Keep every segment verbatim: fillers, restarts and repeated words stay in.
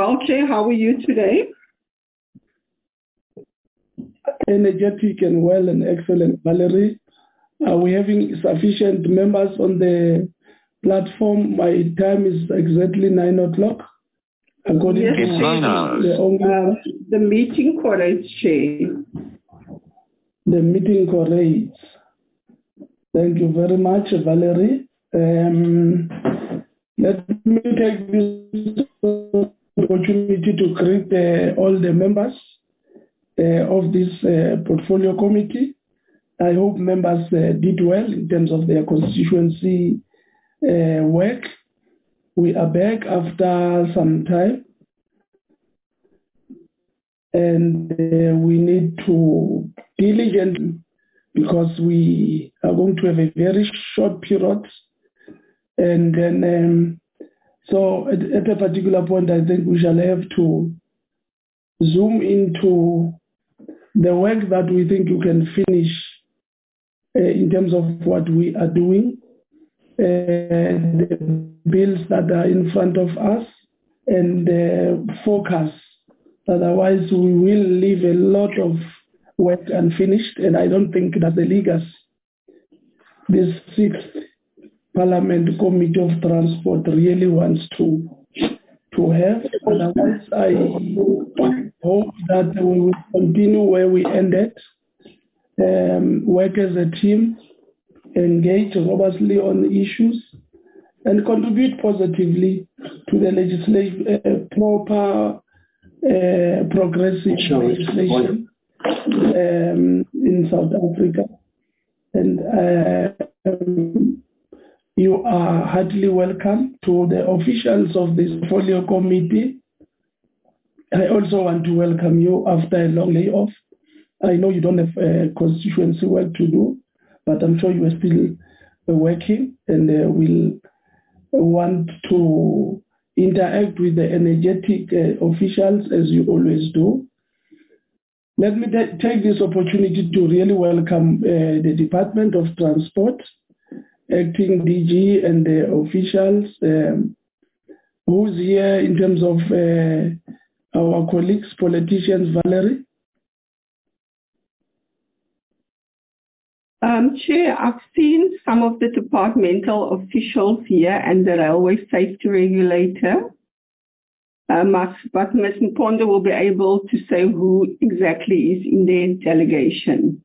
well, Chair. How are you today? Energetic and well and excellent, Valerie. Are we having sufficient members on the platform? My time is exactly nine o'clock. According Yes, to the, only, uh, the meeting corrects, Chair. The meeting corrects. Thank you very much, Valerie. Um, let me take this opportunity to greet uh, all the members uh, of this uh, portfolio committee. I hope members uh, did well in terms of their constituency uh, work. We are back after some time, and uh, we need to diligently, because we are going to have a very short period, and then um, so at, at a particular point, I think we shall have to zoom into the work that we think you can finish uh, in terms of what we are doing, uh, the bills that are in front of us, and uh, focus. Otherwise, we will leave a lot of work unfinished, and I don't think that the leaguers, this sixth Parliament Committee of Transport, really wants to to have. Otherwise, I hope that we will continue where we ended, um, work as a team, engage robustly on issues, and contribute positively to the legislation, uh, proper uh, progressive legislation um, in South Africa. And uh, um, you are heartily welcome to the officials of this portfolio committee. I also want to welcome you after a long layoff. I know you don't have uh, constituency work to do, but I'm sure you are still uh, working, and uh, will want to interact with the energetic uh, officials as you always do. Let me take this opportunity to really welcome uh, the Department of Transport, acting D G, and the officials um, who's here in terms of uh, our colleagues, politicians. Valerie? Um, Chair, I've seen some of the departmental officials here and the railway safety regulator. Um, but Miz Mpondo will be able to say who exactly is in their delegation.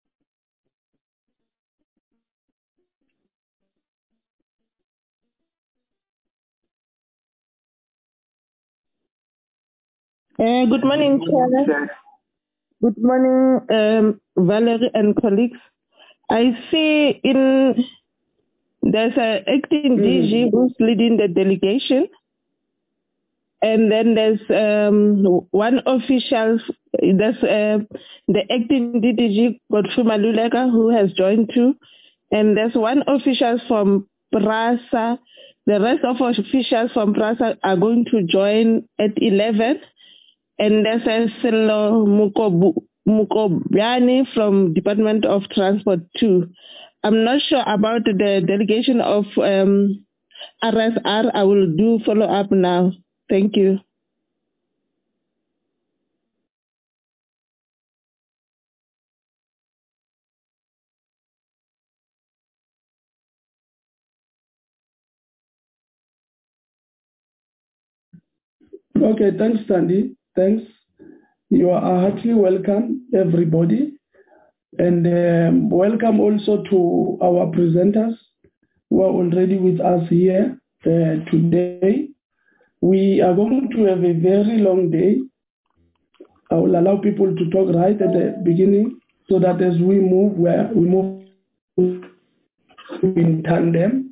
Uh, good morning, Chair. Good morning, um, Valerie and colleagues. I see in there's an acting D G who's leading the delegation, and then there's um, one official. There's uh, the acting D D G Godfrey Maluleka, who has joined too, and there's one official from PRASA. The rest of officials from PRASA are going to join at eleven. And there's a Selo Mukobiani from Department of Transport too. I'm not sure about the delegation of um, R S R. I will do follow up now. Thank you. Okay, thanks, Sandy. Thanks. You are heartily welcome, everybody. And um, welcome also to our presenters who are already with us here uh, today. We are going to have a very long day. I will allow people to talk right at the beginning so that as we move, where we move in tandem.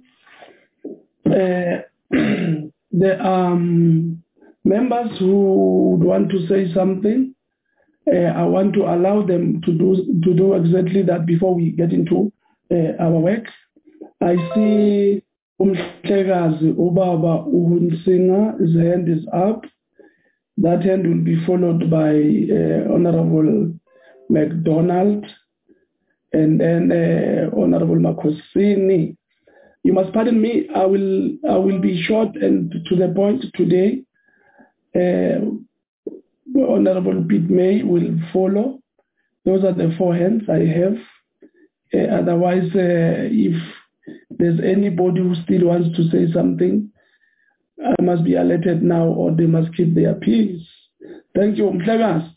Uh, there are um, members who would want to say something. Uh, I want to allow them to do to do exactly that before we get into uh, our work. I see Umhlekazi Ubaba Uhunsinga, his hand is up. That hand will be followed by uh, Honorable McDonald, and then uh, Honorable Makosini. You must pardon me. I will I will be short and to the point today. uh, Honorable Pete May will follow. Those are the four hands I have. Uh, otherwise, uh, if there's anybody who still wants to say something, I must be alerted now, or they must keep their peace. Thank you, Mhlekazi.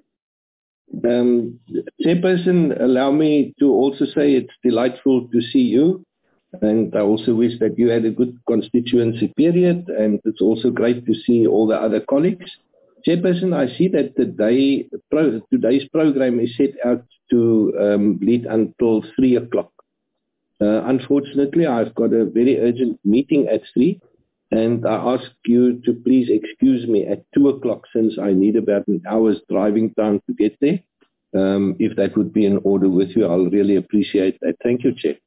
Um, Chairperson, allow me to also say it's delightful to see you, and I also wish that you had a good constituency period, and it's also great to see all the other colleagues. Chairperson, I see that today, pro, today's program is set out to um, lead until three o'clock. Uh, unfortunately, I've got a very urgent meeting at three, and I ask you to please excuse me at two o'clock, since I need about an hour's driving time to get there. Um, if that would be in order with you, I'll really appreciate that. Thank you, Chair.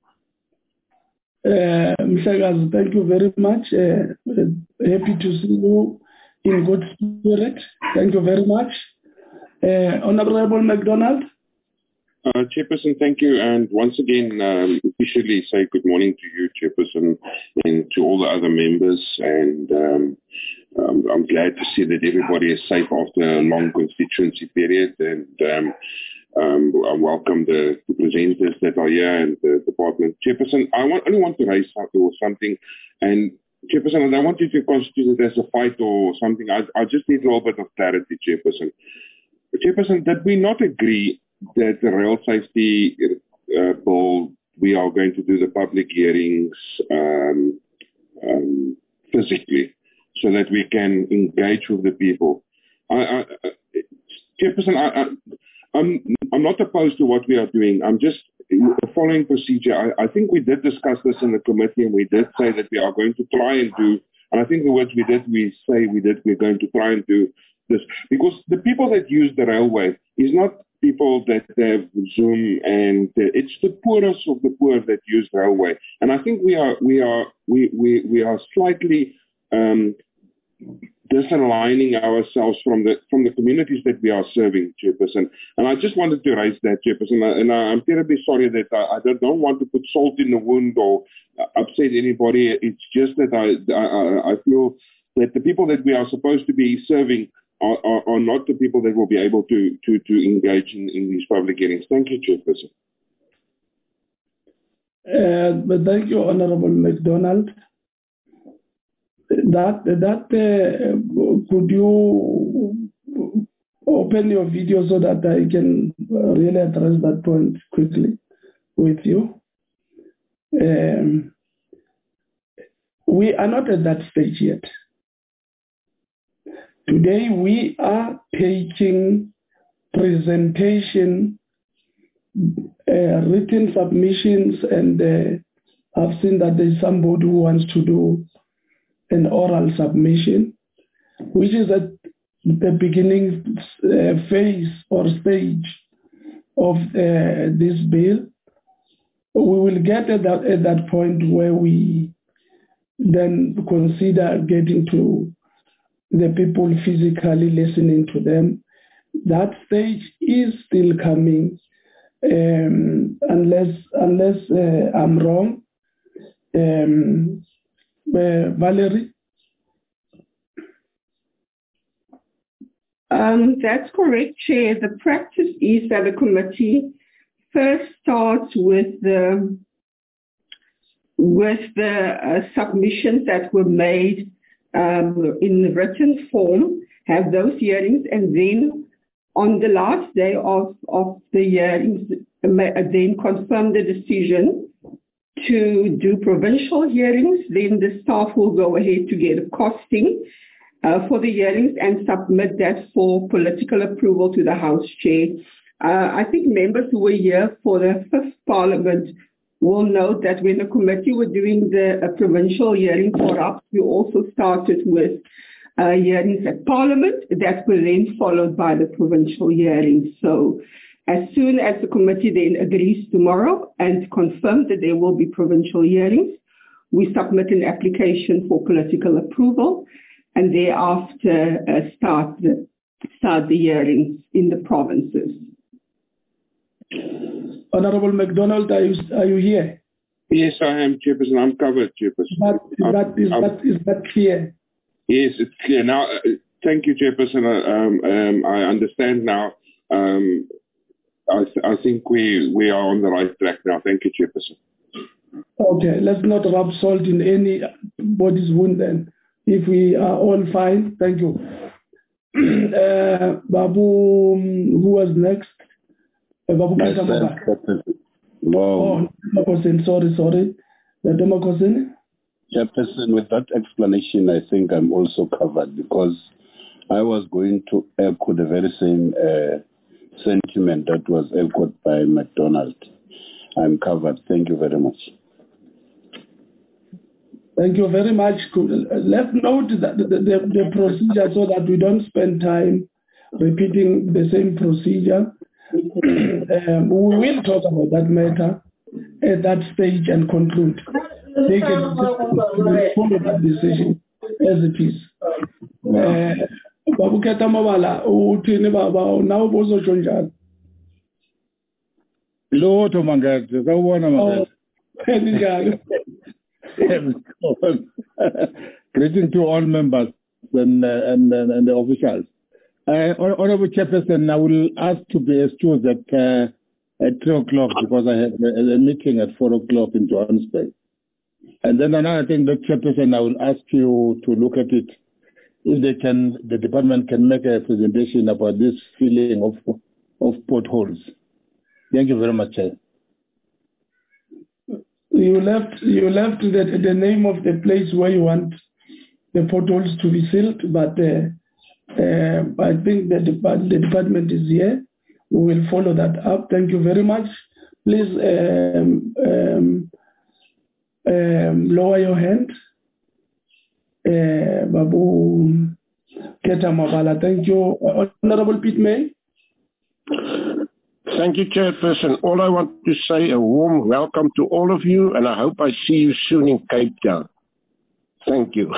Uh, Mhlekazi, thank you very much. Uh, happy to see you in good spirit. Thank you very much. Uh, Honorable McDonald. Uh, Chairperson, thank you. And once again, um, officially say good morning to you, Chairperson, and to all the other members. And um, um, I'm glad to see that everybody is safe after a long constituency period. And um, um, I welcome the, the presenters that are here and the department. Chairperson, I want, only want to raise something or something. And Chairperson, I don't want you to constitute it as a fight or something. I, I just need a little bit of clarity, Chairperson. Chairperson, did we not agree that the rail safety uh, bill, we are going to do the public hearings um, um, physically so that we can engage with the people? I, I, Chairperson, I, I, I'm, I'm not opposed to what we are doing. I'm just following procedure. I, I think we did discuss this in the committee, and we did say that we are going to try and do, and I think the words we did, we say we did, we're going to try and do this. Because the people that use the railway is not people that have Zoom, and uh, it's the poorest of the poor that use the railway. And I think we are, we are, we, we, we are slightly um, disaligning ourselves from the from the communities that we are serving, Chairperson. And I just wanted to raise that, Chairperson. And I, I'm terribly sorry that I, I don't, don't want to put salt in the wound or upset anybody. It's just that I, I, I feel that the people that we are supposed to be serving are, are, are not the people that will be able to, to, to engage in, in these public hearings. Thank you, Chairperson. Uh, but thank you, Honorable McDonald. That that uh, could you open your video so that I can really address that point quickly with you? Um, we are not at that stage yet. Today we are taking presentation, uh, written submissions, and uh, I've seen that there's somebody who wants to do an oral submission, which is at the beginning uh, phase or stage of uh, this bill. We will get at that, at that point where we then consider getting to the people physically listening to them. That stage is still coming, um, unless unless uh, I'm wrong. Um, Uh, Valerie? Um, that's correct, Chair. The practice is that the committee first starts with the with the uh, submissions that were made um, in written form, have those hearings, and then on the last day of, of the hearings, uh, then confirm the decision to do provincial hearings. Then the staff will go ahead to get a costing uh, for the hearings and submit that for political approval to the House Chair. Uh, I think members who were here for the fifth Parliament will note that when the committee were doing the uh, provincial hearing for us, we also started with uh, hearings at Parliament that were then followed by the provincial hearings. So as soon as the committee then agrees tomorrow and confirms that there will be provincial hearings, we submit an application for political approval and thereafter uh, start, the, start the hearings in the provinces. Honorable McDonald, are you, are you here? Yes, I am, Chairperson. I'm covered, Chairperson. That, is, that, is, that, is that clear? Yes, it's clear. Now, uh, thank you, Chairperson. Um, um, I understand now. Um, I, th- I think we, we are on the right track now. Thank you, Chairperson. Okay, let's not rub salt in anybody's wound then. If we are all fine, thank you. uh, Babu, um, who was next? Uh, Babu Ketamaba. Wow. Oh, Demokosin, sorry, sorry. The Demokosin? Chairperson, with that explanation, I think I'm also covered because I was going to echo the very same uh, sentiment that was echoed by McDonald. I'm covered. Thank you very much. Thank you very much. Let's note that the, the, the procedure so that we don't spend time repeating the same procedure. um, we will talk about that matter at that stage and conclude. Take a follow that decision as it is. Babu Ketamaba, uthini baba nawo bozosho njani? Lotho mangathi sawubona mangathi. Njalo. Greeting to all members and, uh, and, and, and the officials. Uh, Honorable Chairperson, I will ask to be excused at, uh, at three o'clock because I have a, a meeting at four o'clock in Johannesburg. And then another thing, the Chairperson, I will ask you to look at it. If they can, the department can make a presentation about this filling of, of potholes. Thank you very much, Chair. You left you left the, the name of the place where you want the potholes to be filled, but uh, uh, I think the, depart- the department is here. We will follow that up. Thank you very much. Please um, um, um, lower your hand. Uh, Babu Ketamaba, thank you. Honorable Pete May. Thank you, Chairperson. All I want to say a warm welcome to all of you, and I hope I see you soon in Cape Town. Thank you.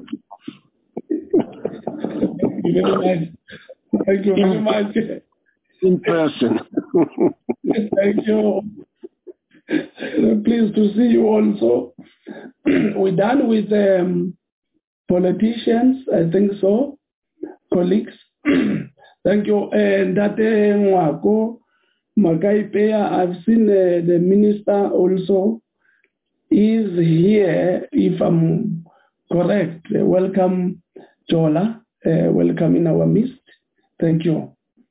Thank you very much. Thank you very much. In person. Thank you. Pleased to see you also. We're done with um, politicians, I think so. Colleagues. Thank you. And that Mwako. Makaipea, I've seen uh, the minister also is here, if I'm correct. Uh, welcome, Jola. Uh, welcome in our midst. Thank you.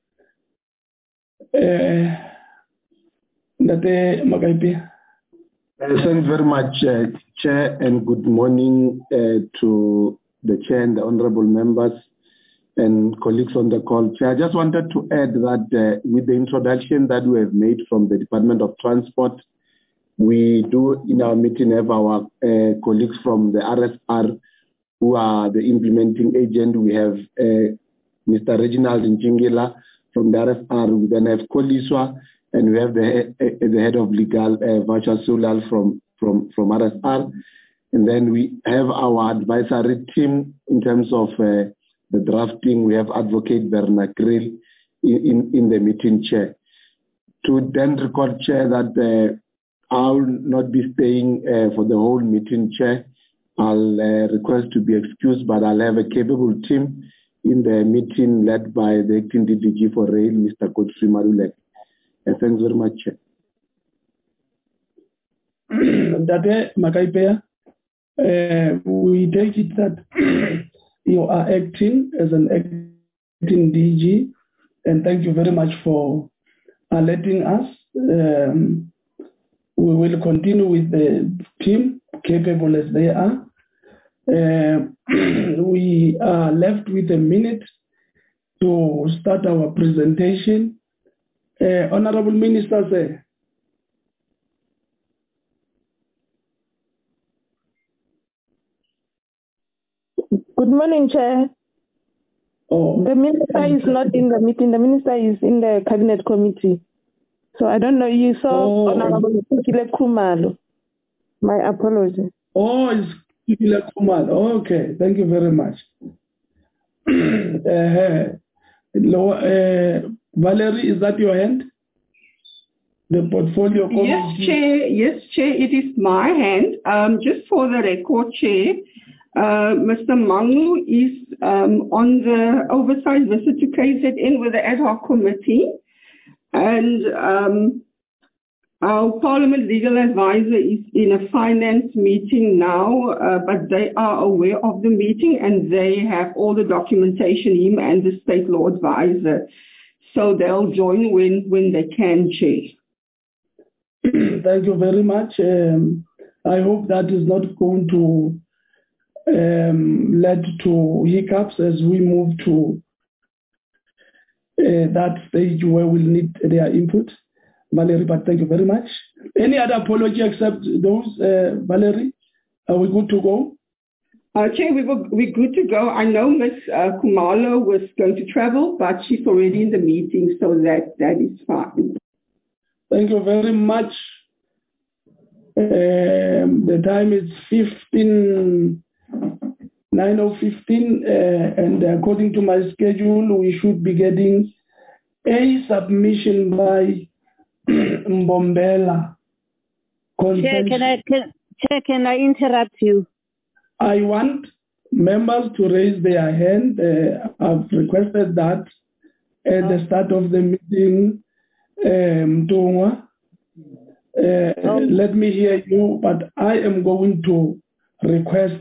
Uh, Ndate Makaipea. Uh, thanks very much, uh, Chair, and good morning uh, to the Chair and the honorable members and colleagues on the call. Chair, I just wanted to add that uh, with the introduction that we have made from the Department of Transport, we do in our meeting have our uh, colleagues from the R S R who are the implementing agent. We have uh, Mister Reginald Njingila from the R S R. We then have Koliswa, and we have the, uh, the head of legal, uh, Vacha Sulal from, from, from R S R. And then we have our advisory team in terms of uh, the drafting. We have Advocate Bernard Grill in, in, in the meeting, Chair. To then record, Chair, that uh, I'll not be staying uh, for the whole meeting, Chair. I'll uh, request to be excused, but I'll have a capable team in the meeting led by the acting D D G for rail, Mister Godfrey Marulek. Uh, thanks very much, Chair. Dade Makaipea, uh, we take it that you are acting as an acting D G, and thank you very much for alerting us. Um, we will continue with the team, capable as they are. Uh, we are left with a minute to start our presentation. Uh, Honorable Minister, say. Good morning, Chair. Oh. The minister is not in the meeting. The minister is in the cabinet committee. So I don't know. You saw oh. Honorable Kile Kumalo. My apology. Oh, it's Kile Kumalo. Okay, thank you very much. uh, uh, Valerie, is that your hand? The portfolio committee? Yes, Chair. Yes, Chair. It is my hand. Um, just for the record, Chair. Uh, Mister Mangu is um, on the oversight visit to K Z N with the ad hoc committee. And um, our Parliament legal advisor is in a finance meeting now, uh, but they are aware of the meeting and they have all the documentation, him and the state law advisor. So they'll join when, when they can, Chair. Thank you very much. Um, I hope that is not going to um, lead to hiccups as we move to uh, that stage where we'll need their input. Valerie, but thank you very much. Any other apology except those, uh, Valerie? Are we good to go? Uh, Chair, we were, we're good to go. I know Miz Uh, Kumalo was going to travel, but she's already in the meeting, so that, that is fine. Thank you very much. Um, the time is fifteen, nine oh fifteen, uh, and according to my schedule, we should be getting a submission by Mbombela. Chair, can I, can, Chair, can I interrupt you? I want members to raise their hand. Uh, I've requested that at the start of the meeting, um, Tonga. Uh, oh. Let me hear you, but I am going to request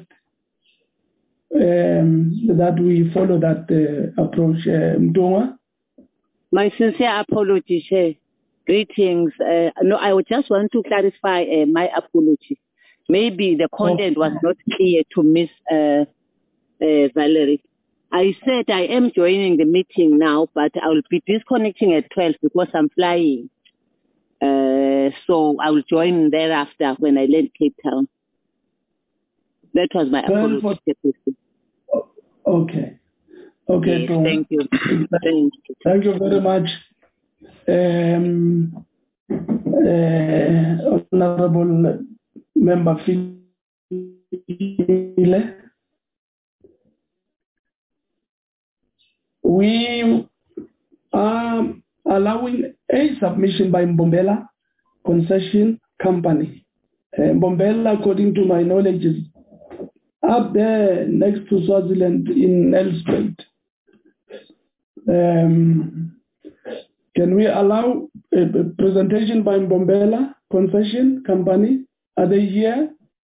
um, that we follow that uh, approach. Um, Tonga? My sincere apology, Chair. Greetings. Uh, no, I would just want to clarify uh, my apology. Maybe the content was not clear to Miss Uh, uh, Valerie. I said I am joining the meeting now, but I will be disconnecting at twelve because I'm flying. Uh, so I will join thereafter when I land Cape Town. That was my apology. Okay. Okay. Yes, thank you. Thank you. Thank you very much. Um, uh, Honorable Member File. We are allowing a submission by Mbombela Concession Company. Uh, Mbombela, according to my knowledge, is up there next to Swaziland in Nelspruit. Um, can we allow a, a presentation by Mbombela Concession Company? Are they here?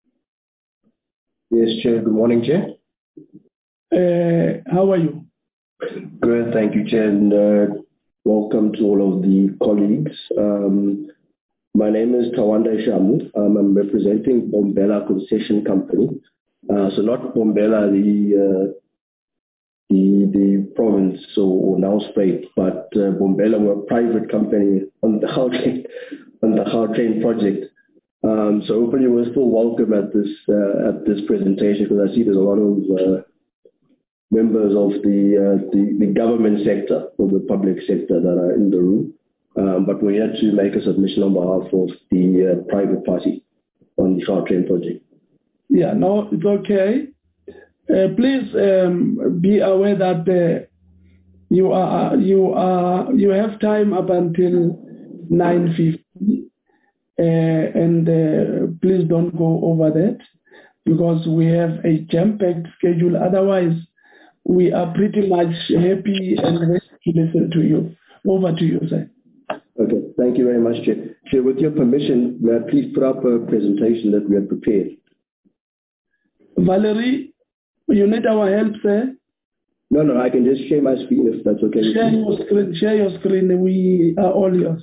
Yes, Chair. Good morning, Chair. Uh, how are you? Good, thank you, Chair, and uh, welcome to all of the colleagues. Um, my name is Tawanda Shamu. Um, I'm representing Mbombela Concession Company. Uh, so not Mbombela, the uh, the the province or Nelspruit, but uh, Mbombela, we're a private company on the Gautrain on the Gautrain project. Um, so hopefully we're still welcome at this uh, at this presentation, because I see there's a lot of uh, members of the, uh, the the government sector or the public sector that are in the room. Um, but we're here to make a submission on behalf of the uh, private party on the Gautrain project. Yeah, no, it's okay. Uh, please um, be aware that uh, you are you are you have time up until nine fifty, uh, and uh, please don't go over that, because we have a jam-packed schedule. Otherwise, we are pretty much happy and ready to listen to you. Over to you, sir. Okay, thank you very much, Chair. Chair, with your permission, may I please put up a presentation that we have prepared? Valerie, you need our help, sir? No, no, I can just share my screen if that's okay. Share your screen, share your screen, we are all yours.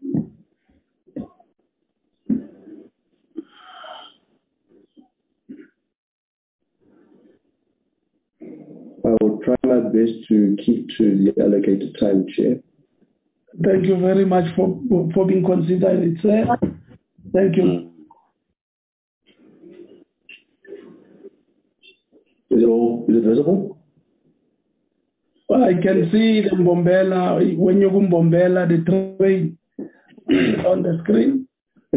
I will try my best to keep to the allocated time, Chair. Thank you very much for for being considerate, sir. Thank you. Is it all, is it visible? I can see the Mbombela, when you go Mbombela, the train on the screen.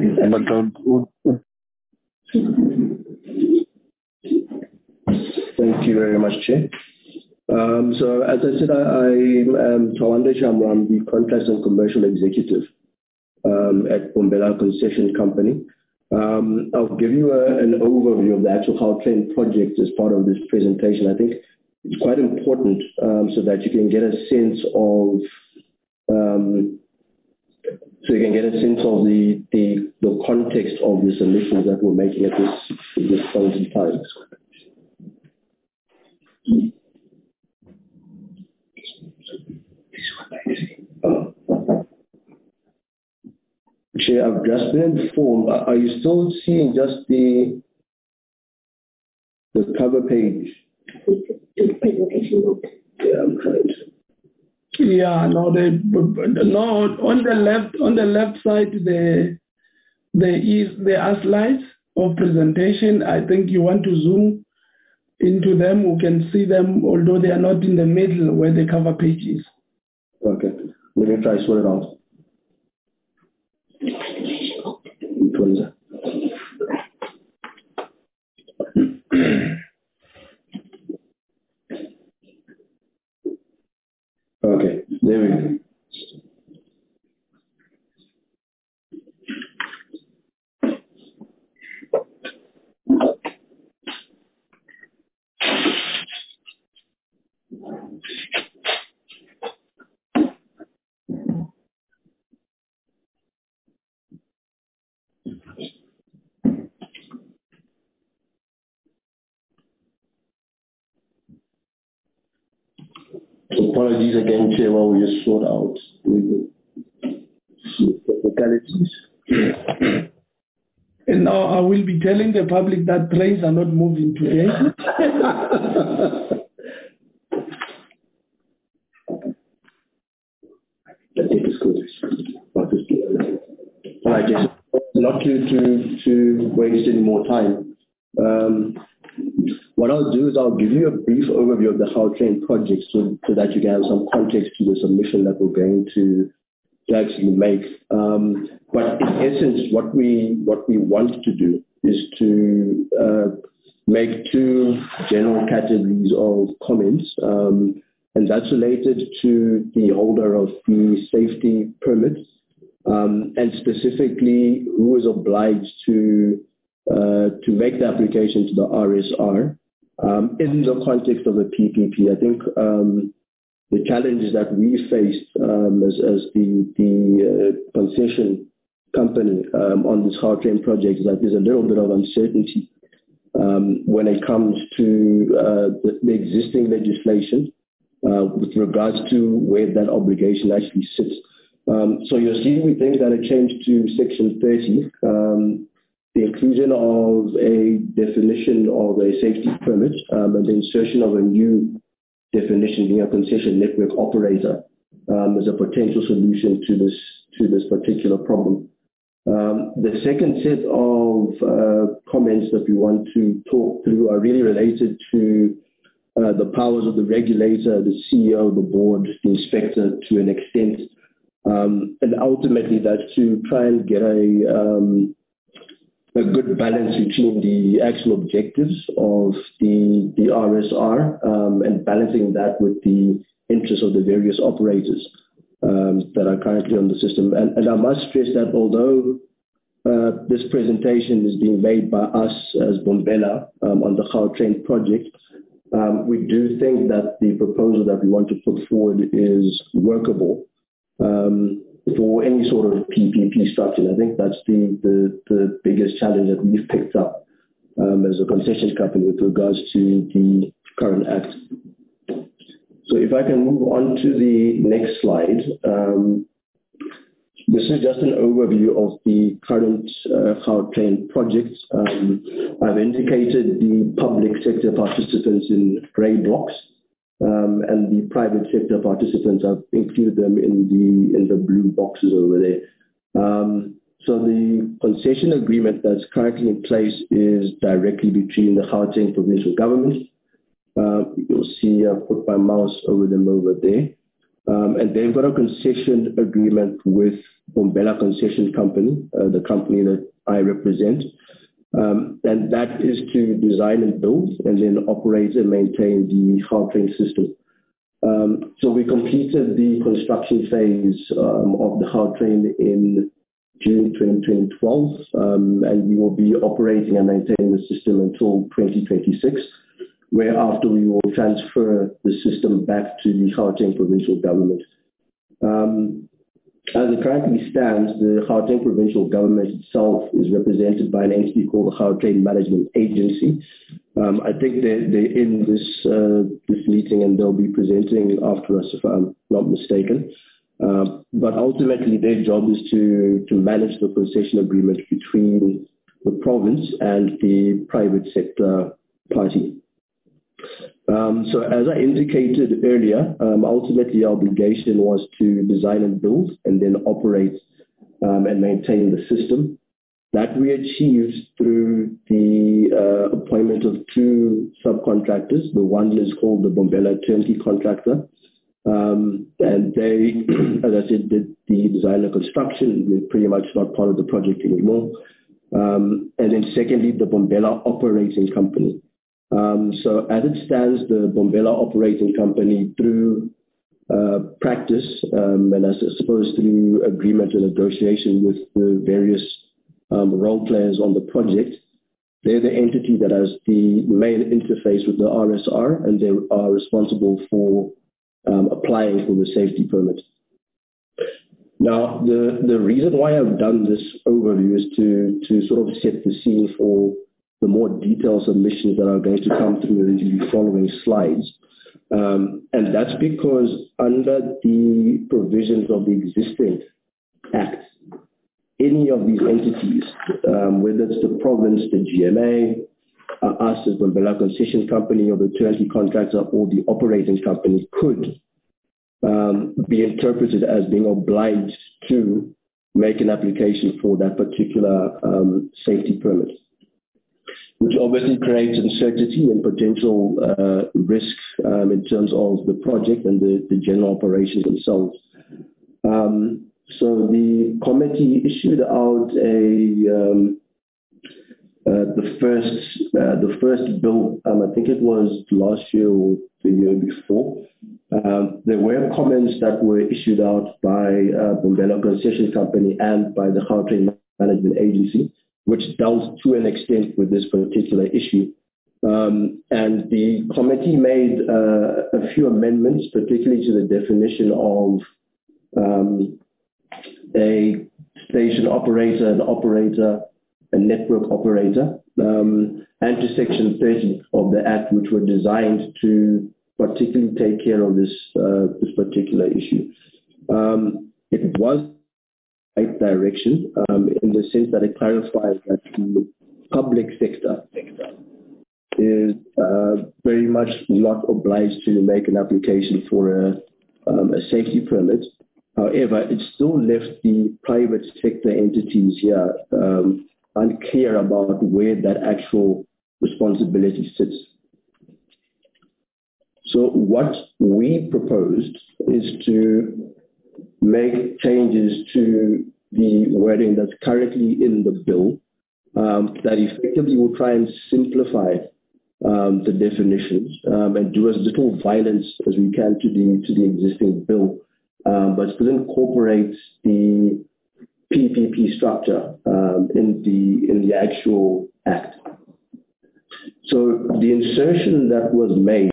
Thank you very much, Chair. Um, so as I said, I, I am Tawanda Shamu. I'm the Contracts and Commercial Executive um, at Mbombela Concession Company. Um, I'll give you a, an overview of the actual Gautrain project as part of this presentation. I think it's quite important um, so that you can get a sense of um, so you can get a sense of the, the the context of the submissions that we're making at this this point in time. Uh, Chair, I've just been informed. Are you still seeing just the the cover page? The presentation. Yeah, I'm trying to. Yeah, no, the no on the left on the left side there there is there are slides of presentation. I think you want to zoom into them. We can see them, although they are not in the middle where the cover page is. Okay, let me try to sort it out. Which one is that? Okay, there we go. Apologies again, Chair, while we just sort out the technicalities. And now I will be telling the public that trains are not moving today. I think it's good. All right, Jason. Not to, to, to waste any more time. Um, what I'll do is I'll give you a brief overview of the Gautrain project so, so that you can have some context to the submission that we're going to, to actually make. Um, but in essence, what we what we want to do is to uh, make two general categories of comments, um, and that's related to the holder of the safety permit, um, and specifically who is obliged to uh, to make the application to the R S R um, in the context of a P P P. I think um, the challenges that we faced um, as, as the, the uh, concession company um, on this Gautrain project is that there's a little bit of uncertainty um, when it comes to uh, the, the existing legislation uh, with regards to where that obligation actually sits. Um, so you'll see we think that a change to Section thirty, um, the inclusion of a definition of a safety permit um, and the insertion of a new definition being a concession network operator um, is a potential solution to this to this particular problem. Um, the second set of uh, comments that we want to talk through are really related to uh, the powers of the regulator, the C E O, the board, the inspector to an extent, um, and ultimately that's to try and get a um, a good balance between the actual objectives of the, the R S R um, and balancing that with the interests of the various operators um, that are currently on the system. And, and I must stress that although uh, this presentation is being made by us as Bombela um, on the Gautrain project, um, we do think that the proposal that we want to put forward is workable Um, for any sort of P P P structure. I think that's the, the, the biggest challenge that we've picked up um, as a concession company with regards to the current act. So if I can move on to the next slide. Um, this is just an overview of the current uh, Gautrain project. Um, I've indicated the public sector participants in grey blocks. Um, and the private sector participants, I've included them in the in the blue boxes over there. Um, so the concession agreement that's currently in place is directly between the Gauteng provincial government. Uh, you'll see I've put my mouse over them over there. Um, and they've got a concession agreement with Bombela Concession Company, uh, the company that I represent. Um, and that is to design and build and then operate and maintain the Gautrain system. Um, so we completed the construction phase um, of the Gautrain in June twenty twelve, um, and we will be operating and maintaining the system until twenty twenty-six, whereafter we will transfer the system back to the Gauteng provincial government. Um, as it currently stands, the Gauteng provincial government itself is represented by an entity called the Gauteng Management Agency. Um, I think they're, they're in this uh, this meeting and they'll be presenting after us, if I'm not mistaken. Uh, but ultimately, their job is to, to manage the concession agreement between the province and the private sector party. Um, so as I indicated earlier, um, ultimately our obligation was to design and build and then operate um, and maintain the system. That we achieved through the uh, appointment of two subcontractors. The one is called the Bombela Turnkey Contractor. Um, and they, as I said, did the design and construction. They're pretty much not part of the project anymore. Um, and then secondly, the Bombela Operating Company. Um, so as it stands, the Bombela Operating Company, through uh, practice um, and I suppose through agreement and negotiation with the various um, role players on the project, they're the entity that has the main interface with the R S R, and they are responsible for Um, applying for the safety permit. Now, the, the reason why I've done this overview is to, to sort of set the scene for the more detailed submissions that are going to come through in the following slides. Um, and that's because under the provisions of the existing Act, any of these entities, um, whether it's the province, the G M A, Uh, us as the Bombela Concession Company or the turnkey contractor or the operating company could um, be interpreted as being obliged to make an application for that particular um, safety permit, which obviously creates uncertainty and potential uh, risk um, in terms of the project and the, the general operations themselves. Um, so the committee issued out a um, Uh, the first uh, the first bill, um, I think it was last year or the year before, um, there were comments that were issued out by uh, Bombela Concession Company and by the Gauteng Management Agency, which dealt to an extent with this particular issue. Um, and the committee made uh, a few amendments, particularly to the definition of um, a station operator, an operator, a network operator, um, and to Section thirty of the Act, which were designed to particularly take care of this uh, this particular issue. Um, it was the right direction um, in the sense that it clarifies that the public sector is uh, very much not obliged to make an application for a, um, a safety permit. However, it still left the private sector entities here um, unclear about where that actual responsibility sits. So what we proposed is to make changes to the wording that's currently in the bill um, that effectively will try and simplify um, the definitions um, and do as little violence as we can to the to the existing bill, um, but still incorporate the P P P structure um, in the in the actual Act. So the insertion that was made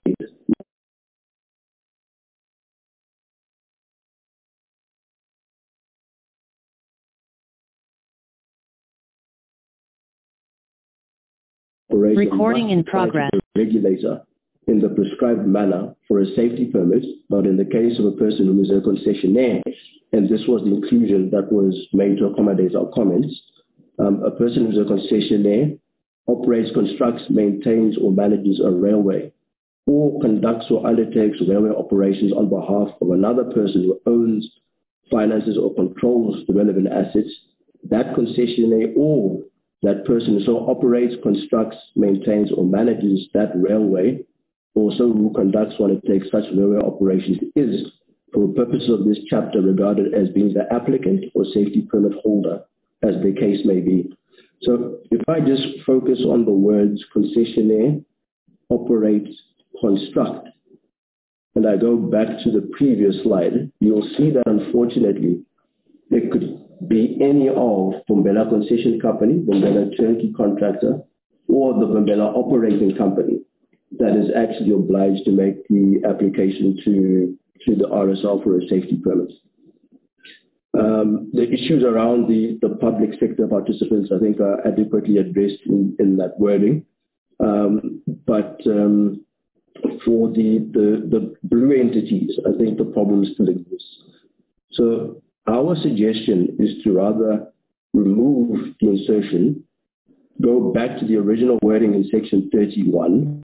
Recording in progress. Regulator in the prescribed manner for a safety permit, but in the case of a person who is a concessionaire, and this was the inclusion that was made to accommodate our comments, um, a person who is a concessionaire operates, constructs, maintains, or manages a railway, or conducts or undertakes railway operations on behalf of another person who owns, finances, or controls the relevant assets. That concessionaire or that person so operates, constructs, maintains, or manages that railway, also who conducts or undertakes such railway operations is, for purposes of this chapter, regarded as being the applicant or safety permit holder, as the case may be. So if I just focus on the words concessionaire, operate, construct, and I go back to the previous slide, you'll see that unfortunately it could be any of Bombela Concession Company, Bombela Turnkey Contractor, or the Bombela Operating Company that is actually obliged to make the application to, to the R S R for a safety permit. Um, the issues around the, the public sector participants, I think, are adequately addressed in, in that wording. Um, but um, for the, the, the blue entities, I think the problem still exists. So our suggestion is to rather remove the insertion, go back to the original wording in section thirty-one,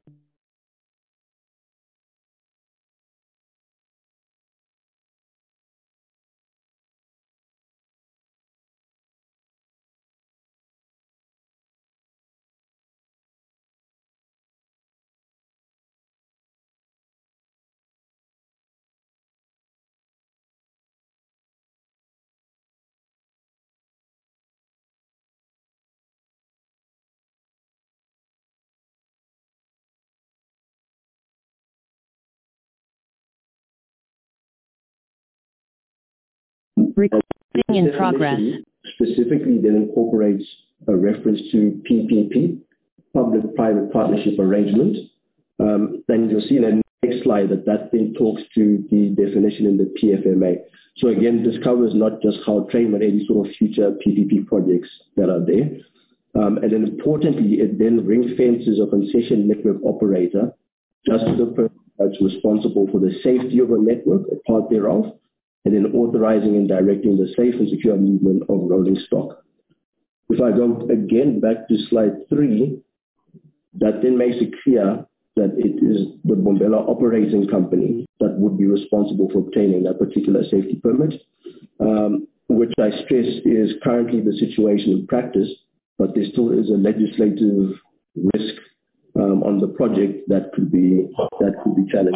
Recording in progress. Specifically, then incorporates a reference to P P P, public-private partnership arrangement. Um, and you'll see in the next slide that that then talks to the definition in the P F M A. So again, this covers not just Gautrain, but any sort of future P P P projects that are there. Um, and then importantly, it then ring fences a concession network operator just to the person that's responsible for the safety of a network, a part thereof, and then authorizing and directing the safe and secure movement of rolling stock. If I go again back to slide three, that then makes it clear that it is the Bombela Operating Company that would be responsible for obtaining that particular safety permit, um, which I stress is currently the situation in practice, but there still is a legislative risk um, on the project that could be that could be challenged.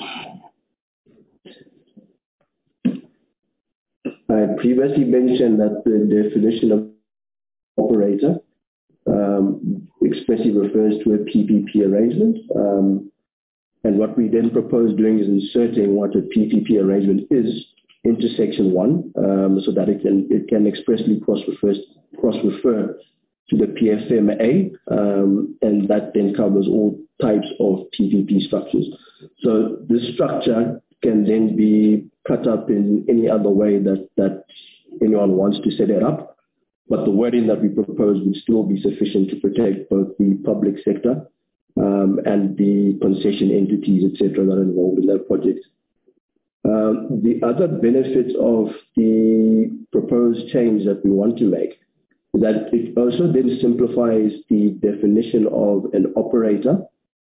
I previously mentioned that the definition of operator um, expressly refers to a P P P arrangement. Um, and what we then propose doing is inserting what a P P P arrangement is into section one um, so that it can, it can expressly cross-refer, cross-refer to the P F M A, um, and that then covers all types of P P P structures. So this structure can then be cut up in any other way that, that anyone wants to set it up. But the wording that we propose would still be sufficient to protect both the public sector um, and the concession entities, et cetera, that are involved in that project. Um, the other benefit of the proposed change that we want to make is that it also then simplifies the definition of an operator,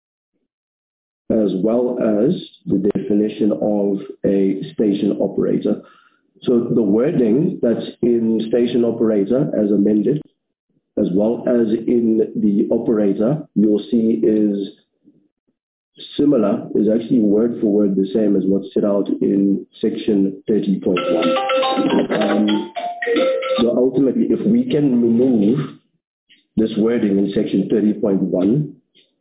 as well as the definition of a station operator. So the wording that's in station operator as amended, as well as in the operator, you'll see is similar, is actually word for word the same as what's set out in section thirty point one. Um, so ultimately, if we can remove this wording in section thirty point one,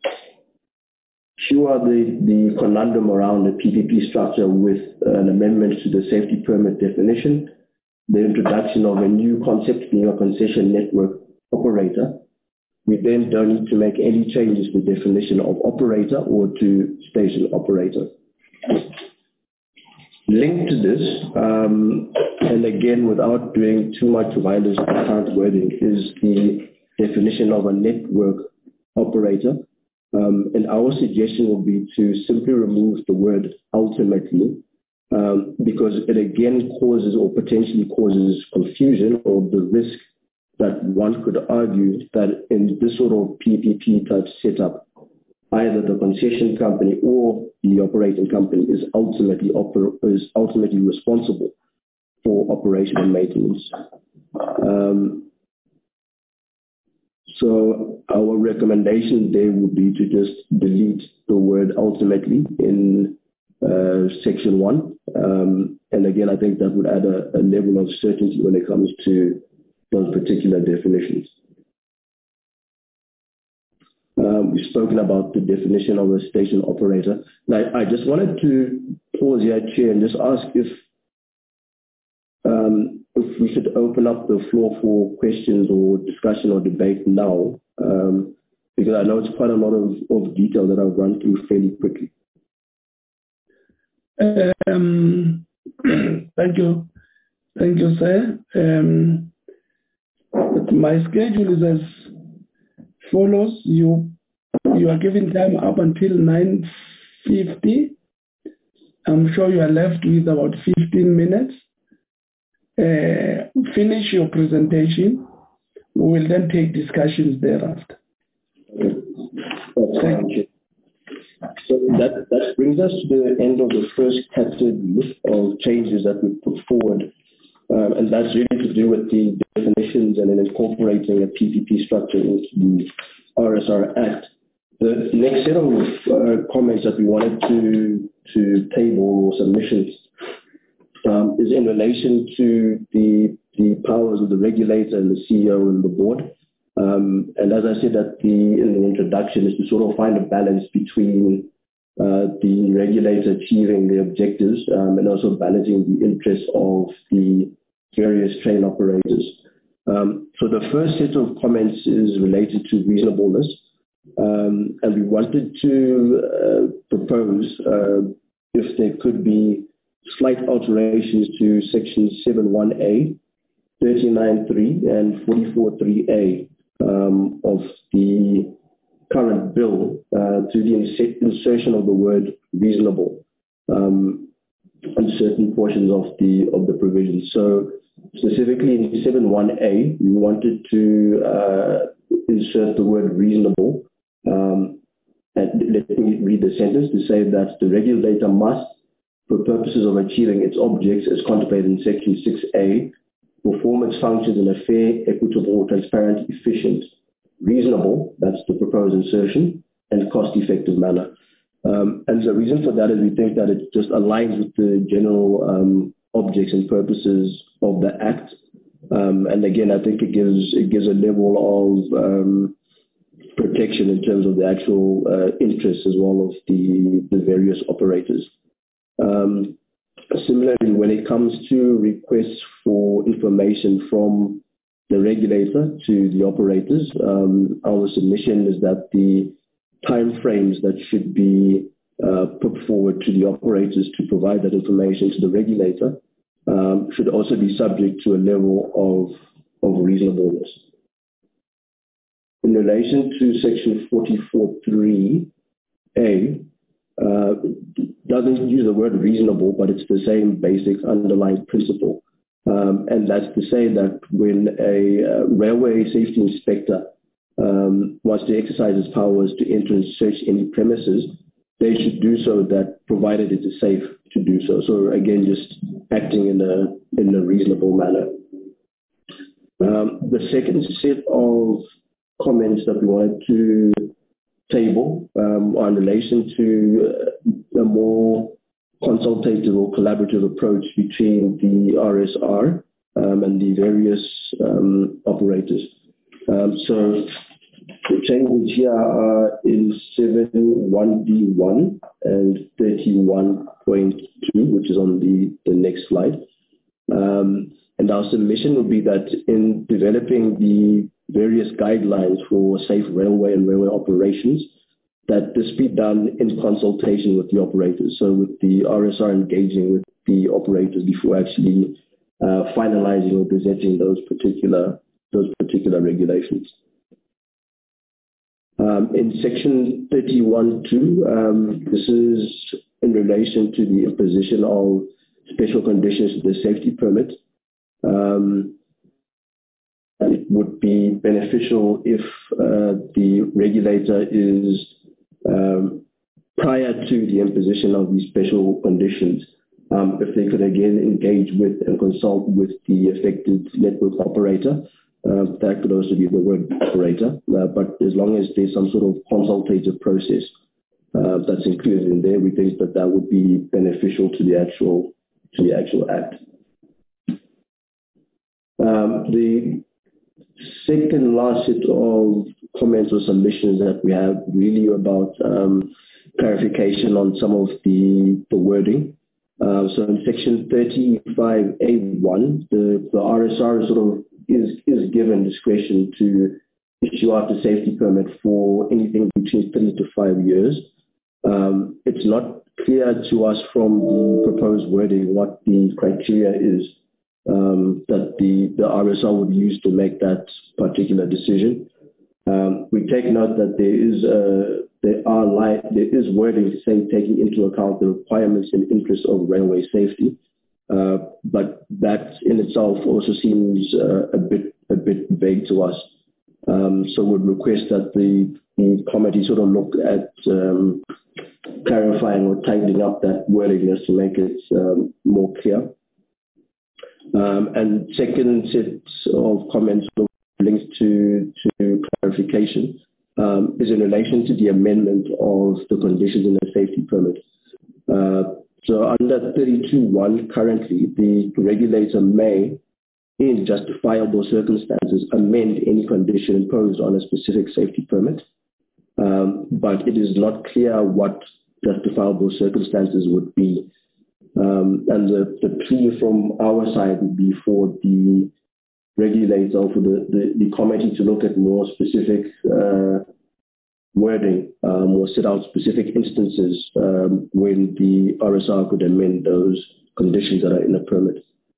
cure the, the conundrum around the P P P structure with an amendment to the safety permit definition, the introduction of a new concept being a concession network operator, we then don't need to make any changes to the definition of operator or to station operator. Linked to this, um, and again without doing too much violence to current wording, is the definition of a network operator. Um, and our suggestion will be to simply remove the word ultimately, um, because it again causes or potentially causes confusion or the risk that one could argue that in this sort of P P P type setup, either the concession company or the operating company is ultimately oper- is ultimately responsible for operation and maintenance. Um, So our recommendation there would be to just delete the word ultimately in uh, section one. Um, and again, I think that would add a, a level of certainty when it comes to those particular definitions. Um, we've spoken about the definition of a station operator. Now, I just wanted to pause here, Chair, and just ask if, um, if we could open up the floor for questions or discussion or debate now, um, because I know it's quite a lot of, of detail that I've run through fairly quickly. Um, thank you. Thank you, sir. Um, my schedule is as follows. You you are given time up until nine fifty. I'm sure you are left with about fifteen minutes. Uh, finish your presentation. We will then take discussions thereafter. Thank you. So that, that brings us to the end of the first category of changes that we put forward. Um, and that's really to do with the definitions and then incorporating a P P P structure into the R S R Act. The next set of uh, comments that we wanted to, to table or submissions um, is in relation to the, the powers of the regulator and the C E O and the board. Um, and as I said at the, in the introduction, is to sort of find a balance between uh, the regulator achieving the objectives um, and also balancing the interests of the various train operators. Um, so the first set of comments is related to reasonableness. Um, and we wanted to uh, propose uh, if there could be slight alterations to section seven one A, thirty-nine three, and forty-four three A um, of the current bill uh, to the ins- insertion of the word reasonable um, on certain portions of the of the provision. So specifically in seven one A, we wanted to uh, insert the word reasonable. Um, and let me read the sentence to say that the regulator must, for purposes of achieving its objects as contemplated in section six A, perform its functions in a fair, equitable, transparent, efficient, reasonable, that's the proposed insertion, and cost-effective manner. Um, and the reason for that is we think that it just aligns with the general um, objects and purposes of the Act. Um, and again, I think it gives it gives a level of um, protection in terms of the actual uh, interests as well of the, the various operators. Um, similarly, when it comes to requests for information from the regulator to the operators, um, our submission is that the time frames that should be uh, put forward to the operators to provide that information to the regulator um, should also be subject to a level of, of reasonableness. In relation to section forty-four three A, uh, doesn't use the word reasonable, but it's the same basic underlying principle. Um, and that's to say that when a uh, railway safety inspector um, wants to exercise his powers to enter and search any premises, they should do so that provided it is safe to do so. So again, just acting in a, in a reasonable manner. Um, the second set of comments that we wanted to table um, are in relation to a more consultative or collaborative approach between the R S R um, and the various um, operators. Um, so the changes here are in seven one D one and thirty-one point two, which is on the, the next slide. Um, and our submission would be that in developing the various guidelines for safe railway and railway operations, that this be done in consultation with the operators. So with the R S R engaging with the operators before actually uh, finalizing or presenting those particular those particular regulations. Um, in section thirty-one two, um, this is in relation to the imposition of special conditions to the safety permit. Um, and it would be beneficial if uh, the regulator is um, prior to the imposition of these special conditions, um, if they could again engage with and consult with the affected network operator. Uh, that could also be the word operator, uh, but as long as there's some sort of consultative process uh, that's included in there, we think that that would be beneficial to the actual to the actual act. Um, the second last set of comments or submissions that we have really about um, clarification on some of the, the wording. Uh, so in section thirty-five A one, the, the R S R sort of is, is given discretion to issue out a safety permit for anything between three to five years. Um, it's not clear to us from the proposed wording what the criteria is um, that the, the R S R would use to make that particular decision. Um, we take note that there is a There are li- there is wording saying taking into account the requirements and interests of railway safety, uh, but that in itself also seems uh, a bit a bit vague to us. Um, so would request that the, the committee sort of look at um, clarifying or tightening up that wording just to make it um, more clear. Um, and second set of comments linked to to clarification. Um, is in relation to the amendment of the conditions in the safety permit. Uh, so under thirty-two one currently, the regulator may, in justifiable circumstances, amend any condition imposed on a specific safety permit, um, but it is not clear what justifiable circumstances would be. Um, and the, the plea from our side would be for the regulator, for the, the, the committee to look at more specific uh, wording um, or set out specific instances um, when the R S R could amend those conditions that are in the permit.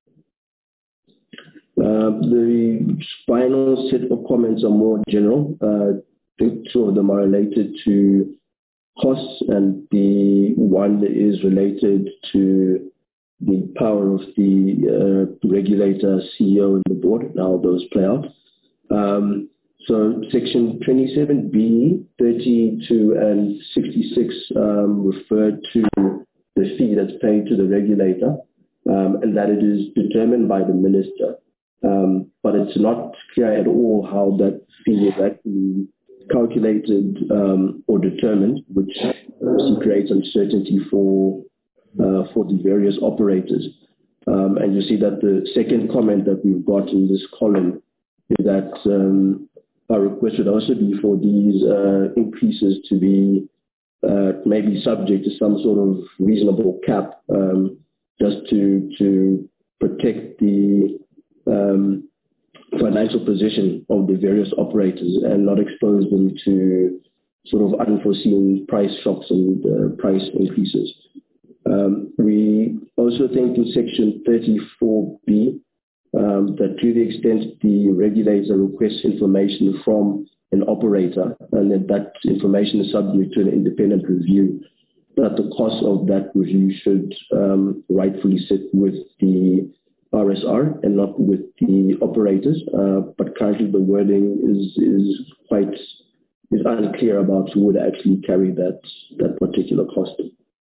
Uh, the final set of comments are more general. Uh, I think two of them are related to costs, and the one is related to the power of the uh, regulator, C E O, and the board, and how those play out. Um, so section twenty-seven B, thirty-two and sixty-six um, refer to the fee that's paid to the regulator, um, and that it is determined by the minister. Um, but it's not clear at all how that fee is actually calculated um, or determined, which creates uncertainty for Uh, for the various operators. Um, and you see that the second comment that we've got in this column is that um, our request would also be for these uh, increases to be uh, maybe subject to some sort of reasonable cap, um, just to, to protect the um, financial position of the various operators and not expose them to sort of unforeseen price shocks and uh, price increases. Um, we also think in section thirty-four B um, that to the extent the regulator requests information from an operator and that that information is subject to an independent review, that the cost of that review should um, rightfully sit with the R S R and not with the operators. Uh, but currently the wording is is quite is unclear about who would actually carry that that particular cost.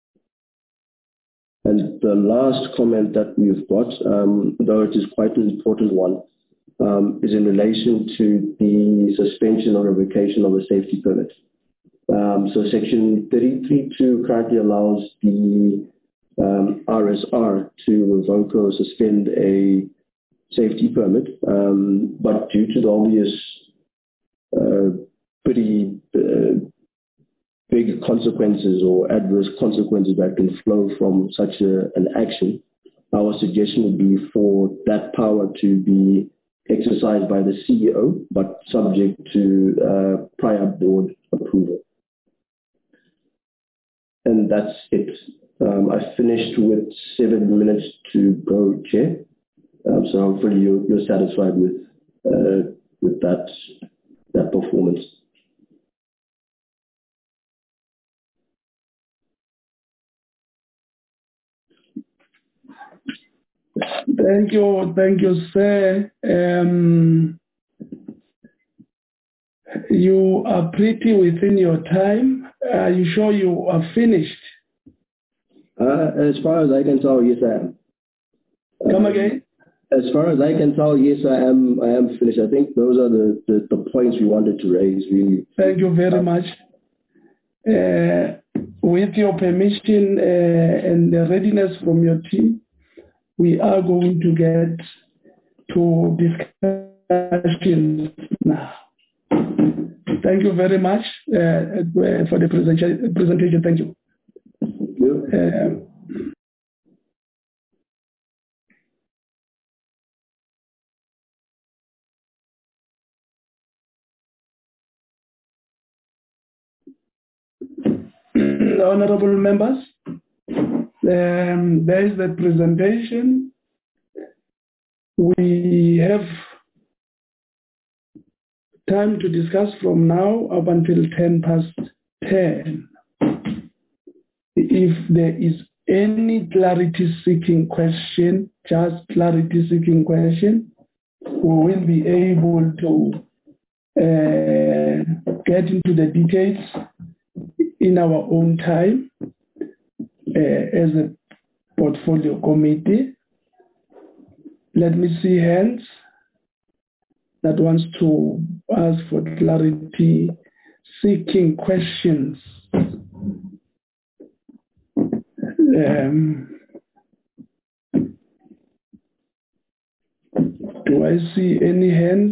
And the last comment that we've got, um, though it is quite an important one, um, is in relation to the suspension or revocation of a safety permit. Um, so section thirty-three point two currently allows the um, R S R to revoke or suspend a safety permit, um, but due to the obvious uh, pretty uh, big consequences or adverse consequences that can flow from such a, an action, our suggestion would be for that power to be exercised by the C E O, but subject to uh, prior board approval. And that's it. Um, I finished with seven minutes to go, Chair. Um, so hopefully you, you're satisfied with uh, with that that performance. Thank you, thank you, sir. Um, you are pretty within your time. Are you sure you are finished? Uh, as far as I can tell, yes, I am. Come again? As far as I can tell, yes, I am. I am finished. I think those are the, the, the points we wanted to raise. Really. Thank you very much. Uh, with your permission uh, and the readiness from your team, we are going to get to discussions now. Thank you very much uh, for the presentation. Thank you. Thank you. Uh, Honorable members, um, there is the presentation. We have time to discuss from now up until ten past ten. If there is any clarity-seeking question, just clarity-seeking question, we will be able to uh, get into the details in our own time uh, as a portfolio committee. Let me see hands that wants to ask for clarity seeking questions. Um, do I see any hands?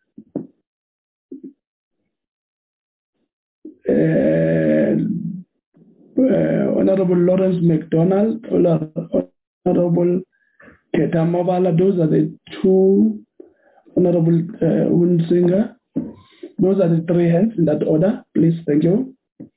Uh, uh, Honorable Lawrence McDonald, Honorable Ketamabala, those are the two. Honorable uh, Unsinger, those are the three hands in that order. Please, thank you.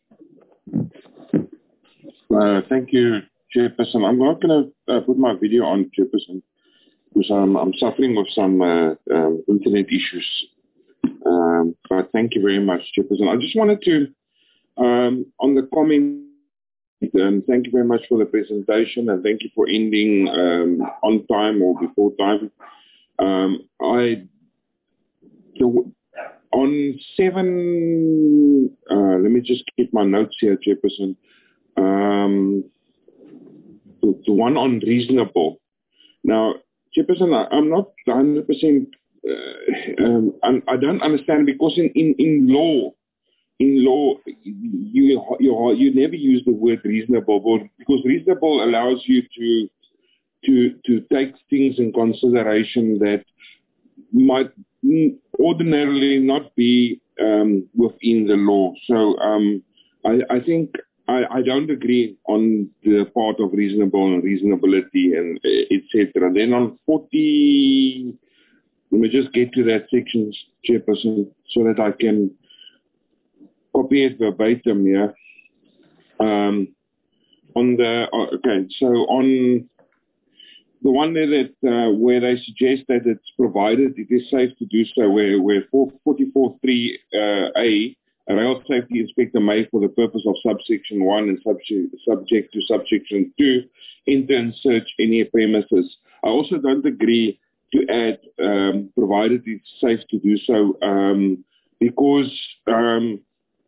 Uh, thank you, Chairperson. I'm not going to uh, put my video on, Chairperson, because I'm, I'm suffering with some uh, um, internet issues. Um, but thank you very much, Chairperson. I just wanted to, um, on the comment, um, thank you very much for the presentation, and thank you for ending um, on time or before time. Um, I the, on seven. Uh, let me just keep my notes here, Chairperson. Um, the, the one on reasonable. Now, Chairperson, I, I'm not one hundred percent. Uh, um, I don't understand, because in, in, in law, in law, you, you you never use the word reasonable, because reasonable allows you to to to take things in consideration that might ordinarily not be um, within the law. So um, I, I think I, I don't agree on the part of reasonable and reasonability and et cetera. Then on forty, let me just get to that section, Chairperson, so that I can copy it verbatim here. Um, on the okay, so on the one there that uh, where they suggest that it's provided it is safe to do so, where where forty-four three uh, A, a rail safety inspector may, for the purpose of subsection one and subject subject to subsection two, enter and search any premises. I also don't agree to add um, provided it's safe to do so, um, because um,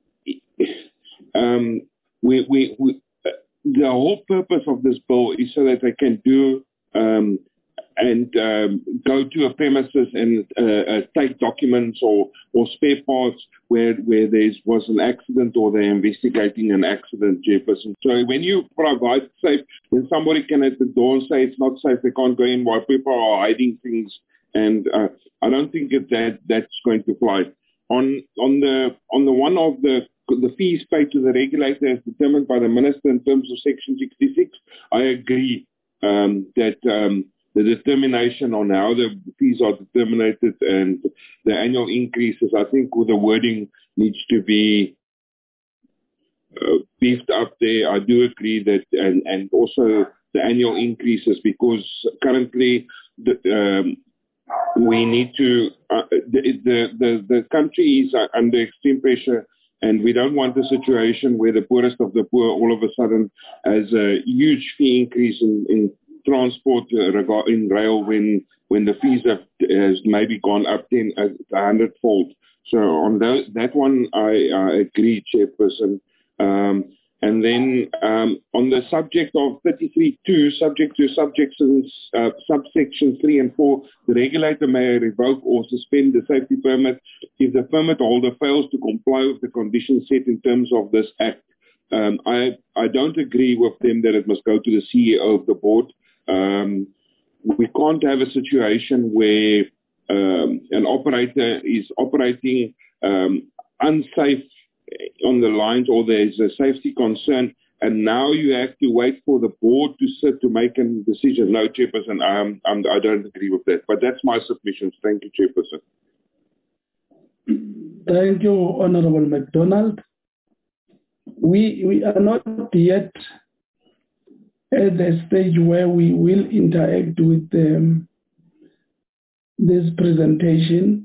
um, we we. we the whole purpose of this bill is so that they can do um, and um, go to a premises and uh, uh, take documents or, or spare parts where where there was an accident or they're investigating an accident, Jefferson. So when you provide safe, when somebody can at the door say it's not safe, they can't go in while people are hiding things, and uh, I don't think that, that that's going to fly. On on the on the one of the the fees paid to the regulator as determined by the minister in terms of section sixty-six, I agree um, that um, the determination on how the fees are determined and the annual increases, I think the wording needs to be uh, beefed up there. I do agree that, and, and also the annual increases, because currently the, um, we need to, uh, the, the, the, the country is under extreme pressure. And we don't want a situation where the poorest of the poor all of a sudden has a huge fee increase in, in transport uh, in rail when when the fees have has maybe gone up ten, a hundredfold. So on that that one, I, I agree, Chairperson. Um, and then um, on the subject of thirty-three two, subject to subsections, uh, subsection three and four, the regulator may revoke or suspend the safety permit if the permit holder fails to comply with the conditions set in terms of this act. Um, I, I don't agree with them that it must go to the C E O of the board. Um, we can't have a situation where um, an operator is operating um, unsafe on the lines, or there's a safety concern, and now you have to wait for the board to sit to make a decision. No, Chairperson, um, um, I don't agree with that. But that's my submissions. Thank you, Chairperson. Thank you, Honorable McDonald. we we are not yet at the stage where we will interact with um, this presentation,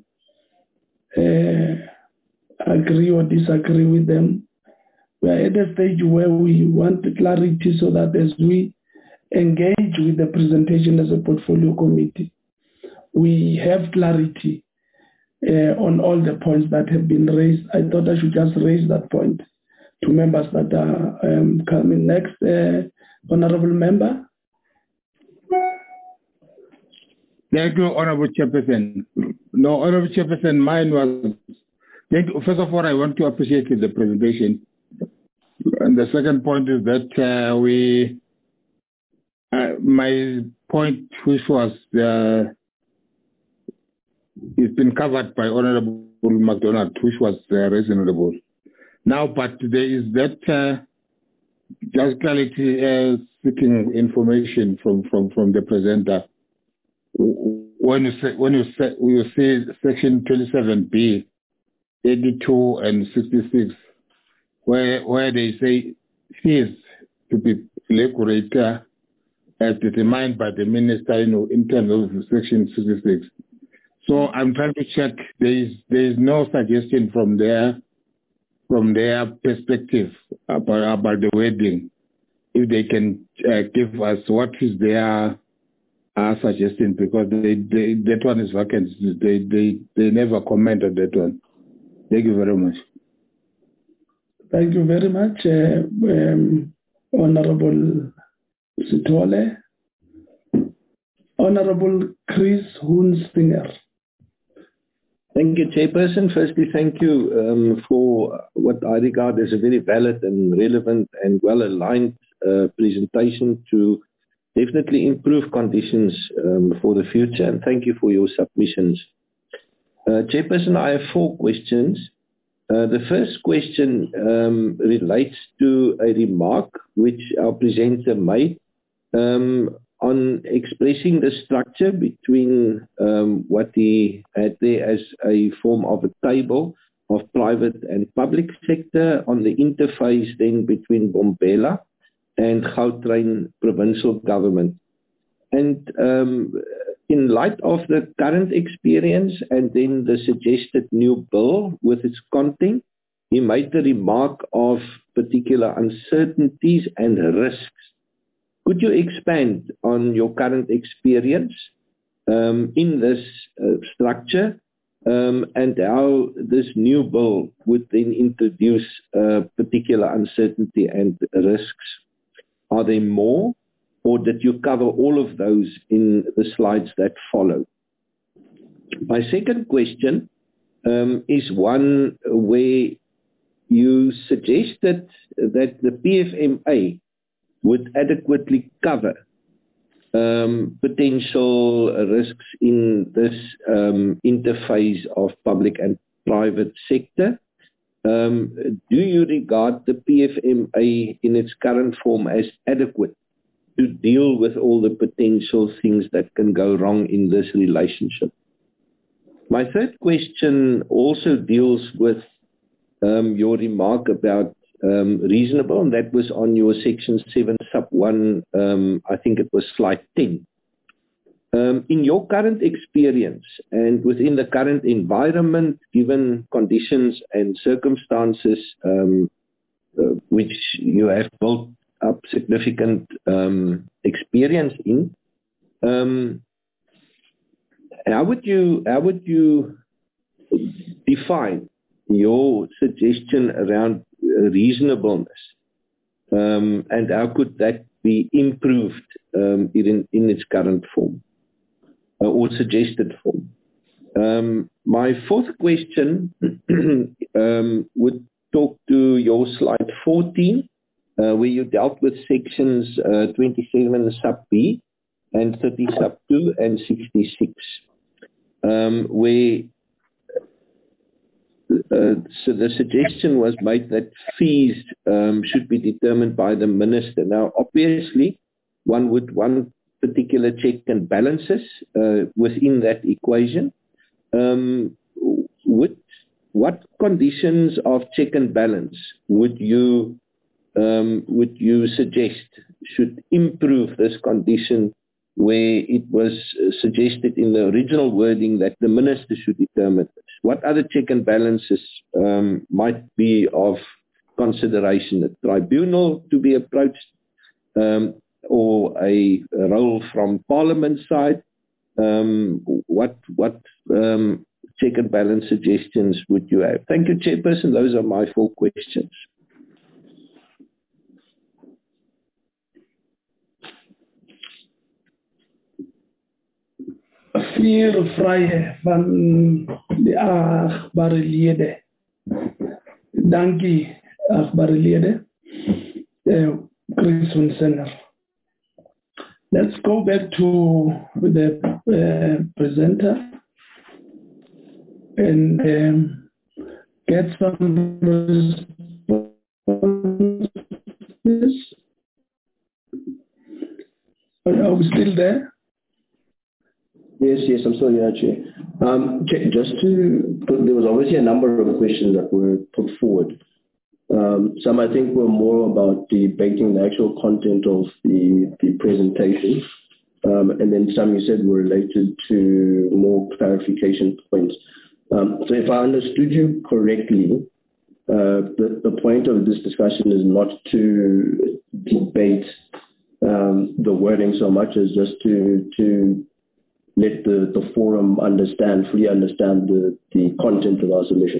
uh, agree or disagree with them. We are at a stage where we want clarity so that as we engage with the presentation as a portfolio committee, we have clarity uh, on all the points that have been raised. I thought I should just raise that point to members that are um, coming next. Uh, Honorable Member. Thank you, Honorable Chairperson. No, Honorable Chairperson, mine was, thank you. First of all, I want to appreciate the presentation. And the second point is that uh, we, uh, my point, which was, uh, it's been covered by Honorable MacDonald, which was uh, reasonable. Now, but there is that uh, just clarity uh, seeking information from, from, from the presenter. When you say, when you say, you say section twenty-seven B, eighty-two and sixty-six, where where they say fees to be regulated as determined by the minister, you know, in terms of section sixty-six. So I'm trying to check. There is there is no suggestion from their from their perspective about about the wording. If they can uh, give us what is their uh, suggestion, because they, they, that one is vacant. They they they never comment on that one. Thank you very much. Thank you very much, uh, um, Honorable Sithole. Honorable Chris Hunsinger. Thank you, Chairperson. Firstly, thank you um, for what I regard as a very valid and relevant and well-aligned uh, presentation to definitely improve conditions um, for the future. And thank you for your submissions. Uh, Chairperson, I have four questions. Uh, the first question um, relates to a remark which our presenter made um, on expressing the structure between um, what he had there as a form of a table of private and public sector on the interface then between Bombela and Gautrain provincial government. And um, in light of the current experience and then the suggested new bill with its content, he made the remark of particular uncertainties and risks. Could you expand on your current experience um, in this uh, structure um, and how this new bill would then introduce uh, particular uncertainty and risks? Are there more, or did you cover all of those in the slides that follow? My second question um, is one where you suggested that the P F M A would adequately cover um, potential risks in this um, interface of public and private sector. Um, do you regard the P F M A in its current form as adequate to deal with all the potential things that can go wrong in this relationship? My third question also deals with um, your remark about Um, reasonable, and that was on your section seven sub one, um, I think it was slide ten. Um, in your current experience and within the current environment, given conditions and circumstances um, uh, which you have built up significant um, experience in, um, how would you how would you define your suggestion around reasonableness, um, and how could that be improved um, in, in its current form uh, or suggested form? Um, my fourth question um, would talk to your slide fourteen, uh, where you dealt with sections uh, twenty-seven sub B and thirty sub two and sixty-six, um, where Uh, so the suggestion was made that fees um, should be determined by the minister. Now, obviously, one would want particular check and balances uh, within that equation. Um, would what conditions of check and balance would you um, would you suggest should improve this condition, where it was suggested in the original wording that the minister should determine this? What other check and balances um, might be of consideration? A tribunal to be approached, um, or a, a role from Parliament side? Um, what what um, check and balance suggestions would you have? Thank you, Chairperson. Those are my four questions. Vier vrije van de achtbaarleden. Dank je, achtbaarleden. Uh, Chris Winsener. Let's go back to the uh, presenter and um, get some responses. Are we still there? Yes, yes, I'm still here, Chair. Um, just to put, there was obviously a number of questions that were put forward. Um, some I think were more about debating the actual content of the, the presentation. Um, and then some you said were related to more clarification points. Um, so if I understood you correctly, uh, the, the point of this discussion is not to debate um, the wording so much as just to, to let the, the forum understand, fully understand the, the content of our submission.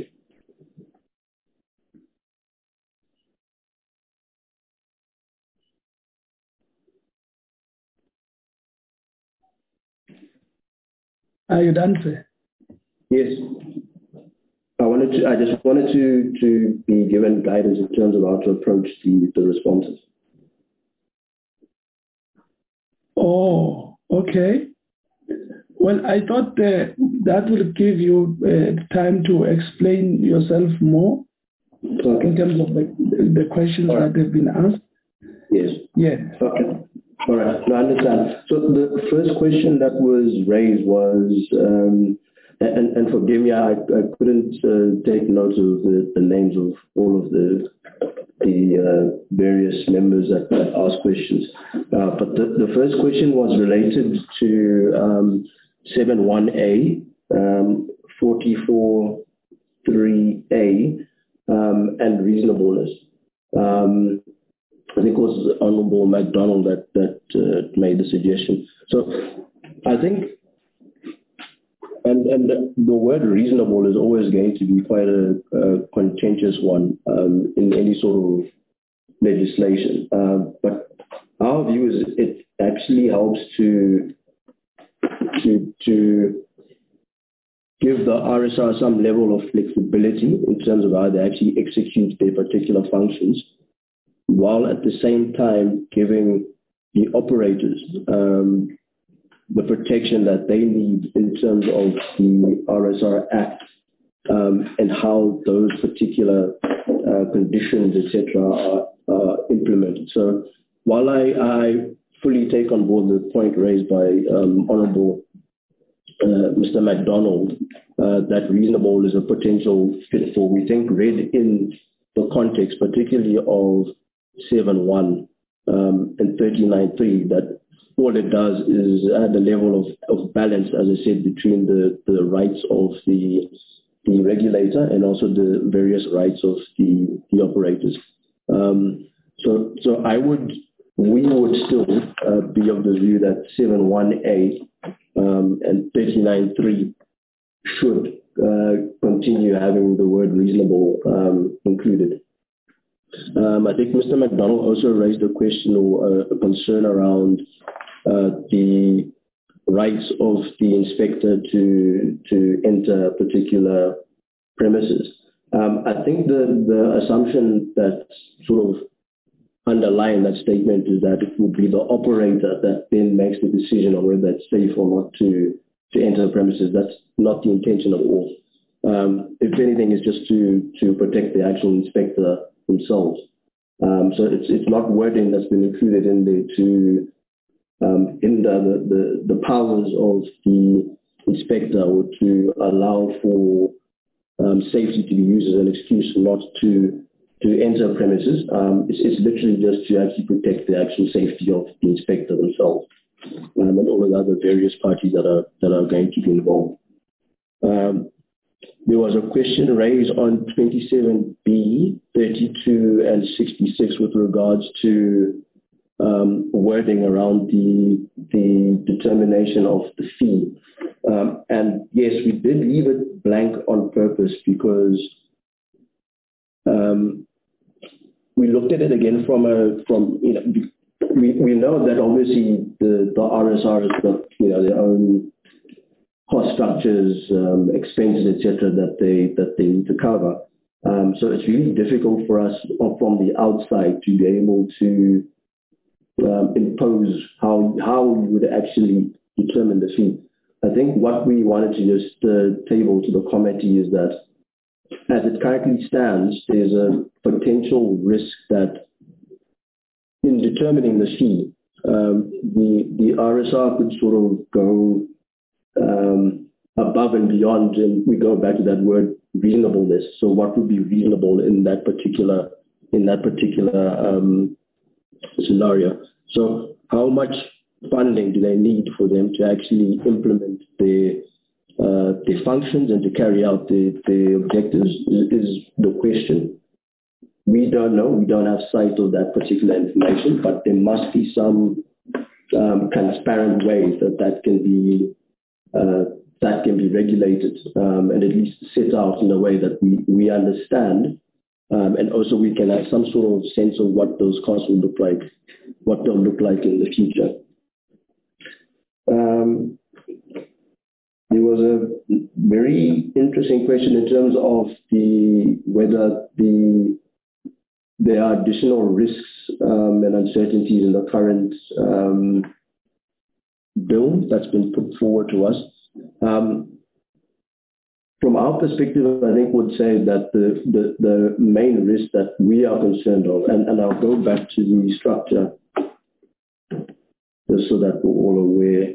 Are you done, sir? Yes. I wanted to, I just wanted to, to be given guidance in terms of how to approach the, the responses. Oh, okay. Well, I thought uh, that will give you uh, time to explain yourself more okay. in terms of the, the questions right. that have been asked. Yes. Yeah. Okay. All right. No, I understand. So the first question that was raised was, um, and, and forgive me, I, I couldn't uh, take notes of the, the names of all of the the uh, various members that, that asked questions. Uh, but the, the first question was related to um, seven one A, um, forty-four three A, um, and reasonableness. Um, I think it was Honourable MacDonald that, that uh, made the suggestion. So I think, and, and the word reasonable is always going to be quite a, a contentious one um, in any sort of legislation. Uh, but our view is it actually helps to, to, to give the R S R some level of flexibility in terms of how they actually execute their particular functions, while at the same time giving the operators um, the protection that they need in terms of the R S R Act um, and how those particular uh, conditions, et cetera, are, are implemented. So while I, I fully take on board the point raised by um, Honourable uh, Mister MacDonald, uh, that reasonable is a potential pitfall, we think read in the context, particularly of seven one um, and thirty-nine three, that all it does is add a level of, of balance, as I said, between the, the rights of the the regulator and also the various rights of the, the operators. Um, so so I would, we would still uh, be of the view that seven one A um, and thirty-nine three should uh, continue having the word reasonable um, included. Um, I think Mister MacDonald also raised a question or a concern around uh, the rights of the inspector to to enter particular premises. Um, I think the, the assumption that sort of underlying that statement is that it would be the operator that then makes the decision on whether it's safe or not to, to enter the premises. That's not the intention at all. Um, if anything, it's just to, to protect the actual inspector themselves. Um, so it's it's not wording that's been included in there to um, in the, the the powers of the inspector or to allow for um, safety to be used as an excuse not to to enter premises. Um, it's, it's literally just to actually protect the actual safety of the inspector themselves um, and all of the other various parties that are that are going to be involved. Um, there was a question raised on twenty-seven B, thirty-two and sixty-six with regards to um, wording around the the determination of the fee. Um, and yes, we did leave it blank on purpose because um, we looked at it again from a from you know we, we know that obviously the the R S R has got you know their own cost structures, um, expenses, et cetera that they that they need to cover. Um, so it's really difficult for us from the outside to be able to um, impose how how we would actually determine the fee. I think what we wanted to just uh, table to the committee is that as it currently stands, there's a potential risk that in determining the fee, um, the the R S R could sort of go um, above and beyond, and we go back to that word reasonableness. So, what would be reasonable in that particular in that particular um, scenario? So, how much funding do they need for them to actually implement their uh, their functions and to carry out the the objectives is, is the question. We don't know. We don't have sight of that particular information, but there must be some um, transparent ways that that can be uh, that can be regulated um, and at least set out in a way that we we understand, um, and also we can have some sort of sense of what those costs will look like, what they'll look like in the future. Um, there was a very interesting question in terms of the whether the there are additional risks um, and uncertainties in the current um, bill that's been put forward to us. Um, from our perspective, I think would say that the, the, the main risk that we are concerned of, and, and I'll go back to the structure just so that we're all aware.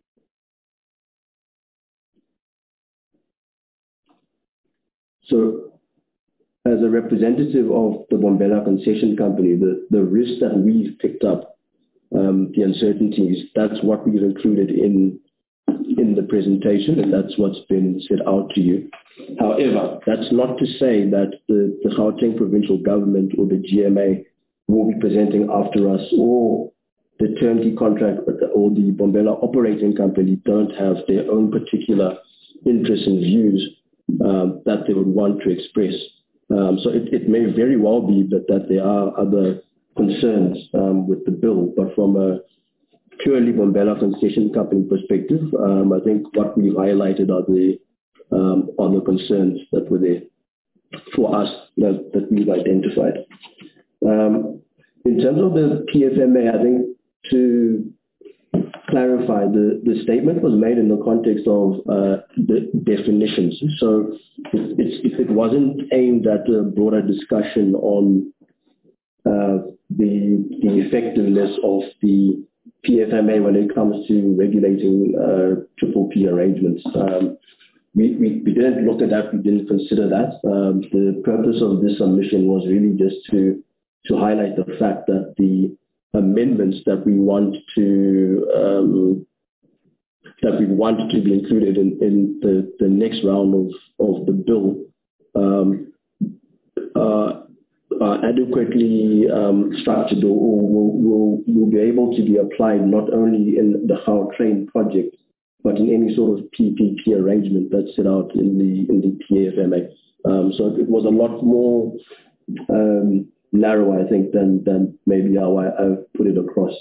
So as a representative of the Bombela Concession Company, the, the risk that we've picked up, um, the uncertainties, that's what we've included in, in the presentation, and that's what's been set out to you. However, that's not to say that the, the Gauteng provincial government or the G M A will be presenting after us, or the turnkey contract or the Bombela operating company don't have their own particular interests and views um, that they would want to express. Um, so it, it may very well be that, that there are other concerns um, with the bill, but from a purely Bombela Concession Company perspective, um, I think what we've highlighted are the um, are the concerns that were there for us that, that we've identified. Um, in terms of the P F M A, I think to clarify, the, the statement was made in the context of uh, the definitions. So it, it's, it wasn't aimed at a broader discussion on uh, the, the effectiveness of the P F M A when it comes to regulating uh, triple P arrangements. Um, we, we, we didn't look at that, we didn't consider that. Um, the purpose of this submission was really just to, to highlight the fact that the amendments that we want to um, that we want to be included in, in the, the next round of, of the bill um, uh, are adequately um, structured or will, will, will be able to be applied not only in the Gautrain project, but in any sort of P P P arrangement that's set out in the in the P F M A. Um, so it was a lot more um, narrow, I think, than, than maybe how I, I've put it across.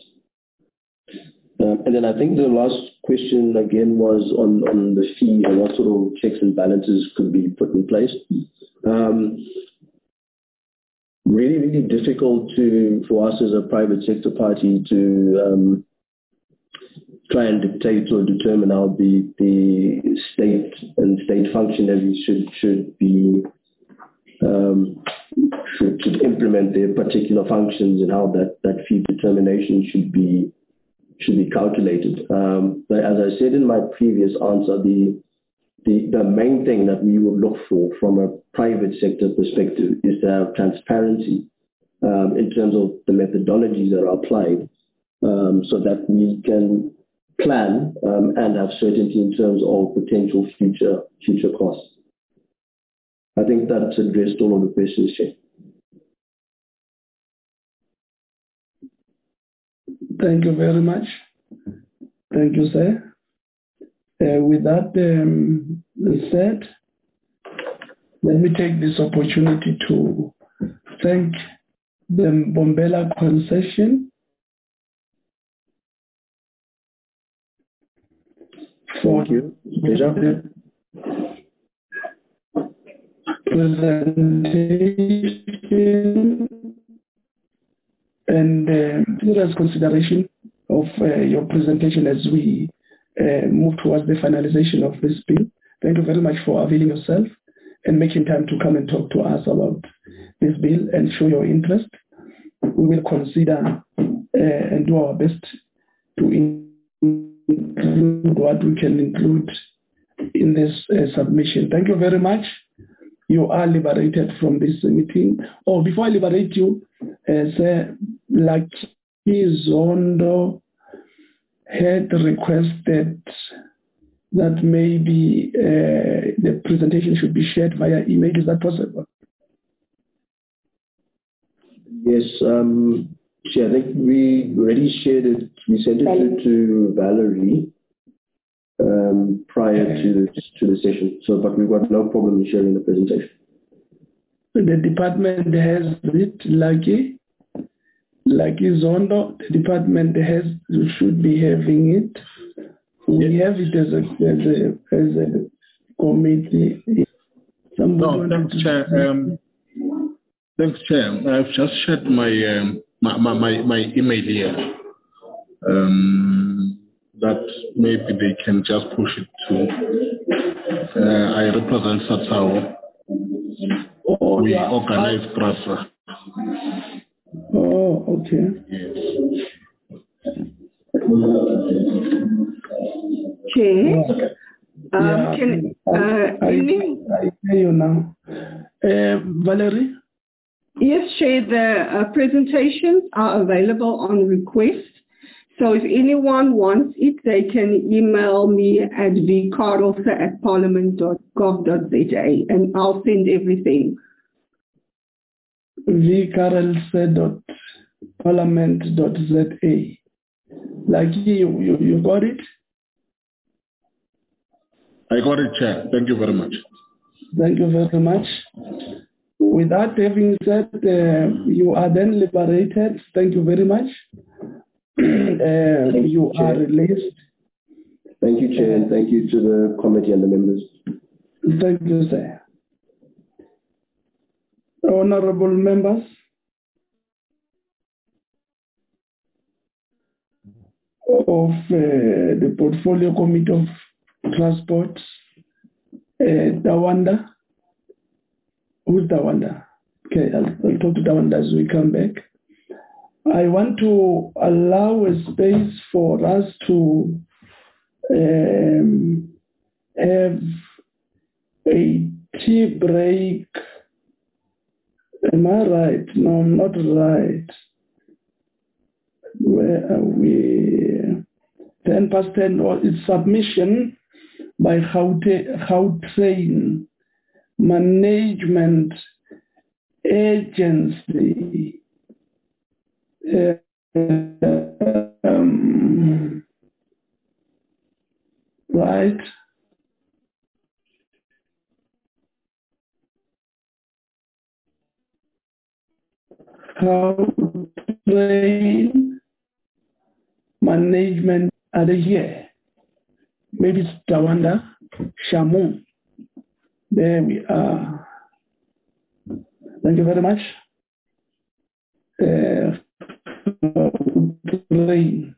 Um, and then I think the last question again was on, on the fee and what sort of checks and balances could be put in place. Um, really, really difficult to for us as a private sector party to um, try and dictate or determine how the, the state and state functionaries should should be um, should, should implement their particular functions and how that, that fee determination should be should be calculated. Um, but as I said in my previous answer, the the, the main thing that we would look for from a private sector perspective is to have transparency um, in terms of the methodologies that are applied um, so that we can plan um, and have certainty in terms of potential future future costs. I think that's addressed all of the questions, Chair. Thank you very much. Thank you, sir. Uh, with that um, said, let me take this opportunity to thank the Mbombela concession for you. the presentation and uh, serious consideration of uh, your presentation as we uh, move towards the finalization of this bill. Thank you very much for availing yourself and making time to come and talk to us about this bill and show your interest. We will consider uh, and do our best to include what we can include in this uh, submission. Thank you very much. You are liberated from this meeting. Oh, before I liberate you, as uh, Lucky Zondo had requested that maybe uh, the presentation should be shared via email. Is that possible? Yes, um, Chair, I think we already shared it. We sent it to, to Valerie um, prior to the, to the session. So, but we've got no problem in sharing the presentation. The department has it, Lucky. Lucky Zondo, the department has should be having it. We have it as a as a as a committee. No, thanks, Chair. Um, thanks, Chair. I've just shared my um, my, my my my email here. Um, that maybe they can just push it to. Uh, I represent Satsao. Oh, we yeah. organize Trasa. Oh, okay. Yes. Chair, Yeah. um, Yeah. can, uh, I, I, any, I hear you now. Uh, Valerie? Yes, Chair, the uh, presentations are available on request. So if anyone wants it, they can email me at v carlse at parliament dot gov dot z a and I'll send everything. v carlse dot parliament dot z a. Like you, you, you got it? I got it, Chair. Thank you very much. Thank you very much. With that having said, uh, you are then liberated. Thank you very much. Uh, you Chair. are released. Thank you, Chair, and thank you to the committee and the members. Thank you, sir. Honorable members, of uh, the Portfolio Committee of Transport, uh, Tawanda. Who's Tawanda? Okay, I'll, I'll talk to Tawanda as we come back. I want to allow a space for us to um, have a tea break. Am I right? No, I'm not right. Where are we? ten past ten, or it's submission by Gautrain Management Agency. Uh, um, right? Gautrain Management, are they here? Maybe it's Tawanda, Shamu. There we are. Thank you very much. Uh, train.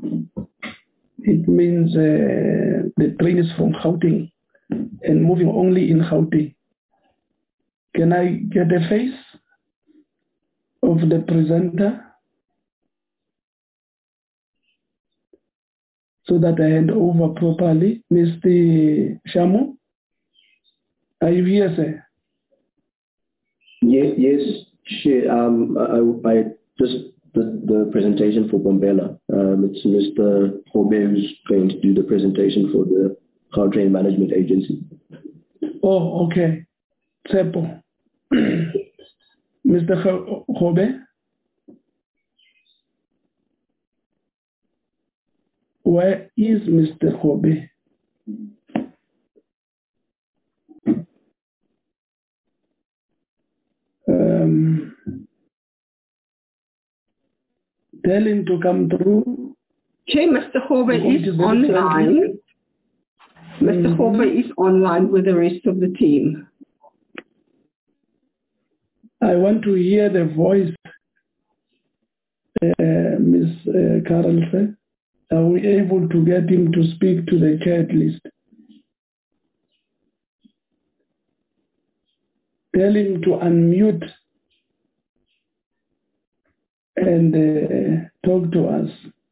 It means uh, the train is from Gauteng and moving only in Gauteng. Can I get a face of the presenter so that I hand over properly? Mister Shamu? Are you here, sir? Yes, yes, Chair. Um, I, I just the, the presentation for Bombela. Um, it's Mister Hobe who's going to do the presentation for the Gautrain Management Agency. Oh, okay. Tsepo. Mister Hobe? Where is Mister Hobe? Um, tell him to come through. Chair, Mister Hobe is online. Mister Mm-hmm. Hobe is online with the rest of the team. I want to hear the voice, uh, Miz Uh, Carol said. Are we able to get him to speak to the chair at least? Tell him to unmute and uh, talk to us.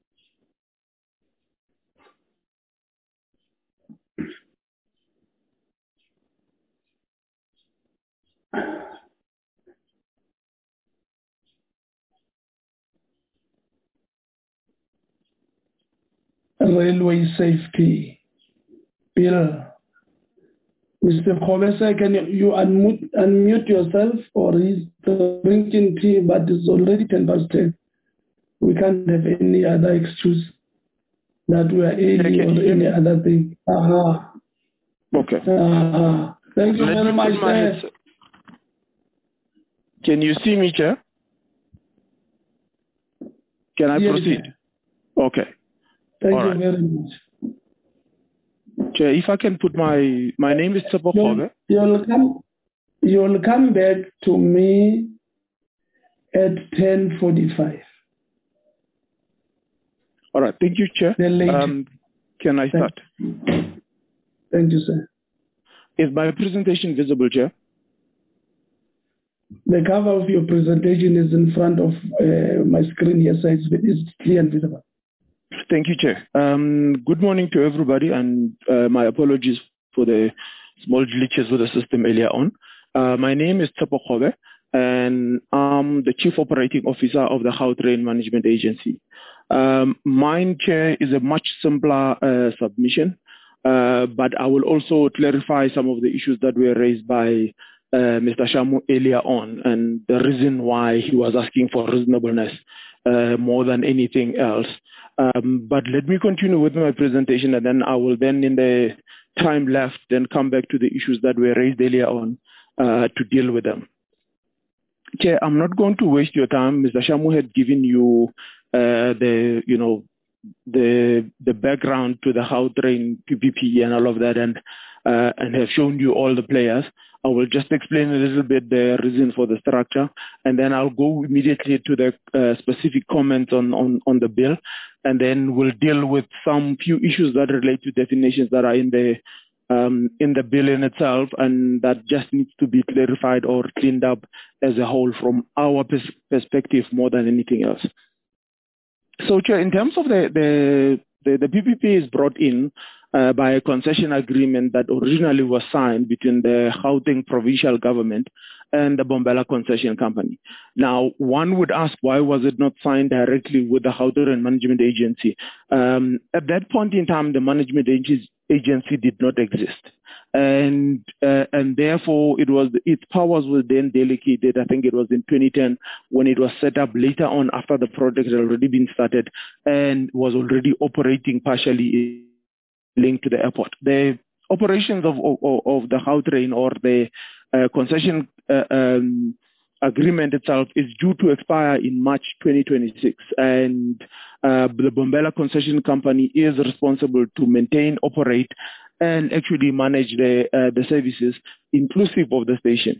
Railway safety bill. Mister Khobesa, can you, you unmute, unmute yourself, or he's drinking tea, but it's already ten past ten. We can't have any other excuse that we are early or any other thing. Uh-huh. Okay. Uh-huh. Thank you Let very much, sir. Can you see me, Chair? Can I Yes, proceed? sir. Okay. Thank All you right. very much. Chair, if I can put my, my name is Tsepo Khobe. You'll come, you'll come back to me at ten forty-five. All right. Thank you, Chair. Um, can I start? Thank you, sir. Is my presentation visible, Chair? The cover of your presentation is in front of uh, my screen here, so it's, it's clear and visible. Thank you, Chair. Um, good morning to everybody, and uh, my apologies for the small glitches with the system earlier on. Uh, my name is Tsepo Khobe, and I'm the Chief Operating Officer of the Gautrain Management Agency. Um, mine, Chair, is a much simpler uh, submission, uh, but I will also clarify some of the issues that were raised by uh, Mister Shamu earlier on, and the reason why he was asking for reasonableness uh, more than anything else. Um, but let me continue with my presentation, and then I will then, in the time left, then come back to the issues that were raised earlier on uh, to deal with them. Chair, I'm not going to waste your time. Mister Shamu had given you uh, the, you know, the the background to the Gautrain P P P and all of that, and uh, and have shown you all the players. I will just explain a little bit the reason for the structure, and then I'll go immediately to the uh, specific comments on, on, on the bill, and then we'll deal with some few issues that relate to definitions that are in the um, in the bill in itself, and that just needs to be clarified or cleaned up as a whole from our pers- perspective more than anything else. So, Chair, in terms of the, the, the, the P P P is brought in uh, by a concession agreement that originally was signed between the Gauteng provincial government and the Bombela Concession Company. Now, one would ask, why was it not signed directly with the Gautrain Management Agency? Um, at that point in time, the management agency did not exist. And uh, and therefore, it was its powers were then delegated. I think it was in twenty ten when it was set up later on after the project had already been started and was already operating partially linked to the airport. The operations of of, of the Gautrain or the uh, concession uh, um, agreement itself is due to expire in March twenty twenty-six, and uh, the Bombela Concession Company is responsible to maintain, operate, and actually manage the uh, the services inclusive of the station,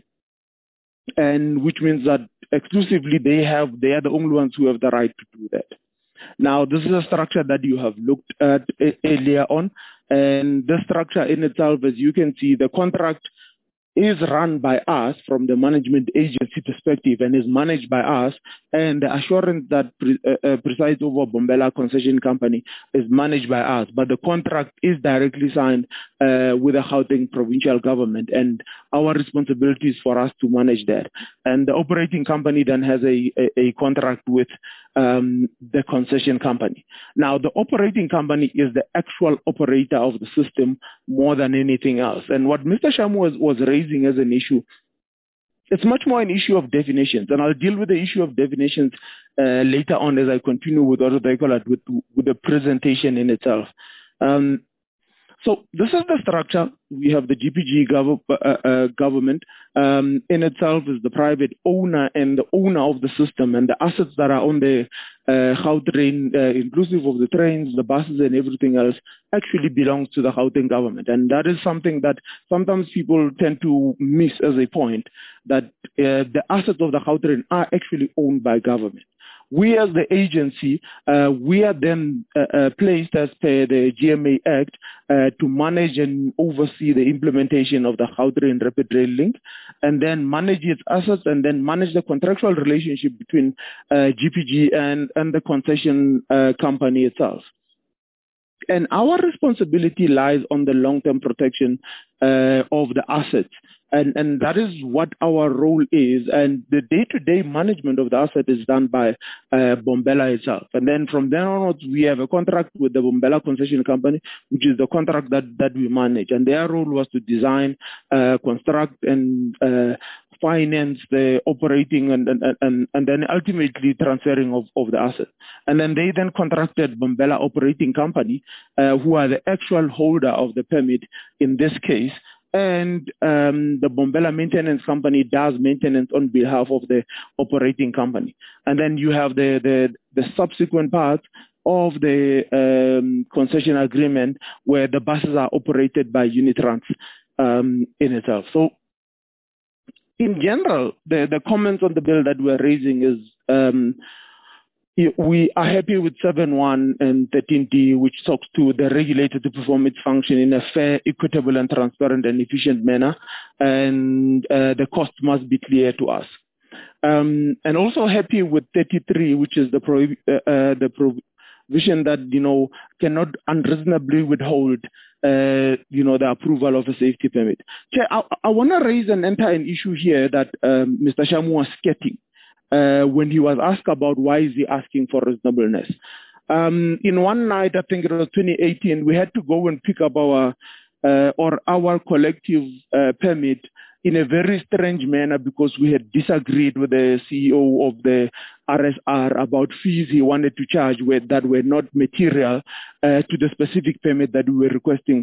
and which means that exclusively they have they are the only ones who have the right to do that. Now, this is a structure that you have looked at earlier on, and the structure in itself, as you can see, the contract is run by us from the management agency perspective and is managed by us, and the assurance that pre- uh, uh, presides over Bombela Concession Company is managed by us. But the contract is directly signed uh, with the Gauteng provincial government, and our responsibility is for us to manage that. And the operating company then has a, a, a contract with um, the concession company. Now, the operating company is the actual operator of the system more than anything else. And what Mister Shamu was, was raising as an issue, it's much more an issue of definitions. And I'll deal with the issue of definitions uh, later on as I continue with what they call it, with, with the presentation in itself. Um, So this is the structure. We have the G P G gov- uh, uh, government um, in itself is the private owner and the owner of the system, and the assets that are on the uh, Gautrain, uh, inclusive of the trains, the buses and everything else, actually belongs to the Gauteng government. And that is something that sometimes people tend to miss as a point, that uh, the assets of the Gautrain are actually owned by government. We as the agency, uh, we are then uh, uh, placed as per the G M A Act uh, to manage and oversee the implementation of the Gautrain Rapid Rail Link, and then manage its assets, and then manage the contractual relationship between uh, G P G and, and the concession uh, company itself. And our responsibility lies on the long-term protection uh, of the assets. And, and that is what our role is. And the day-to-day management of the asset is done by uh, Bombela itself. And then from then onwards, we have a contract with the Bombela Concession Company, which is the contract that, that we manage. And their role was to design, uh, construct, and uh, finance the operating and, and, and, and then ultimately transferring of, of the asset. And then they then contracted Bombela Operating Company, uh, who are the actual holder of the permit in this case. And um, the Bombela Maintenance Company does maintenance on behalf of the operating company. And then you have the, the, the subsequent part of the um, concession agreement where the buses are operated by Unitrans um, in itself. So in general, the, the comments on the bill that we're raising is um, we are happy with seven one and thirteen D, which talks to the regulator to perform its function in a fair, equitable, and transparent and efficient manner, and uh, the cost must be clear to us. Um, and also happy with thirty-three, which is the pro- uh, uh, the provision that you know cannot unreasonably withhold uh, you know the approval of a safety permit. Chair, I, I want to raise and enter an issue here that um, Mister Shamu was getting. Uh, when he was asked about why is he asking for reasonableness. Um, in one night, I think it was twenty eighteen, we had to go and pick up our uh, or our collective uh, permit in a very strange manner because we had disagreed with the C E O of the R S R about fees he wanted to charge with that were not material uh, to the specific permit that we were requesting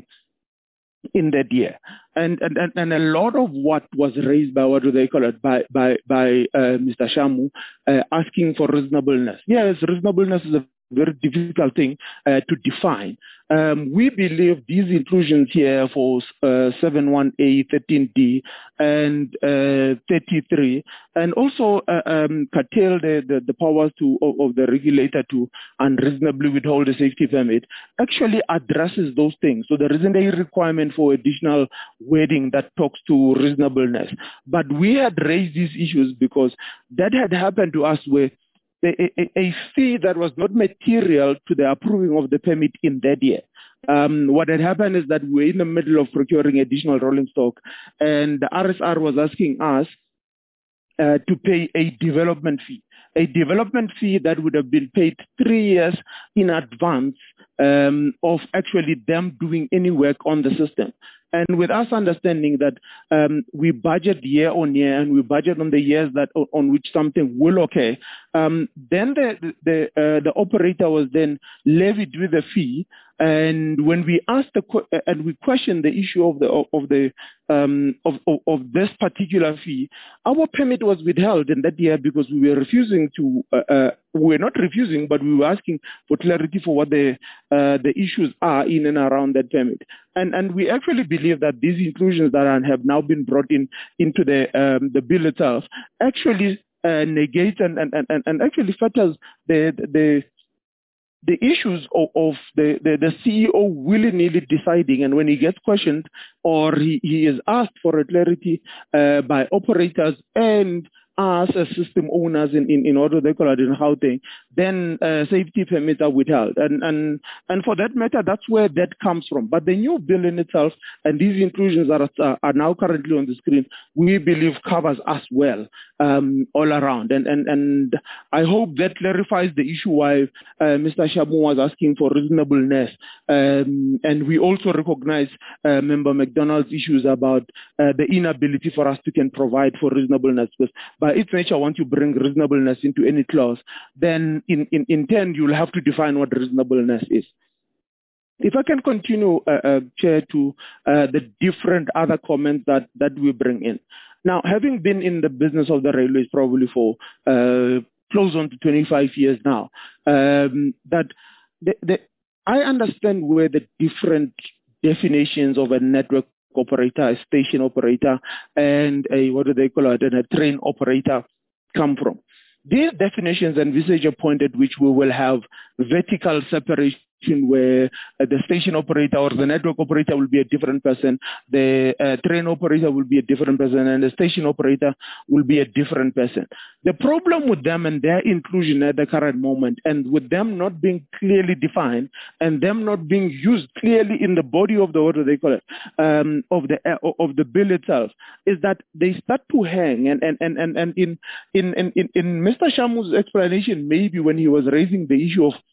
in that year. And, and and and a lot of what was raised by, what do they call it, by by by uh, Mister Shamu, uh, asking for reasonableness. Yes, reasonableness is a very difficult thing uh, to define. Um, we believe these inclusions here for uh, seven one A, thirteen D, and uh, thirty-three, and also uh, um, curtail the, the, the powers to, of, of the regulator to unreasonably withhold a safety permit, actually addresses those things. So there isn't a requirement for additional wording that talks to reasonableness. But we had raised these issues because that had happened to us where A, a, a fee that was not material to the approving of the permit in that year. Um, what had happened is that we were in the middle of procuring additional rolling stock, and the R S R was asking us uh, to pay a development fee, a development fee that would have been paid three years in advance um, of actually them doing any work on the system. And with us understanding that um, we budget year on year and we budget on the years that on which something will occur, um, then the the uh, the operator was then levied with a fee. And when we asked the uh, and we questioned the issue of the of, of the um, of, of of this particular fee, our permit was withheld in that year because we were refusing to. Uh, uh, we were not refusing, but we were asking for clarity for what the uh, the issues are in and around that permit. And and we actually believe that these inclusions that are, have now been brought in into the um, the bill itself actually uh, negate and, and, and, and actually fetters the the the issues of, of the, the, the C E O willy-nilly deciding, and when he gets questioned or he, he is asked for a clarity uh, by operators and us as system owners in, in, in order they call it in Gauteng, then uh, safety permits are withheld. And, and, and for that matter, that's where that comes from. But the new bill in itself, and these inclusions are, uh, are now currently on the screen, we believe covers us well um, all around. And, and, and I hope that clarifies the issue why uh, Mister Shamu was asking for reasonableness. Um, and we also recognize uh, Member McDonald's issues about uh, the inability for us to can provide for reasonableness, because by its nature, once you bring reasonableness into any clause, then in, in, in turn, you'll have to define what reasonableness is. If I can continue, uh, uh, Chair, to uh, the different other comments that, that we bring in. Now, having been in the business of the railways probably for uh, close on to twenty-five years now, um, that the, the, I understand where the different definitions of a network operator, a station operator, and a, what do they call it, and a train operator come from. These definitions envisage a point at which we will have vertical separation where uh, the station operator or the network operator will be a different person, the uh, train operator will be a different person, and the station operator will be a different person. The problem with them and their inclusion at the current moment, and with them not being clearly defined and them not being used clearly in the body of the, what do they call it, um, of the uh, of the bill itself, is that they start to hang. And and and and, and in, in in in Mister Shamu's explanation, maybe when he was raising the issue of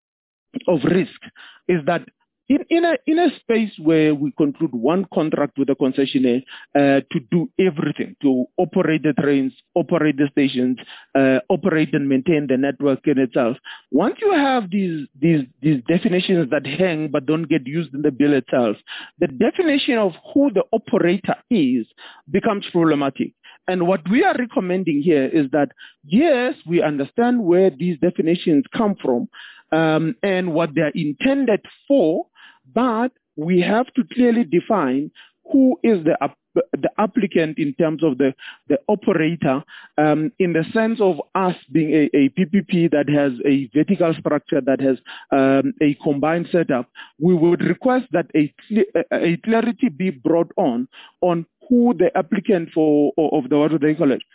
of risk, is that in, in, a, in a space where we conclude one contract with a concessionaire uh, to do everything, to operate the trains, operate the stations, uh, operate and maintain the network in itself, once you have these, these, these definitions that hang but don't get used in the bill itself, the definition of who the operator is becomes problematic. And what we are recommending here is that, yes, we understand where these definitions come from um, and what they're intended for, but we have to clearly define who is the uh, the applicant in terms of the, the operator, um, in the sense of us being a, a P P P that has a vertical structure, that has um, a combined setup. We would request that a, a clarity be brought on on who the applicant for of the, what do they call it,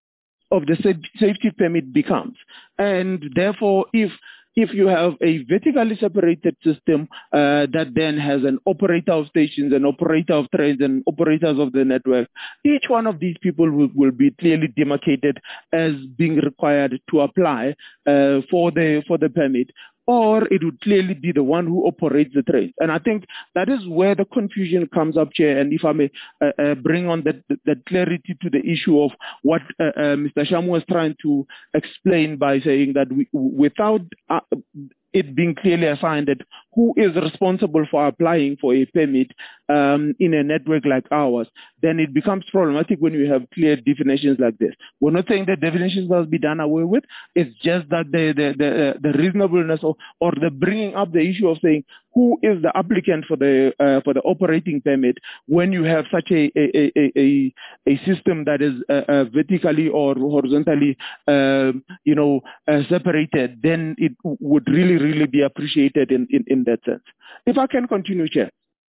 of the safety permit becomes. And therefore, if if you have a vertically separated system uh, that then has an operator of stations, an operator of trains, and operators of the network, each one of these people will, will be clearly demarcated as being required to apply uh, for the for the permit, or it would clearly be the one who operates the trains. And I think that is where the confusion comes up, Chair. And if I may uh, uh, bring on that, that clarity to the issue of what uh, uh, Mister Shamu was trying to explain by saying that we, without uh, it being clearly assigned that who is responsible for applying for a permit um, in a network like ours, then it becomes problematic when you have clear definitions like this. We're not saying that definitions must be done away with. It's just that the the the, uh, the reasonableness or, or the bringing up the issue of saying who is the applicant for the uh, for the operating permit when you have such a a a a, a system that is uh, uh, vertically or horizontally uh, you know uh, separated, then it would really really be appreciated in, in in that sense. If I can continue, Chair.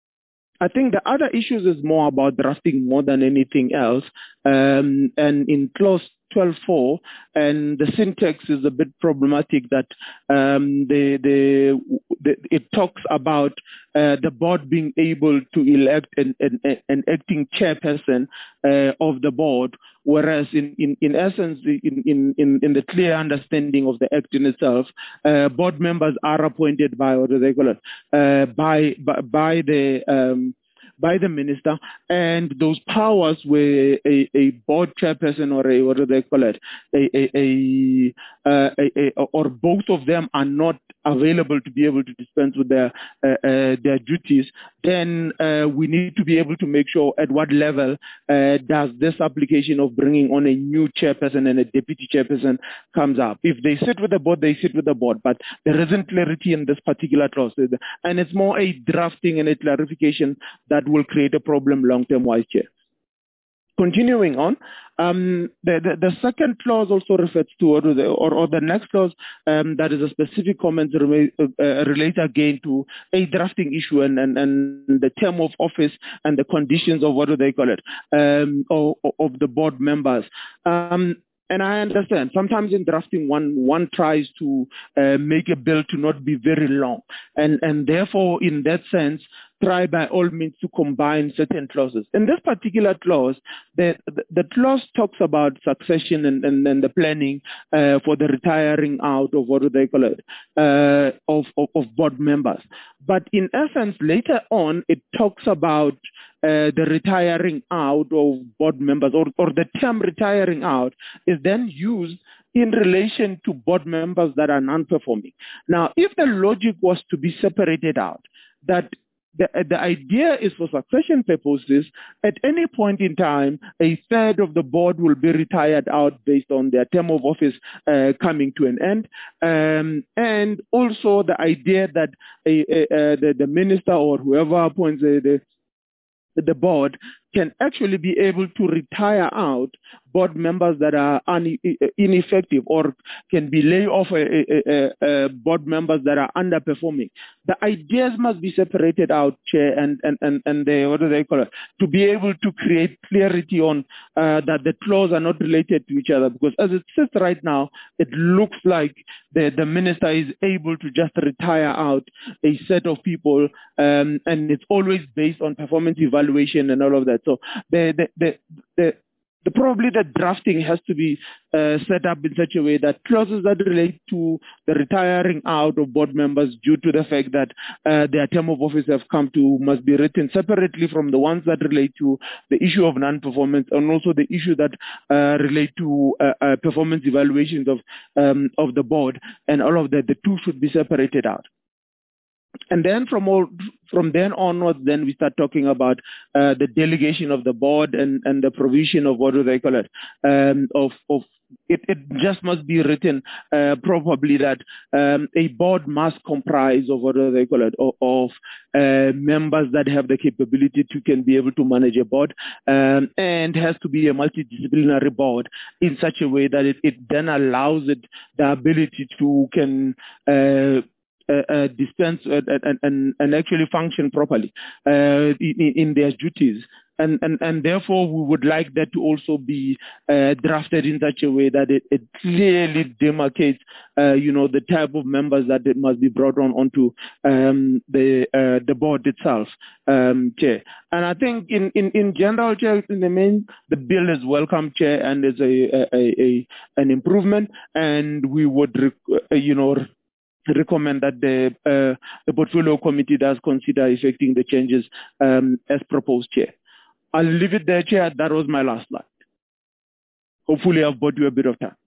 I think the other issues is more about drafting more than anything else. Um, and in clause twelve point four, and the syntax is a bit problematic, that um, the, the, the, it talks about uh, the board being able to elect an, an, an acting chairperson uh, of the board, whereas in, in, in essence, in, in, in the clear understanding of the act in itself, uh, board members are appointed by, what do they call it, uh, by, by, by the um, by the minister, and those powers where a, a board chairperson or a, what do they call it, a, a, a, uh, a, a or both of them are not available to be able to dispense with their uh, uh, their duties, then uh, we need to be able to make sure at what level uh, does this application of bringing on a new chairperson and a deputy chairperson comes up. If they sit with the board, they sit with the board, but there isn't clarity in this particular clause, and it's more a drafting and a clarification that will create a problem long-term wise, Chair. continuing on, um, the, the, the second clause also refers to, or the, or, or the next clause, um, that is a specific comment relate, uh, relate again to a drafting issue and, and, and the term of office and the conditions of what do they call it, um, of, of the board members. Um, And I understand sometimes in drafting one one tries to uh, make a bill to not be very long, and and therefore in that sense try by all means to combine certain clauses. In this particular clause, the the, the clause talks about succession and and, and the planning uh, for the retiring out of what do they call it uh, of, of of board members. But in essence, later on it talks about Uh, the retiring out of board members, or, or the term retiring out is then used in relation to board members that are non-performing. Now, if the logic was to be separated out, that the, the idea is for succession purposes, at any point in time, a third of the board will be retired out based on their term of office uh, coming to an end. Um, and also the idea that a, a, a, the, the minister or whoever appoints the, the the board can actually be able to retire out board members that are un- ineffective or can be lay off uh, uh, uh, board members that are underperforming. The ideas must be separated out, Chair, and, and, and, and the, what do they call it, to be able to create clarity on uh, that the clauses are not related to each other, because as it sits right now, it looks like the, the minister is able to just retire out a set of people, um, and it's always based on performance evaluation and all of that. So the the the, the The, probably the drafting has to be uh, set up in such a way that clauses that relate to the retiring out of board members due to the fact that uh, their term of office have come to must be written separately from the ones that relate to the issue of non-performance, and also the issue that uh, relate to uh, uh, performance evaluations of um, of the board, and all of that. The two should be separated out. And then from all, from then onwards, then we start talking about uh, the delegation of the board and, and the provision of what do they call it, um, of, of it, it just must be written uh, probably that um, a board must comprise of what do they call it, of, of uh, members that have the capability to can be able to manage a board, um, and has to be a multidisciplinary board in such a way that it, it then allows it the ability to can uh, Uh, uh, dispense uh, and, and, and actually function properly uh, in, in their duties. And, and, and therefore, we would like that to also be uh, drafted in such a way that it, it clearly demarcates, uh, you know, the type of members that it must be brought on onto um, the uh, the board itself, um, Chair. And I think in, in, in general, Chair, in the main, the bill is welcome, Chair, and is a, a, a an improvement, and we would, uh, you know, recommend that the uh, the portfolio committee does consider effecting the changes um, as proposed, Chair. I'll leave it there, Chair. That was my last slide. Hopefully, I've bought you a bit of time.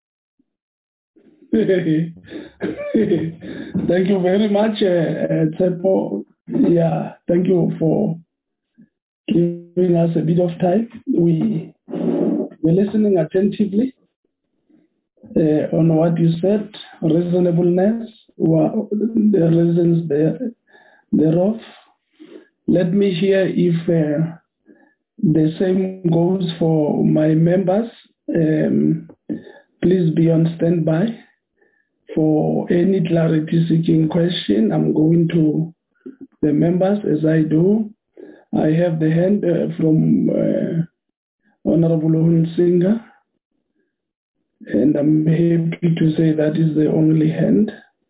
Thank you very much, uh, Tsepo. Yeah, thank you for giving us a bit of time. We were listening attentively Uh, on what you said, reasonableness, the reasons there, thereof. Let me hear if uh, the same goes for my members. Um, please be on standby for any clarity-seeking question. I'm going to the members as I do. I have the hand uh, from uh, Honorable Hunsinger. And I'm happy to say that is the only hand.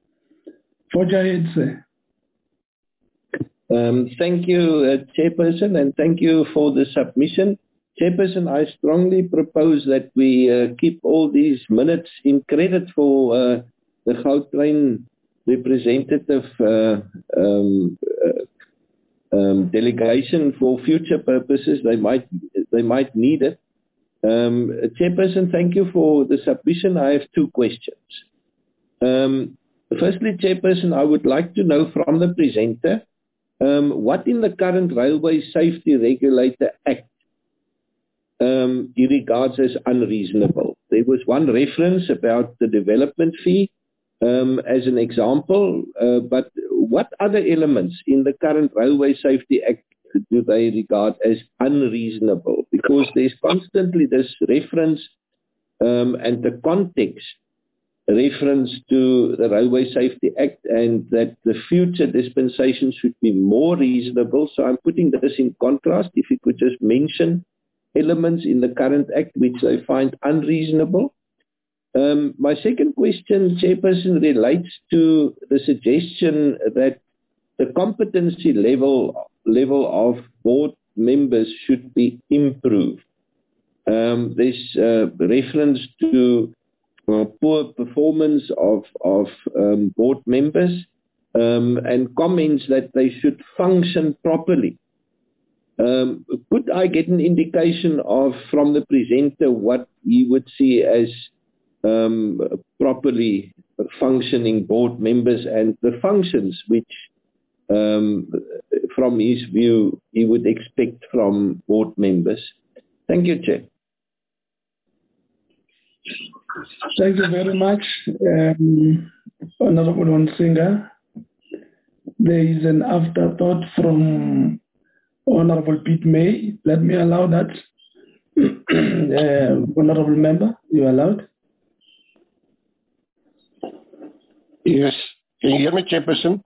Um, thank you, uh, Chairperson, and thank you for the submission. Chairperson, I strongly propose that we uh, keep all these minutes in credit for uh, the Gautrain representative uh, um, uh, um, delegation for future purposes. They might they might need it. Um, Chairperson, thank you for the submission. I have two questions. Um, firstly, Chairperson, I would like to know from the presenter um, what in the current Railway Safety Regulator Act um, he regards as unreasonable. There was one reference about the development fee um, as an example, uh, but what other elements in the current Railway Safety Act do they regard as unreasonable? Because there's constantly this reference um, and the context reference to the Railway Safety Act and that the future dispensation should be more reasonable. So I'm putting this in contrast. If you could just mention elements in the current Act which they find unreasonable. Um, my second question, Chairperson, relates to the suggestion that the competency level level of board members should be improved. Um, there's uh, reference to uh, poor performance of, of um, board members um, and comments that they should function properly. Um, could I get an indication of, from the presenter, what he would see as um, properly functioning board members and the functions which, um, from his view, he would expect from board members? Thank you, Chair. Thank you very much, um, Honorable Onsinga. There is an afterthought from Honorable Pete May. Let me allow that. uh, Honorable Member, you allowed? Yes. Can you hear me, Chairperson?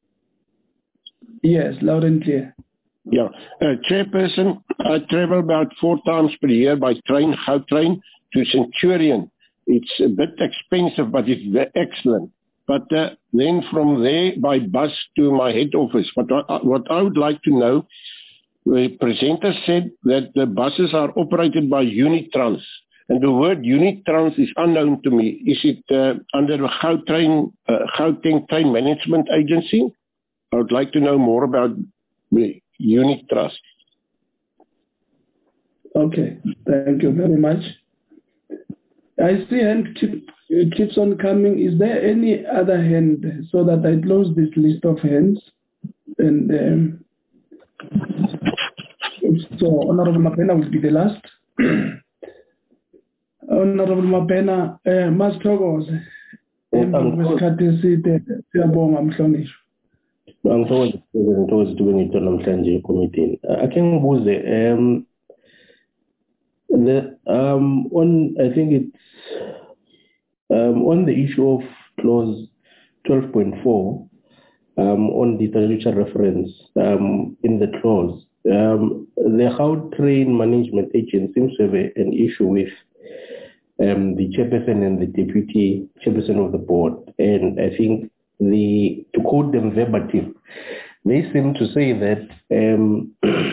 Yes, loud and clear. Yeah. Uh, Chairperson, I travel about four times per year by train, Gautrain, to Centurion. It's a bit expensive, but it's excellent. But uh, then from there by bus to my head office. But uh, what I would like to know, the presenter said that the buses are operated by Unitrans. And the word Unitrans is unknown to me. Is it uh, under the Gautrain, uh, Gauteng Train Management Agency? I would like to know more about the Unitrans. Okay, thank you very much. I see hand keep, keeps on coming. Is there any other hand so that I close this list of hands? And um, so Honorable Mapena will be the last. Honorable Mapena, uh, Mastogos, ngesikhathi eside siyabonga mhlonishwa. Ngithokoze doing it namhlanje ekomidini. Ake ngibuze um the um on I think it's um on the issue of clause twelve point four um on the statutory reference um in the clause um the Gautrain Management Agency seems to have a, an issue with um the chairperson and the deputy chairperson of the board, and I think the to quote them verbatim, they seem to say that um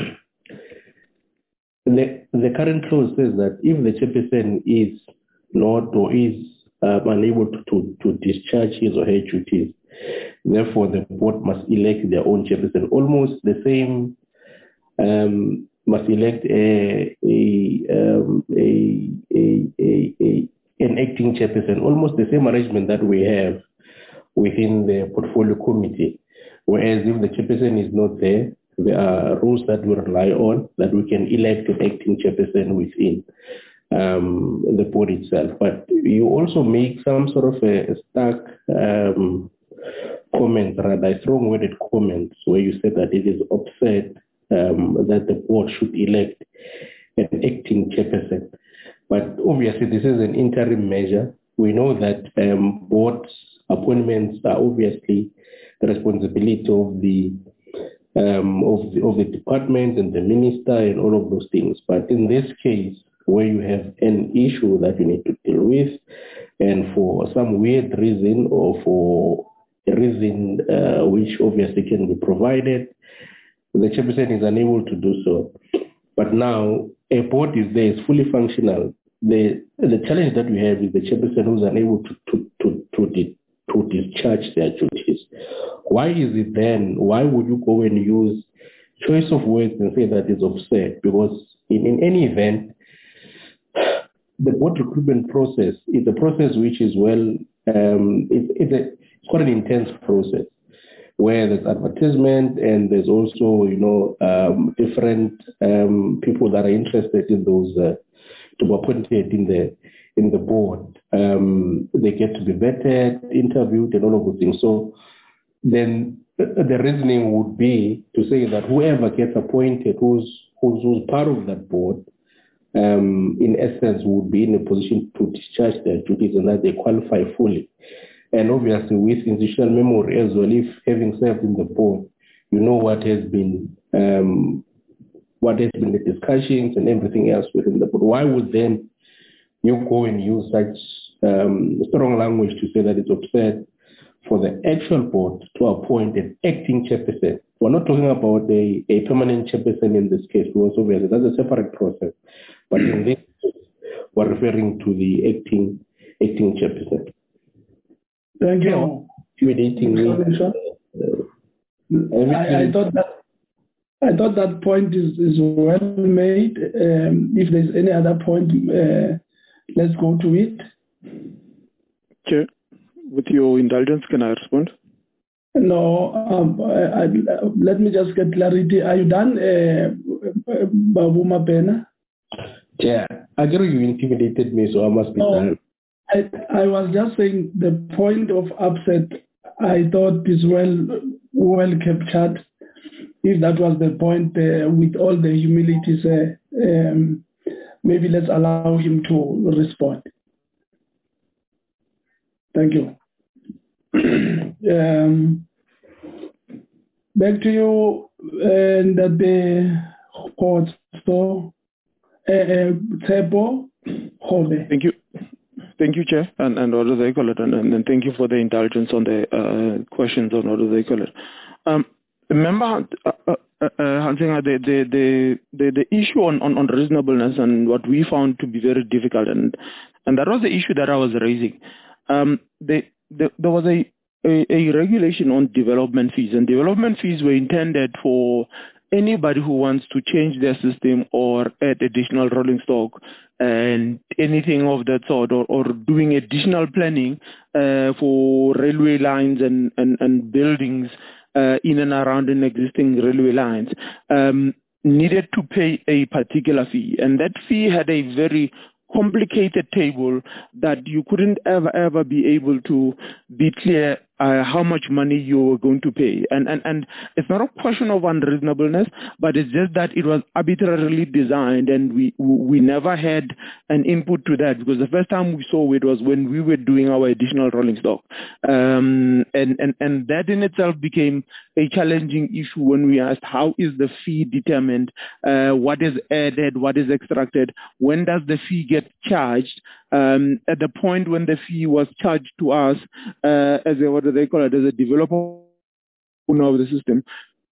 The, the current clause says that if the chairperson is not or is um, unable to, to, to discharge his or her duties, therefore the board must elect their own chairperson. Almost the same, um, must elect a, a, um, a, a, a, a an acting chairperson. Almost the same arrangement that we have within the portfolio committee. Whereas if the chairperson is not there, there are rules that we rely on that we can elect an acting chairperson within um, the board itself. But you also make some sort of a stark um, comment, rather strong-worded comments, where you said that it is upset um, that the board should elect an acting chairperson. But obviously, this is an interim measure. We know that um, board appointments are obviously the responsibility of the Um, of, the, of the department and the minister and all of those things. But in this case, where you have an issue that you need to deal with, and for some weird reason or for a reason uh, which obviously can be provided, the chairperson is unable to do so. But now a board is there, is fully functional. The the challenge that we have is the chairperson who is unable to to to to, di- to discharge their duties. Why is it then, why would you go and use choice of words and say that is upset? Because in, in any event, the board recruitment process is a process which is well, um, it, it's, a, it's quite an intense process where there's advertisement and there's also, you know, um, different um, people that are interested in those uh, to be appointed in the in the board. Um, they get to be vetted, interviewed, and all of those things. So then the reasoning would be to say that whoever gets appointed, who's who's, who's part of that board, um, in essence, would be in a position to discharge their duties and that they qualify fully. And obviously, with institutional memory as well, if having served in the board, you know what has been um, what has been the discussions and everything else within the board. Why would then you go and use such um, strong language to say that it's absurd for the actual board to appoint an acting chairperson? We're not talking about a, a permanent chairperson in this case, because obviously that's a separate process. But in this case, we're referring to the acting acting chairperson. Thank you. Intimidating me. Uh, I, I thought that I thought that point is, is well made. Um, if there's any other point, uh, let's go to it. Chair, with your indulgence, can I respond? No, um, I, I, let me just get clarity. Are you done, uh, Babu Mapena? Yeah, I agree you intimidated me, so I must be no, done. I, I was just saying the point of upset, I thought is well, well captured. If that was the point, uh, with all the humility, uh, um, maybe let's allow him to respond. Thank you. um, back to you, and uh, the court. So, Tshepo Kgobe. Thank you. Thank you, Chair, and, and what do they call it? And, and, and thank you for the indulgence on the uh, questions on what do they call it. Um, remember, uh, uh, uh, Hansinga, the, the, the, the, the issue on, on, on reasonableness and what we found to be very difficult, and, and that was the issue that I was raising. Um, the, the, there was a, a, a regulation on development fees, and development fees were intended for anybody who wants to change their system or add additional rolling stock and anything of that sort, or, or doing additional planning uh, for railway lines and, and, and buildings uh, in and around an existing railway lines, um, needed to pay a particular fee. And that fee had a very complicated table that you couldn't ever, ever be able to be clear uh, how much money you were going to pay. And, and, and it's not a question of unreasonableness, but it's just that it was arbitrarily designed, and we, we never had an input to that, because the first time we saw it was when we were doing our additional rolling stock. Um, and, and, and that in itself became a challenging issue when we asked, how is the fee determined? Uh, what is added? What is extracted? When does the fee get charged? Um, at the point when the fee was charged to us uh, as a, what do they call it, as a developer of the system,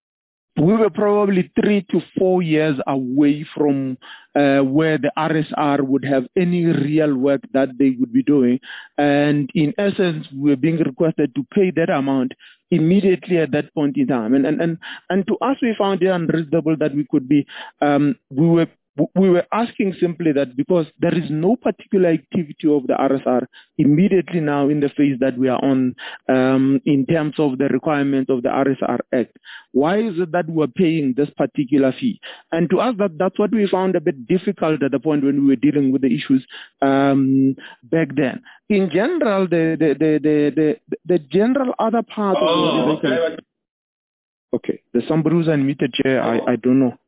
we were probably three to four years away from uh, where the R S R would have any real work that they would be doing. And in essence, we were being requested to pay that amount immediately at that point in time. And and and, and to us, we found it unreasonable that we could be, um, we were we were asking simply that because there is no particular activity of the R S R immediately now in the phase that we are on um, in terms of the requirements of the R S R Act. Why is it that we're paying this particular fee? And to us, that, that's what we found a bit difficult at the point when we were dealing with the issues um, back then. In general, the the the the, the, the general other part oh, of the okay. okay, there's somebody who's unmuted, Chair. I, I don't know.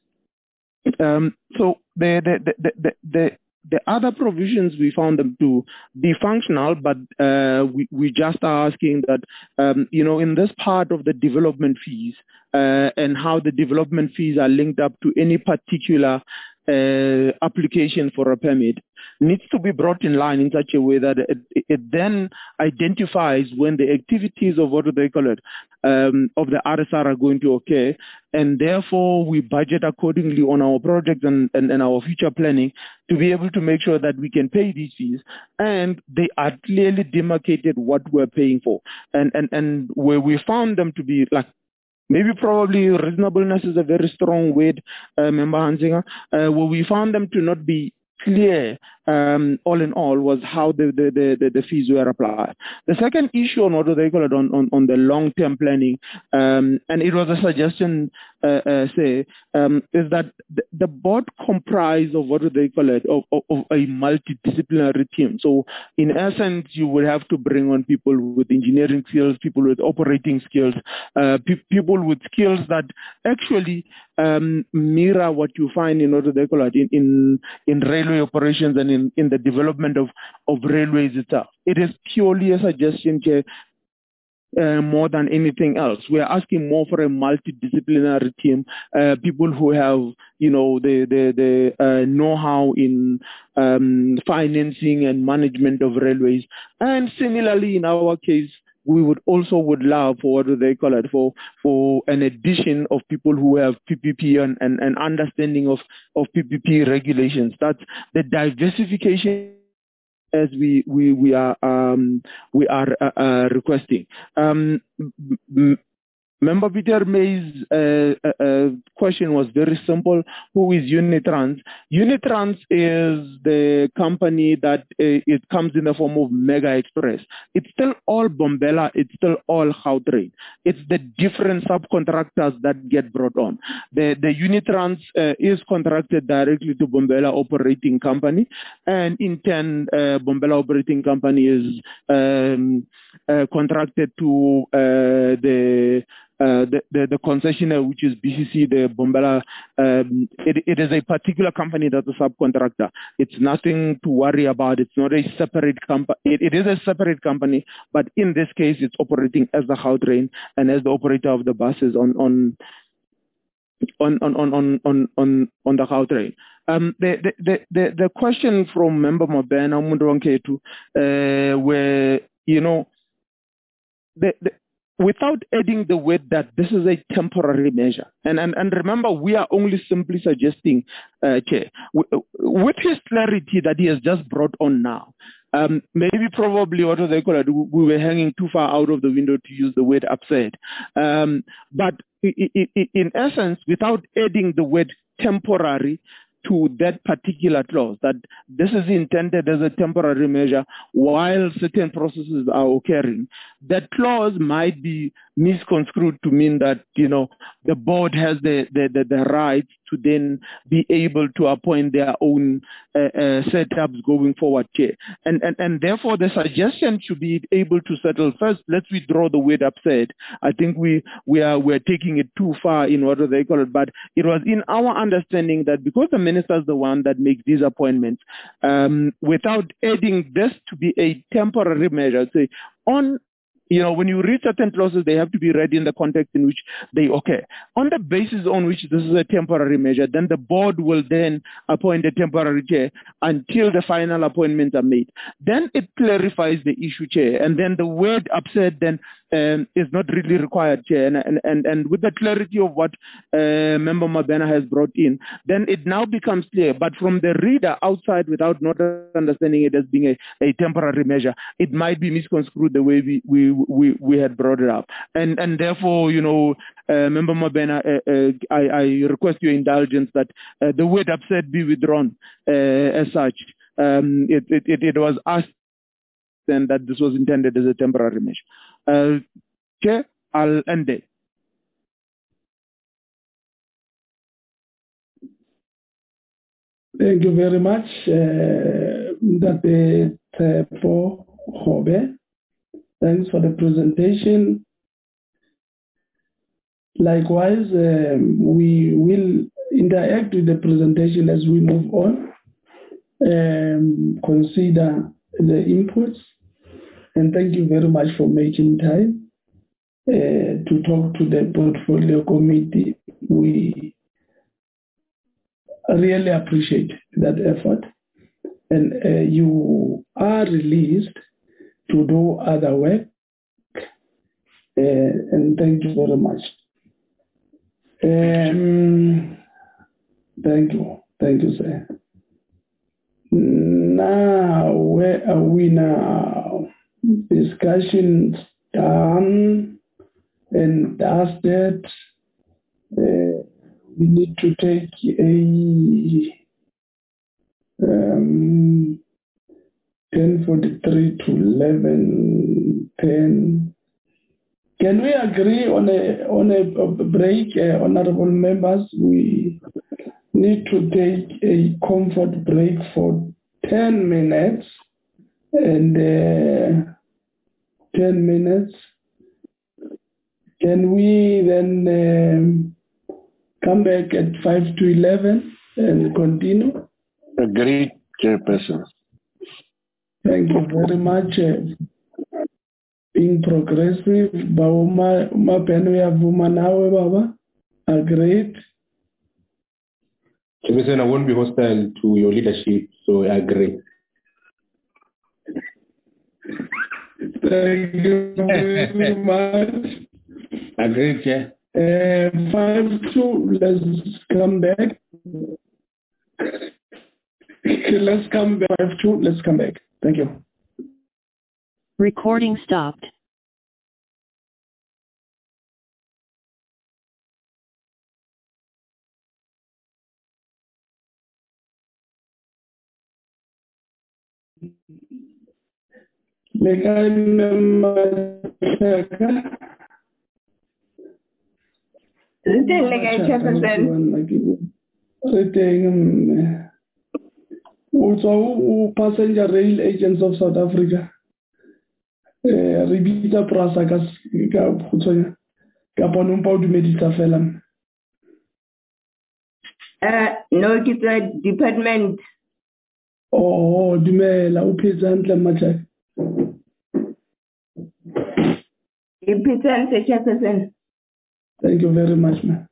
Um, so the the, the, the, the the other provisions, we found them to be functional, but uh, we, we just are asking that, um, you know, in this part of the development fees uh, and how the development fees are linked up to any particular uh, application for a permit, needs to be brought in line in such a way that it, it then identifies when the activities of what do they call it, um, of the R S R are going to occur, and therefore we budget accordingly on our projects and, and, and our future planning to be able to make sure that we can pay these fees, and they are clearly demarcated what we're paying for. And, and, and where we found them to be like, maybe probably reasonableness is a very strong word, uh, Member Hansinga, uh, where we found them to not be clear um, all in all, was how the, the, the, the fees were applied. The second issue on what do they call it on, on, on the long-term planning, um, and it was a suggestion, uh, uh, say, um, is that the, the board comprised of what do they call it, of, of, of a multidisciplinary team. So in essence, you would have to bring on people with engineering skills, people with operating skills, uh, pe- people with skills that actually um, mirror what you find in what do they call it in, in, in railway operations and in, in the development of, of railways itself. It is purely a suggestion, Chair, Uh, more than anything else. We're asking more for a multidisciplinary team, uh, people who have, you know, the the, the uh, know-how in um, financing and management of railways. And similarly, in our case, we would also would love for, what do they call it, for for an addition of people who have P P P and, and, and understanding of, of P P P regulations. That's the diversification as we we we are um, we are uh, uh, requesting. Um, m- Member Peter May's uh, uh, uh, question was very simple. Who is Unitrans? Unitrans is the company that uh, it comes in the form of Mega Express. It's still all Bombela. It's still all Gautrain. It's the different subcontractors that get brought on. The the Unitrans uh, is contracted directly to Bombela Operating Company, and in turn, uh, Bombela Operating Company is um, uh, contracted to uh, the Uh, the, the, the concessionaire, which is B C C, the Bombela, um, it, it is a particular company that's a subcontractor. It's nothing to worry about. It's not a separate company. It, it is a separate company, but in this case, it's operating as the Gautrain and as the operator of the buses on on on on on on on, on, on the Gautrain. Um, the, the, the, the, the question from Member Mabena Mundwanketu, uh, where, you know, the, the without adding the word that this is a temporary measure. And and, and remember, we are only simply suggesting, uh, Chair, w- with his clarity that he has just brought on now, um, maybe probably, what do they call it, we were hanging too far out of the window to use the word upset. Um, but i- i- in essence, without adding the word temporary to that particular clause, that this is intended as a temporary measure while certain processes are occurring, that clause might be misconstrued to mean that, you know, the board has the, the, the, the right to then be able to appoint their own uh, uh, setups going forward here. And, and, and therefore, the suggestion should be able to settle first. Let's withdraw the word upset. I think we, we are we're taking it too far in what they call it. But it was in our understanding that because the minister is the one that makes these appointments, um, without adding this to be a temporary measure, say on, you know, when you read certain clauses, they have to be read in the context in which they occur. On the basis on which this is a temporary measure, then the board will then appoint a temporary chair until the final appointments are made. Then it clarifies the issue, Chair, and then the word upset then um, is not really required, Chair. And, and, and, and with the clarity of what uh, Member Mabena has brought in, then it now becomes clear. But from the reader outside, without not understanding it as being a, a temporary measure, it might be misconstrued the way we, we we we had brought it up, and and therefore, you know, uh, Member Mabena, uh, uh, I, I request your indulgence that uh, the word upset be withdrawn uh, as such. Um, it, it it it was asked then that this was intended as a temporary measure. Uh, Chair, I'll end there. Thank you very much, uh, Mdate Tepo Hobe. Thanks for the presentation. Likewise, um, we will interact with the presentation as we move on, um, consider the inputs, and thank you very much for making time uh, to talk to the portfolio committee. We really appreciate that effort, and uh, you are released to do other work, uh, and thank you very much. Um, thank you, thank you, sir. Now, where are we now? Discussions done and dusted. Uh, we need to take a Um, ten forty-three to eleven ten. Can we agree on a on a, a break, uh, honorable members? We need to take a comfort break for ten minutes and uh, ten minutes. Can we then um, come back at five to eleven and continue? Agreed, Chairperson. Thank you very much. Uh, being progressive, Bauma Mapenu Yavuma Nawe Baba. Agreed. Chairperson, I won't be hostile to your leadership, so I agree. Thank you very much. Agreed, Chair. Uh, five two, let's come back. Let's come back. Five two, let's come back. Thank you. Recording stopped. Also, passenger rail agents of South Africa. Ribita prasa ka ka putsonya ka pona mpa o dumedisa fela. Uh, no, ke tswa department. Oh, dumela o phetse hantle Mmatjhaka. Ke phetse hantle Chairperson. Thank you very much, man.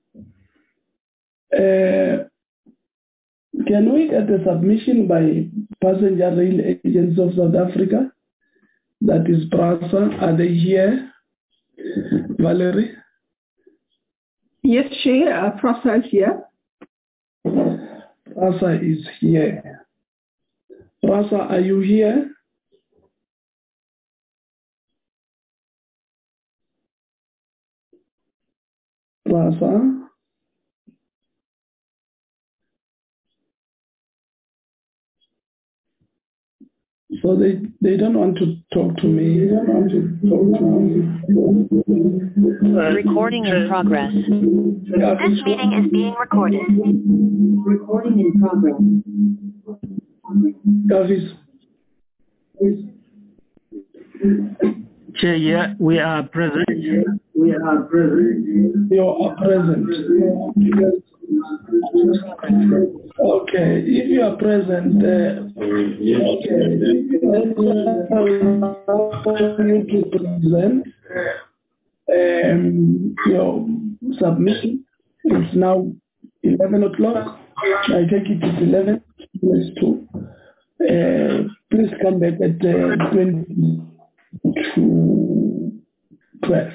Uh, can we get a submission by passenger rail agents of South Africa? That is PRASA. Are they here? Valerie? Yes, Chair. Uh, PRASA is here. PRASA is here. PRASA, are you here? PRASA? So they, they don't want to talk to me. They don't want to talk to me. Recording in progress. This meeting is being recorded. Recording in progress. Davis. Chair, yeah, we are present. We are present. You are present. Okay, if you are present, uh, okay, you to present um, your submission. It's now eleven o'clock. I take it to eleven. Plus two. Uh, please come back at uh, twenty to twelve.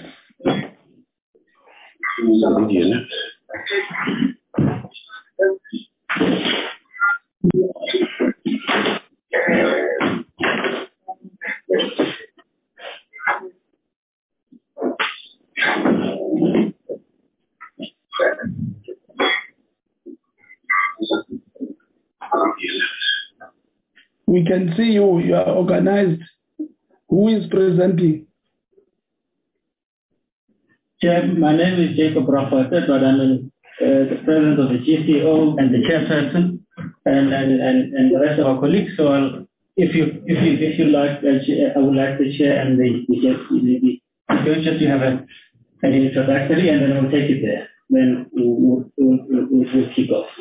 We can see you. You are organized. Who is presenting? Chair, my name is Jacob Rafael, but I'm uh, the president of the G C O and the chairperson, and, and, and, and the rest of our colleagues. So I'll, if you if you if you like, uh, I would like the chair and the the the, the just to have a, an introductory, and then we'll take it there. Then we'll we'll, we'll, we'll, we'll kick off.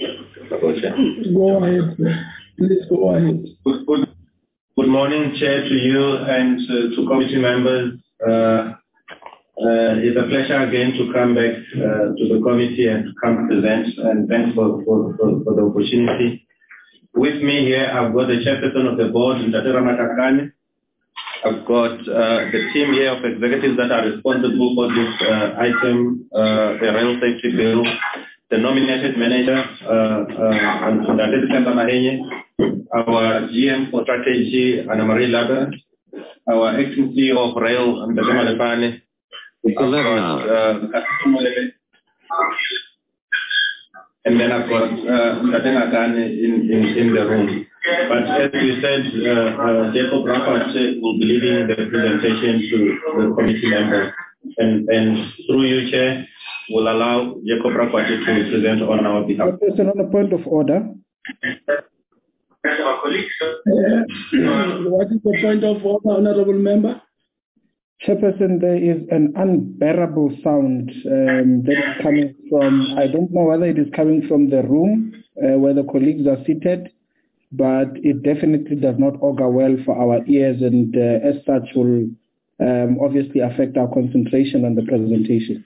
Go ahead. Please go ahead. Good, good, good morning, Chair, to you and uh, to committee members. Uh, uh, it's a pleasure again to come back uh, to the committee and to come present, and thanks for, for, for, for the opportunity. With me here, I've got the chairperson of the board, Ntatera Matakane. I've got uh, the team here of executives that are responsible for this uh, item, uh, the rail safety bill, the nominated manager, uh, uh, our G M for strategy, Anna Marie Laber, our acting C E O of rail, Mtatema Lepane. We've got uh, and then I've got uh, Katenga Kane in, in, in the room. But as you said, uh, uh, Jacob Brakwate will be leading the presentation to the committee members. And, and through you, Chair, will allow Jacob Brakwate to present on our behalf. Person on a point of order. Uh, what is the point of order, Honorable Member? Chairperson, there is an unbearable sound um, that is coming from, I don't know whether it is coming from the room uh, where the colleagues are seated, but it definitely does not augur well for our ears, and uh, as such will um, obviously affect our concentration on the presentation.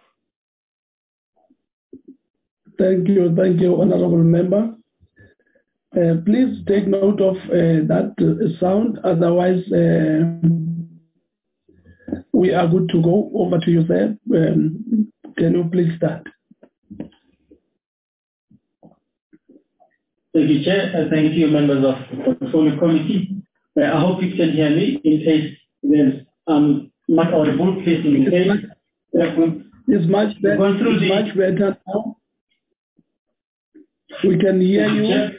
Thank you, thank you, Honorable Member. Uh, please take note of uh, that uh, sound, otherwise uh, we are good to go. Over to you, sir. Um, can you please start? Thank you, Chair, and thank you, members of the Portfolio Committee. Uh, I hope you can hear me in case there's um, not audible, please indicate. It's much better, it's the... much better now. We can hear you. Chair.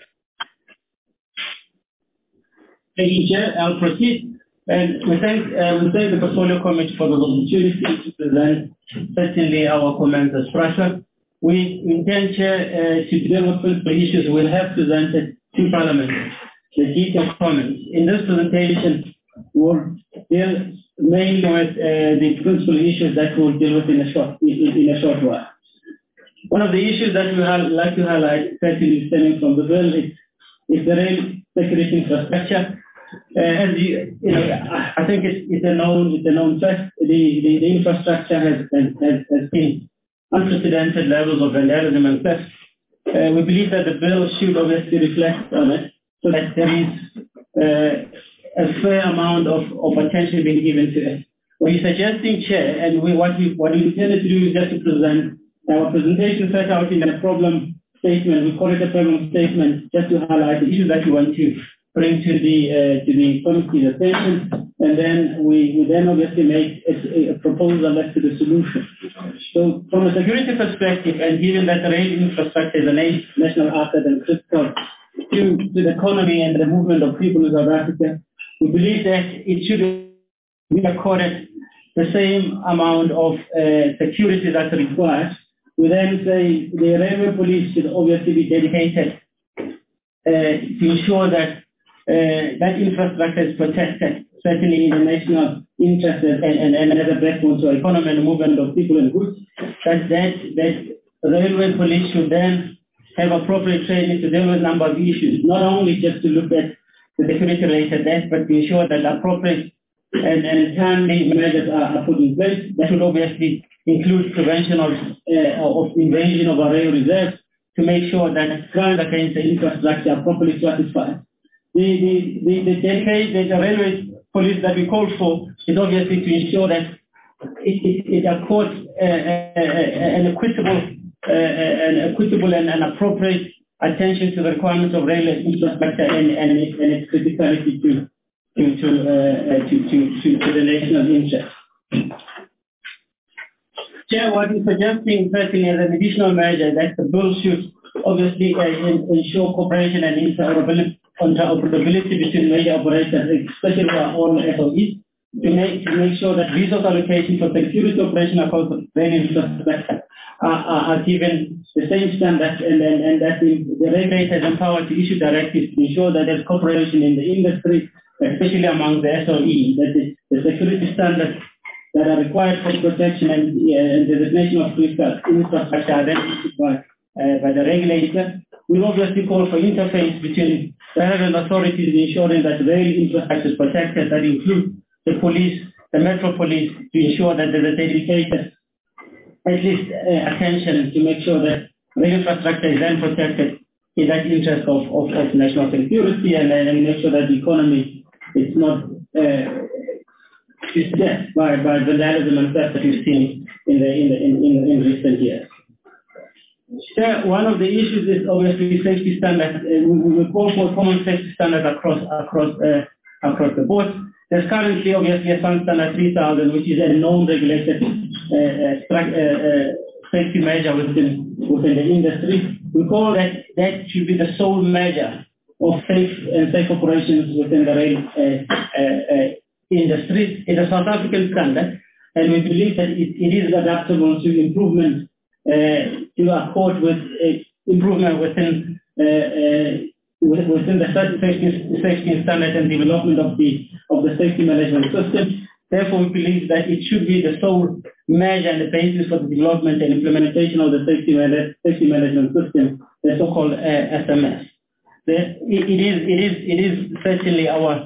Thank you, Chair. I'll proceed. And we thank, uh, we thank the Portfolio Committee for the opportunity to present certainly our comments as structured. We intend, Chair, uh, to deal with principal issues we'll have presented to Parliament, the detailed comments. In this presentation, we'll deal mainly with uh, the principal issues that we'll deal with in a short, in, in a short while. One of the issues that we would like to highlight, certainly stemming from the bill, is, is the rail security infrastructure. Uh, as you, you know, I, I think it's, it's a known, it's a known fact. The, the, the infrastructure has, has, has seen unprecedented levels of vandalism and theft. Uh, we believe that the bill should obviously reflect on it, so that there is uh, a fair amount of, of attention being given to it. What you're suggesting, Chair, and we, what we what we intended to do is just to present our presentation set out in a problem statement. We call it a problem statement, just to highlight the issues that we want to bring to the uh, to the committee's attention, and then we, we then obviously make a, a proposal as to the solution. So from a security perspective, and given that the rail infrastructure is a national asset and critical to, to the economy and the movement of people in South Africa, we believe that it should be accorded the same amount of uh, security that's required. We then say the railway police should obviously be dedicated uh, to ensure that Uh, that infrastructure is protected, certainly in the national interest and, and, and as a backbone to economy and movement of people and goods, that, that, that railway police should then have appropriate training to deal with a number of issues, not only just to look at the security-related deaths, but to ensure that appropriate and, and timely measures are, are put in place. That will obviously include prevention of, uh, of invasion of our rail reserves to make sure that crimes against the infrastructure are properly classified. The, the, the, the dedicated the railway police that we call for is obviously to ensure that it, it, it accords uh, uh, an equitable, uh, an equitable and an appropriate attention to the requirements of railway infrastructure and, and, its, and its criticality to to to, uh, to, to, to to the national interest. Chair, what we're suggesting certainly as an additional measure that the bill should obviously uh, ensure cooperation and interoperability interoperability between major operators, especially our own S O Es, to make, to make sure that resource allocation for security operation across the rail infrastructure are, are, are given the same standards, and, and, and that the, the regulator is empowered to issue directives to ensure that there's cooperation in the industry, especially among the S O E, that the, the security standards that are required for protection and, uh, and designation of critical infrastructure are then issued by, uh, by the regulator. We obviously call for interface between the relevant authorities ensuring that rail infrastructure is protected, that include the police, the Metro Police, to ensure that there's a dedicated, at least uh, attention to make sure that rail infrastructure is then protected in that interest of, of, of national security, and, and make sure that the economy is not uh, distressed by, by vandalism and theft that we've seen in, the, in, the, in, in, in recent years. Sure, one of the issues is obviously safety standards. Uh, we, we call for common safety standards across across uh, across the board. There's currently obviously a SAN standard three thousand, which is a known regulated uh, uh, uh, uh, safety measure within, within the industry. We call that that should be the sole measure of safe and safe operations within the rail uh, uh, uh, industry. It's a South African standard, and we believe that it, it is adaptable to improvement, uh, to accord with uh, improvement within uh, uh, within the safety, safety standard and development of the of the safety management system. Therefore, we believe that it should be the sole measure and the basis for the development and implementation of the safety, man- safety management system, the so-called uh, S M S. The, it, it is it is it is certainly our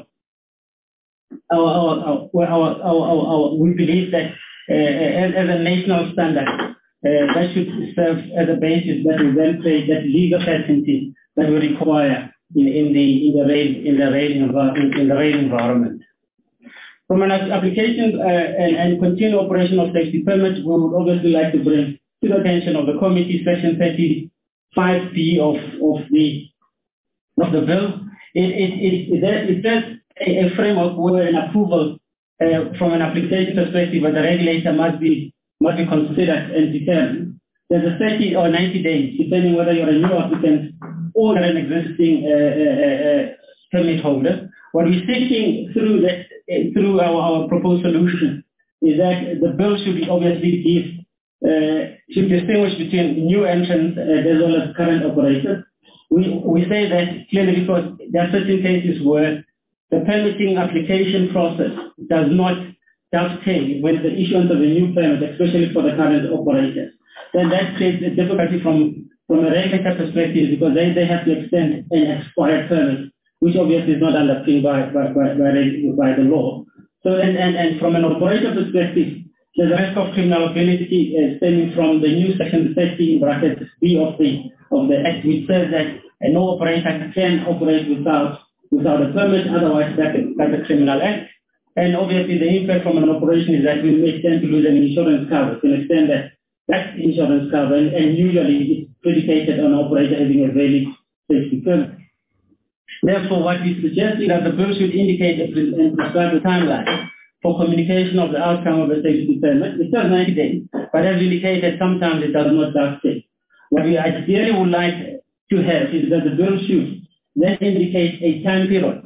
our our our, our, our, our, our we believe that uh, as, as a national standard uh, that should serve as a basis that will then create that legal certainty that we require in, in the in the rail in the rail env- in, in the rail environment. From an application uh, and, and continued operation of safety permits, we would obviously like to bring to the attention of the committee section thirty-five B of, of the of the bill. It it it, it, it says a, a framework where an approval uh, from an application perspective, but the regulator must be must be considered and determined. There's a thirty or ninety days, depending whether you're a new applicant or an existing uh, uh, uh, permit holder. What we're seeking through that, uh, through our, our proposed solution is that the bill should be obviously give, uh, should distinguish between new entrants uh, as well as current operators. We, we say that clearly because there are certain cases where the permitting application process does not dovetail with the issuance of a new permit, especially for the current operators. Then that creates a difficulty from, from a regulator perspective because they, they have to extend an expired permit, which obviously is not underpinned by, by, by, by, by the law. So, and, and, and from an operator perspective, there's a risk of criminality uh, stemming from the new section thirty bracket B of the, of the Act, which says that uh, no operator can operate without, without a permit, otherwise that's a, that's a criminal act. And obviously the impact from an operation is that we may tend to lose an insurance cover to an extent that that insurance cover, and, and usually it's predicated on an operator having a valid safety permit. Therefore, what we suggest is that the bill should indicate and prescribe a timeline for communication of the outcome of the safety permit. It says ninety days, but as indicated, sometimes it does not dovetail. What we ideally would like to have is that the bill should then indicate a time period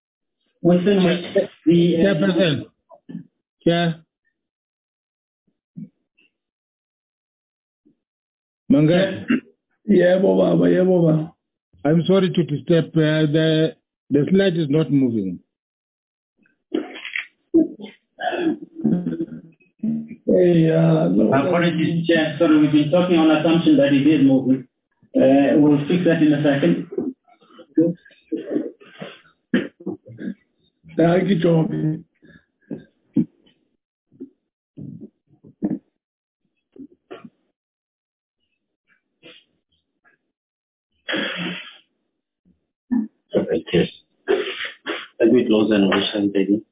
within which the... Uh, Chairperson. Chair. Manga? Yeah, Baba, yeah, Baba. I'm sorry to disturb. Uh, the the slide is not moving. Hey, uh, no, apologies, Chair. Sorry, we've been talking on assumption that it is moving. Uh, we'll fix that in a second. Thank you, Joby. Yes. Let me close the notion, Teddy.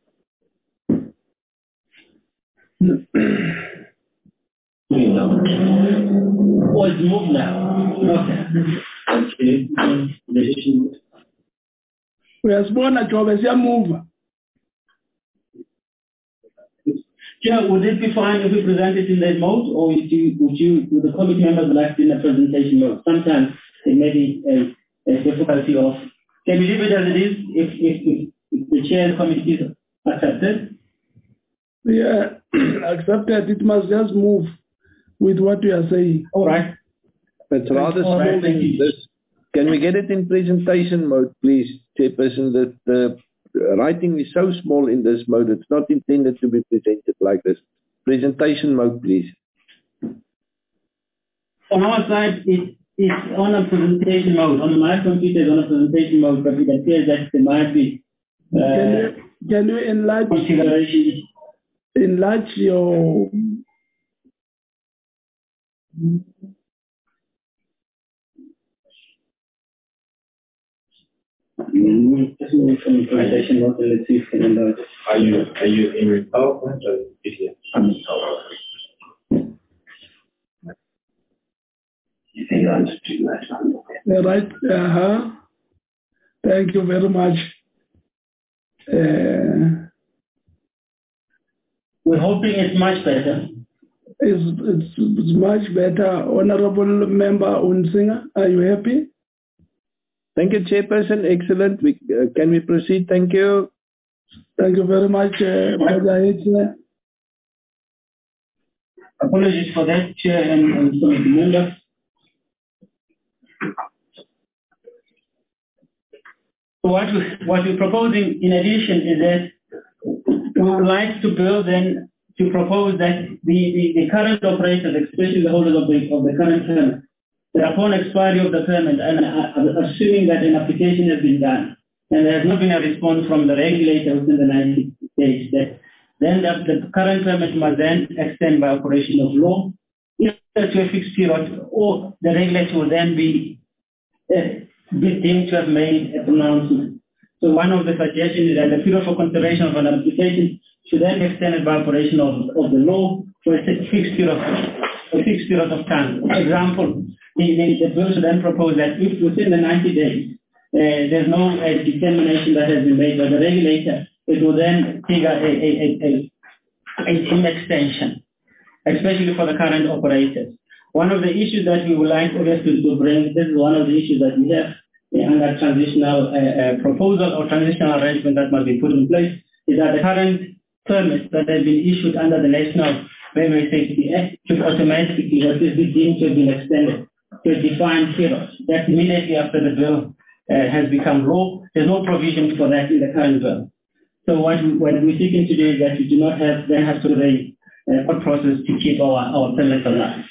Oh, it's moved now. Okay. We are born at Joby, it's a move. Chair, would it be fine if we present it in that mode, or would you, would you, would the committee members like it in a presentation mode? Sometimes there may be a, a difficulty of, can we leave it as it is if, if, if, if the chair and committee is accepted? Yeah, accepted. It must just move with what you are saying. All right. It's rather small. Right, in this. Can we get it in presentation mode, please, Chairperson? That the writing is so small in this mode. It's not intended to be presented like this. Presentation mode, please. On our side, it, it's on a presentation mode. On my computer, it's on a presentation mode, but it appears that there might be uh, can, you, can you enlarge, configuration. enlarge your... Mm-hmm. Presentation mode, let's see if we can enlarge. Are you, are you in PowerPoint or P D F? I'm in PowerPoint. You think I understood that? Right, uh-huh. Thank you very much. Uh, We're hoping it's much better. It's, it's, it's much better. Honorable Member Unsinger, are you happy? Thank you, Chairperson. Excellent. We, uh, can we proceed? Thank you. Thank you very much, uh, Apologies for that, Chair and, and some of the members. So what, we, what we're proposing in addition is that we would like to build and to propose that the, the, the current operators, especially the holders of the, of the current permit, that upon expiry of the permit, and uh, assuming that an application has been done, and there has not been a response from the regulator within the ninety days, that then the, the current permit must then extend by operation of law, either to a fixed period, or the regulator will then be, uh, be deemed to have made a pronouncement. So one of the suggestions is that the period for consideration of an application should then be extended by operation of, of the law for a fixed period of, a fixed period of time. For example, the, the, the bill should then propose that if within the ninety days uh, there's no uh, determination that has been made by the regulator, it will then trigger a, a, a, a, a term extension, especially for the current operators. One of the issues that we would like obviously to bring, this is one of the issues that we have uh, under transitional uh, uh, proposal or transitional arrangement that must be put in place, is that the current permits that have been issued under the National Railway Safety Act should automatically what is deemed to have been extended to a defined period. That's immediately after the bill uh, has become law. There's no provision for that in the current bill. So what, we, what we're seeking to do is that we do not have, then have to raise uh, a process to keep our, our permits alive.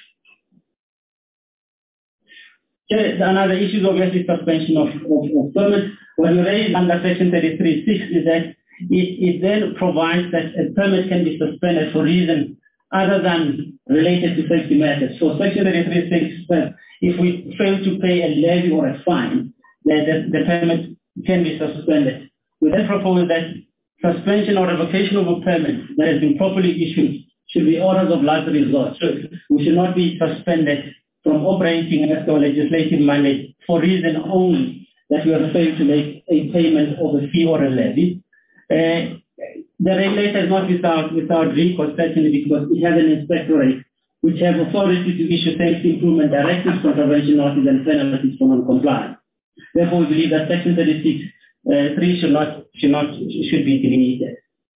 Okay, another issue is obviously suspension of, of, of permits. What we raised under Section thirty-three six is that it, it then provides that a permit can be suspended for reasons other than related to safety matters. So Section thirty-three six says if we fail to pay a levy or a fine, then the, the permit can be suspended. We then propose that suspension or revocation of a permit that has been properly issued should be orders of last resort. So we should not be suspended from operating as our legislative mandate for reason only that we have failed to make a payment of a fee or a levy. Uh, the regulator is not without, without recourse, certainly because it has an inspectorate which has authority to issue safety improvement directives, contravention notices and penalties for non-compliance. Therefore, we believe that Section thirty-six uh, three should not, should not, should be deleted.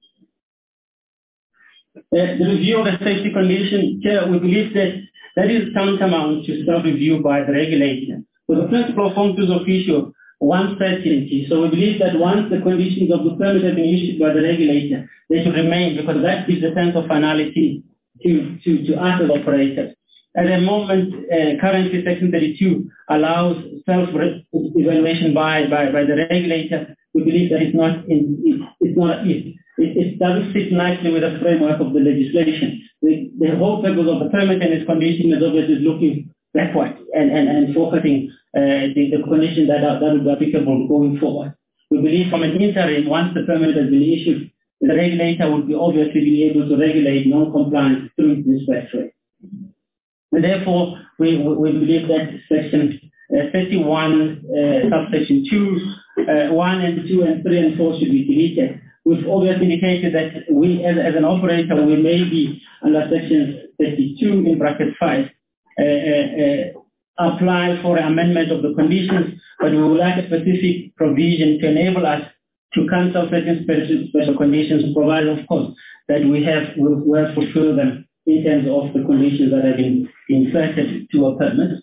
Uh, the review of the safety condition, Chair, we believe that that is tantamount to self-review by the regulator. So the principle of functus officio wants certainty. So we believe that once the conditions of the permit have been issued by the regulator, they should remain because that gives a sense of finality to, to, to us as operators. At the moment, uh, currently Section thirty-two allows self-evaluation by, by, by the regulator. We believe that it's not, in, it, it's not it, it, it doesn't fit nicely with the framework of the legislation. The, the whole purpose of the permit and its condition is obviously looking backward and, and, and focusing uh, the, the conditions that are that will be applicable going forward. We believe from an interim, once the permit has been issued, the regulator would be obviously be able to regulate non-compliance through this inspectorate. And therefore, we, we believe that Section uh, thirty-one, uh, subsection two, uh, one and two and three and four should be deleted. We've always indicated that we, as, as an operator, we may be under Section thirty-two in bracket five, uh, uh, uh, apply for amendment of the conditions, but we would like a specific provision to enable us to cancel certain special, special conditions, provided, of course, that we have we, we have fulfilled them in terms of the conditions that have been inserted to a permit.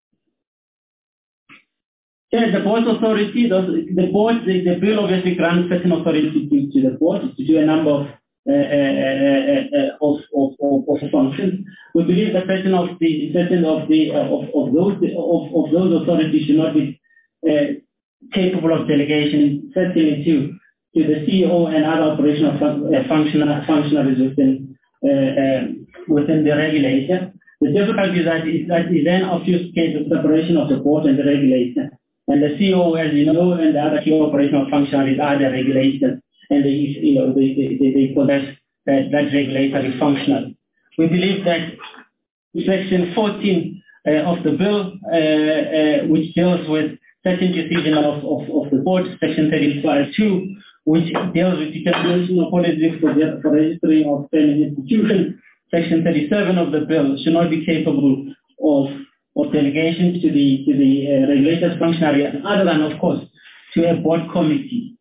Yes, the board authority, the, the board, the, the bill obviously grants certain authority to, to the board to do a number of, uh, uh, uh, of, of, of, of functions. We believe that certain of the certain of the uh, of, of those of, of those authorities should not be uh, capable of delegation, certainly to to the C E O and other operational fun, uh, functional functionaries within uh, uh, within the regulator. The difficulty is that is that it then obfuscates the separation of the board and the regulator. And the C E O, as you know, and the other key operational functionaries are the regulators, and they, you know, they, they, they possess that, that regulatory functional. We believe that Section fourteen uh, of the bill, uh, uh, which deals with certain decision of, of, of the board, Section thirty-five two, which deals with determination of policies for, the, for registering of payment institutions, Section thirty-seven of the bill should not be capable of, of delegation to the, to the uh, regulator's functionary, other than, of course, to a board committee.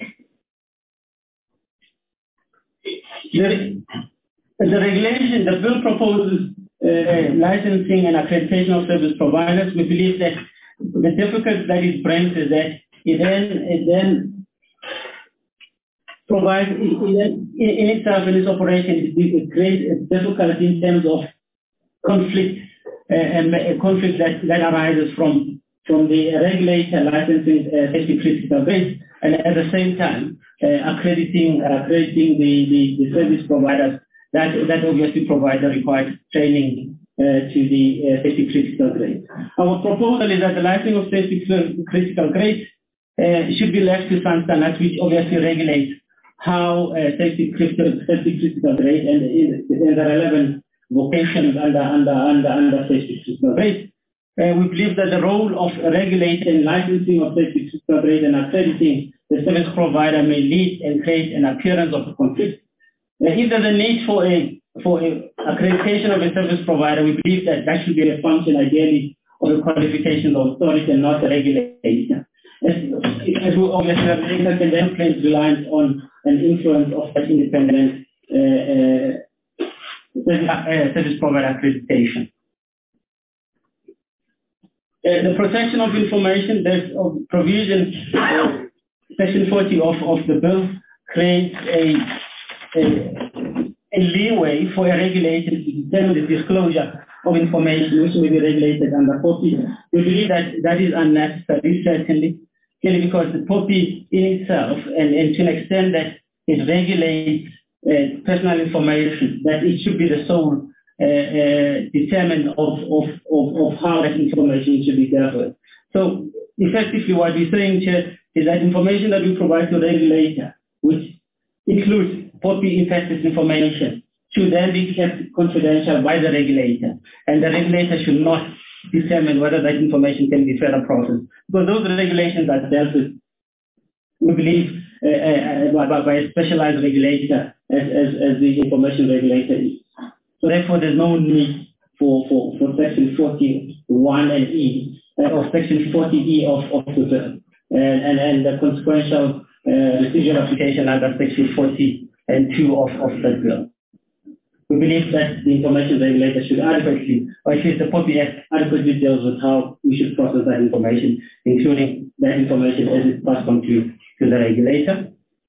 The, the regulation, the bill proposes uh, licensing and accreditation of service providers. We believe that the difficulty that it brings is that it then, it then provides, it, it, in itself, in its operation, it, it creates a difficulty in terms of conflict, uh, and a conflict that, that arises from, from the regulator licensing uh, safety critical base, and at the same time, uh, accrediting, uh, accrediting the, the, the service providers that, that obviously provide the required training uh, to the uh, safety critical grade. Our proposal is that the licensing of safety critical grade uh, should be left to some standards which obviously regulate how uh, safety critical, safety critical grade and, and the relevant vocations under, under, under, under safety critical grade. Uh, we believe that the role of regulating licensing of safety critical grade and accrediting the service provider may lead and create an appearance of a conflict. Uh, if there's a need for a for a accreditation of a service provider, we believe that that should be a function ideally of the qualifications of authority and not the regulator. As, as we obviously the regulator can then place reliance on an influence of that independent uh, uh, service provider accreditation. Uh, the protection of information, there's a provision, uh, Section forty of, of the bill creates a, a, a leeway for a regulator to determine the disclosure of information which may be regulated under P O P I. We believe that that is unnecessary, certainly, clearly because the P O P I in itself, and, and to an extent that it regulates uh, personal information, that it should be the sole Uh, uh, determine of, of, of, of how that information should be dealt with. So effectively what we're saying here is that information that we provide to the regulator, which includes P O P I-infested information, should then be kept confidential by the regulator. And the regulator should not determine whether that information can be further processed. Because those regulations are dealt with, we believe, uh, uh, by, by a specialized regulator as, as, as the information regulator is. So therefore, there's no need for, for, for Section forty-one and E, uh, or Section forty E of, of the bill, and, and, and the consequential uh, decision application under Section forty and two of, of the bill. We believe that the information regulator should adequately, or at least the P O P I Act adequately deals with how we should process that information, including that information as it's passed on to, to the regulator.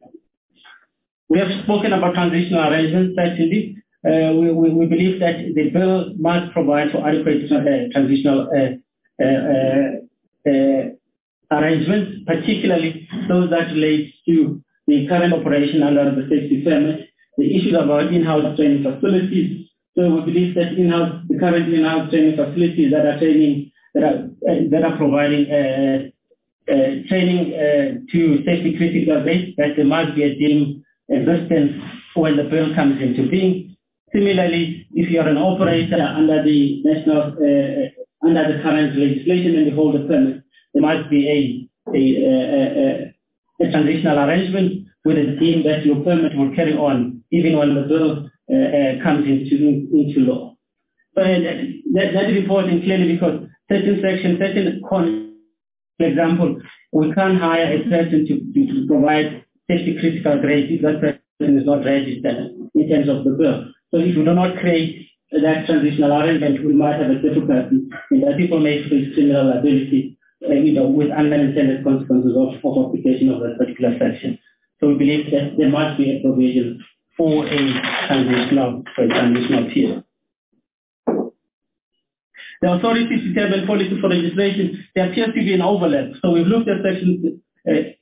We have spoken about transitional arrangements, actually. Uh, we, we, we believe that the bill must provide for adequate uh, transitional uh, uh, uh, arrangements, particularly those that relate to the current operation under the safety permit, the issues about in-house training facilities. So we believe that in-house, the current in-house training facilities that are training, that are, uh, that are providing uh, uh, training uh, to safety critical grades, that there must be a dim existence when the bill comes into being. Similarly, if you are an operator under the national, uh, under the current legislation and you hold a permit, there must be a, a, a, a transitional arrangement with a team that your permit will carry on even when the bill uh, uh, comes into, into law. So uh, that, that is important clearly because certain sections, certain, for example, we can't hire a person to, to, to provide safety critical grades if that person is not registered in terms of the bill. So if we do not create that transitional arrangement, we might have a difficulty in that people may face criminal liability, uh, you know, with unintended consequences of, of application of that particular section. So we believe that there must be a provision for a transitional, for a transitional period. The authority to determine policy for registration, there appears to be an overlap. So we've looked at section. Uh,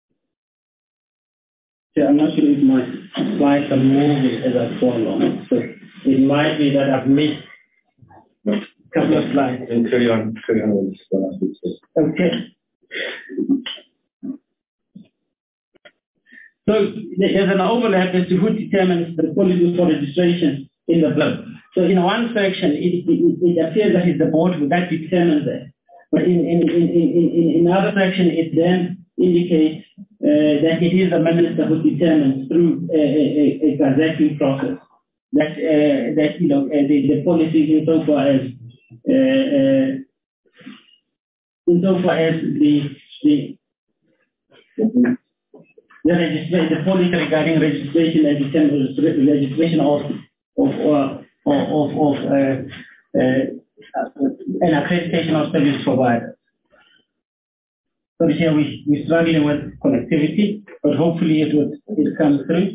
I'm not sure if my slides are moving as I go along. So it might be that I've missed a couple of slides. And carry on, carry on with this. Okay. So there's an overlap as to who determines the policy for registration in the bill. So in one section, it, it, it appears that it's the board that determines that. But in, in, in, in, in another section, it then indicates uh, that it is the minister who determines through a, a, a gazetting process that uh, that you know uh, the, the policy insofar as uh, uh, insofar as the the the, registra- the policy regarding registration and the registration of of uh, of of uh, uh, an accreditation of service providers. So here we we're struggling with connectivity, but hopefully it would it comes through.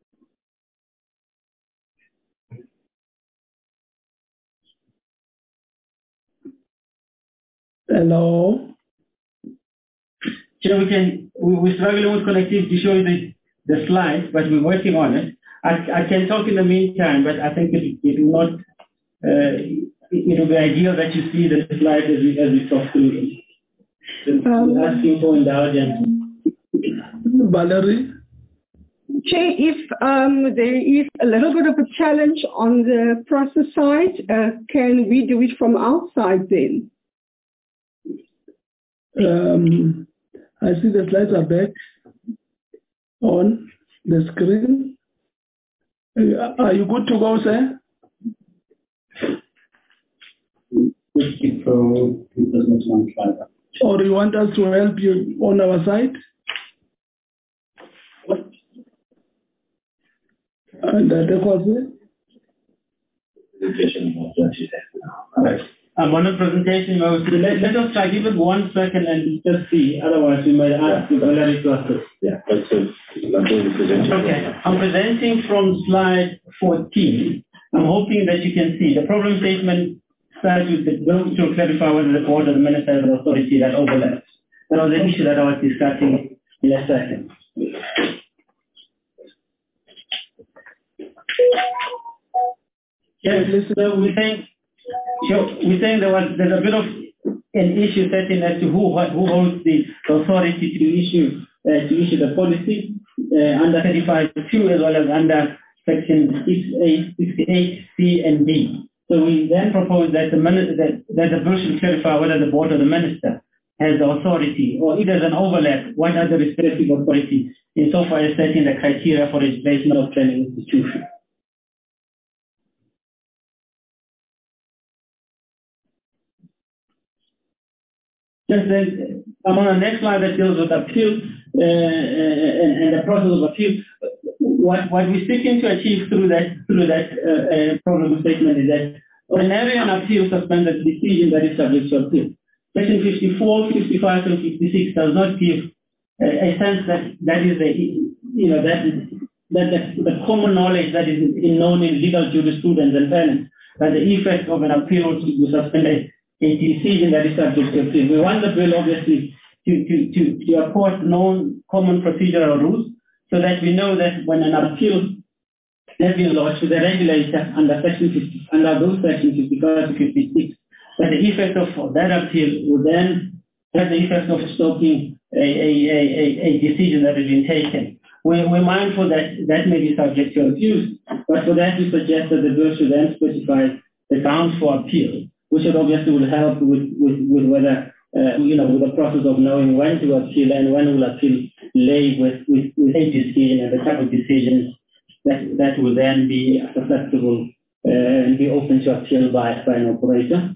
Hello. You know, we can we, we're struggling with connectivity to show you the, the slides, but we're working on it. I, I can talk in the meantime, but I think it, it will not. Uh, it, it will be ideal that you see the slides as we as we talk through them. So um, asking for indulgence. Valerie. Chair, if um, there is a little bit of a challenge on the process side, uh, can we do it from our side then? Um, I see the slides are back on the screen. Uh, are you good to go, sir? Or you want us to help you on our side? And uh, the question? Right. I'm on a presentation mode. Let, let us try, give it one second and just see. Otherwise, we might ask yeah. Valerie to assist. Yeah, that's it. Okay, I'm presenting from slide fourteen. I'm hoping that you can see. The problem statement starts with the goal to clarify whether the board or the ministerial authority that overlaps. That was the issue that I was discussing in a second. Yes, so we think so we think there was there's a bit of an issue setting as to who who holds the authority to issue uh, to issue the policy uh, under thirty-five two as well as under section sixty-eight C and D. So we then propose that the minister, that, that the bill should clarify whether the board or the minister has the authority, or if there's an overlap, what are the respective authorities insofar as setting the criteria for registration of training institutions. Just then, I'm on the next slide that deals with appeal uh, and, and the process of appeal. What, what we're seeking to achieve through that through that uh, uh, problem statement is that ordinary an appeal suspends the decision that is subject to appeal. Section fifty-four, fifty-five, and fifty-six does not give uh, a sense that that is the you know that that the, the common knowledge that is known in legal jurisprudence and fairness that the effect of an appeal to suspend a a decision that is subject to appeal. We want the bill, obviously, to, to, to, to apport known common procedural rules so that we know that when an appeal has been lodged to the regulator under section fifty, under those sections fifty-five to fifty-six, that the effect of that appeal will then have the effect of stopping a, a, a, a decision that has been taken. We're, we're mindful that that may be subject to abuse, but for that we suggest that the bill should then specify the grounds for appeal, which obviously will help with, with, with whether, uh, you know, with the process of knowing when to appeal and when will appeal lay with, with, with a decision and the type of decisions that, that will then be susceptible uh, and be open to appeal by, by an operator.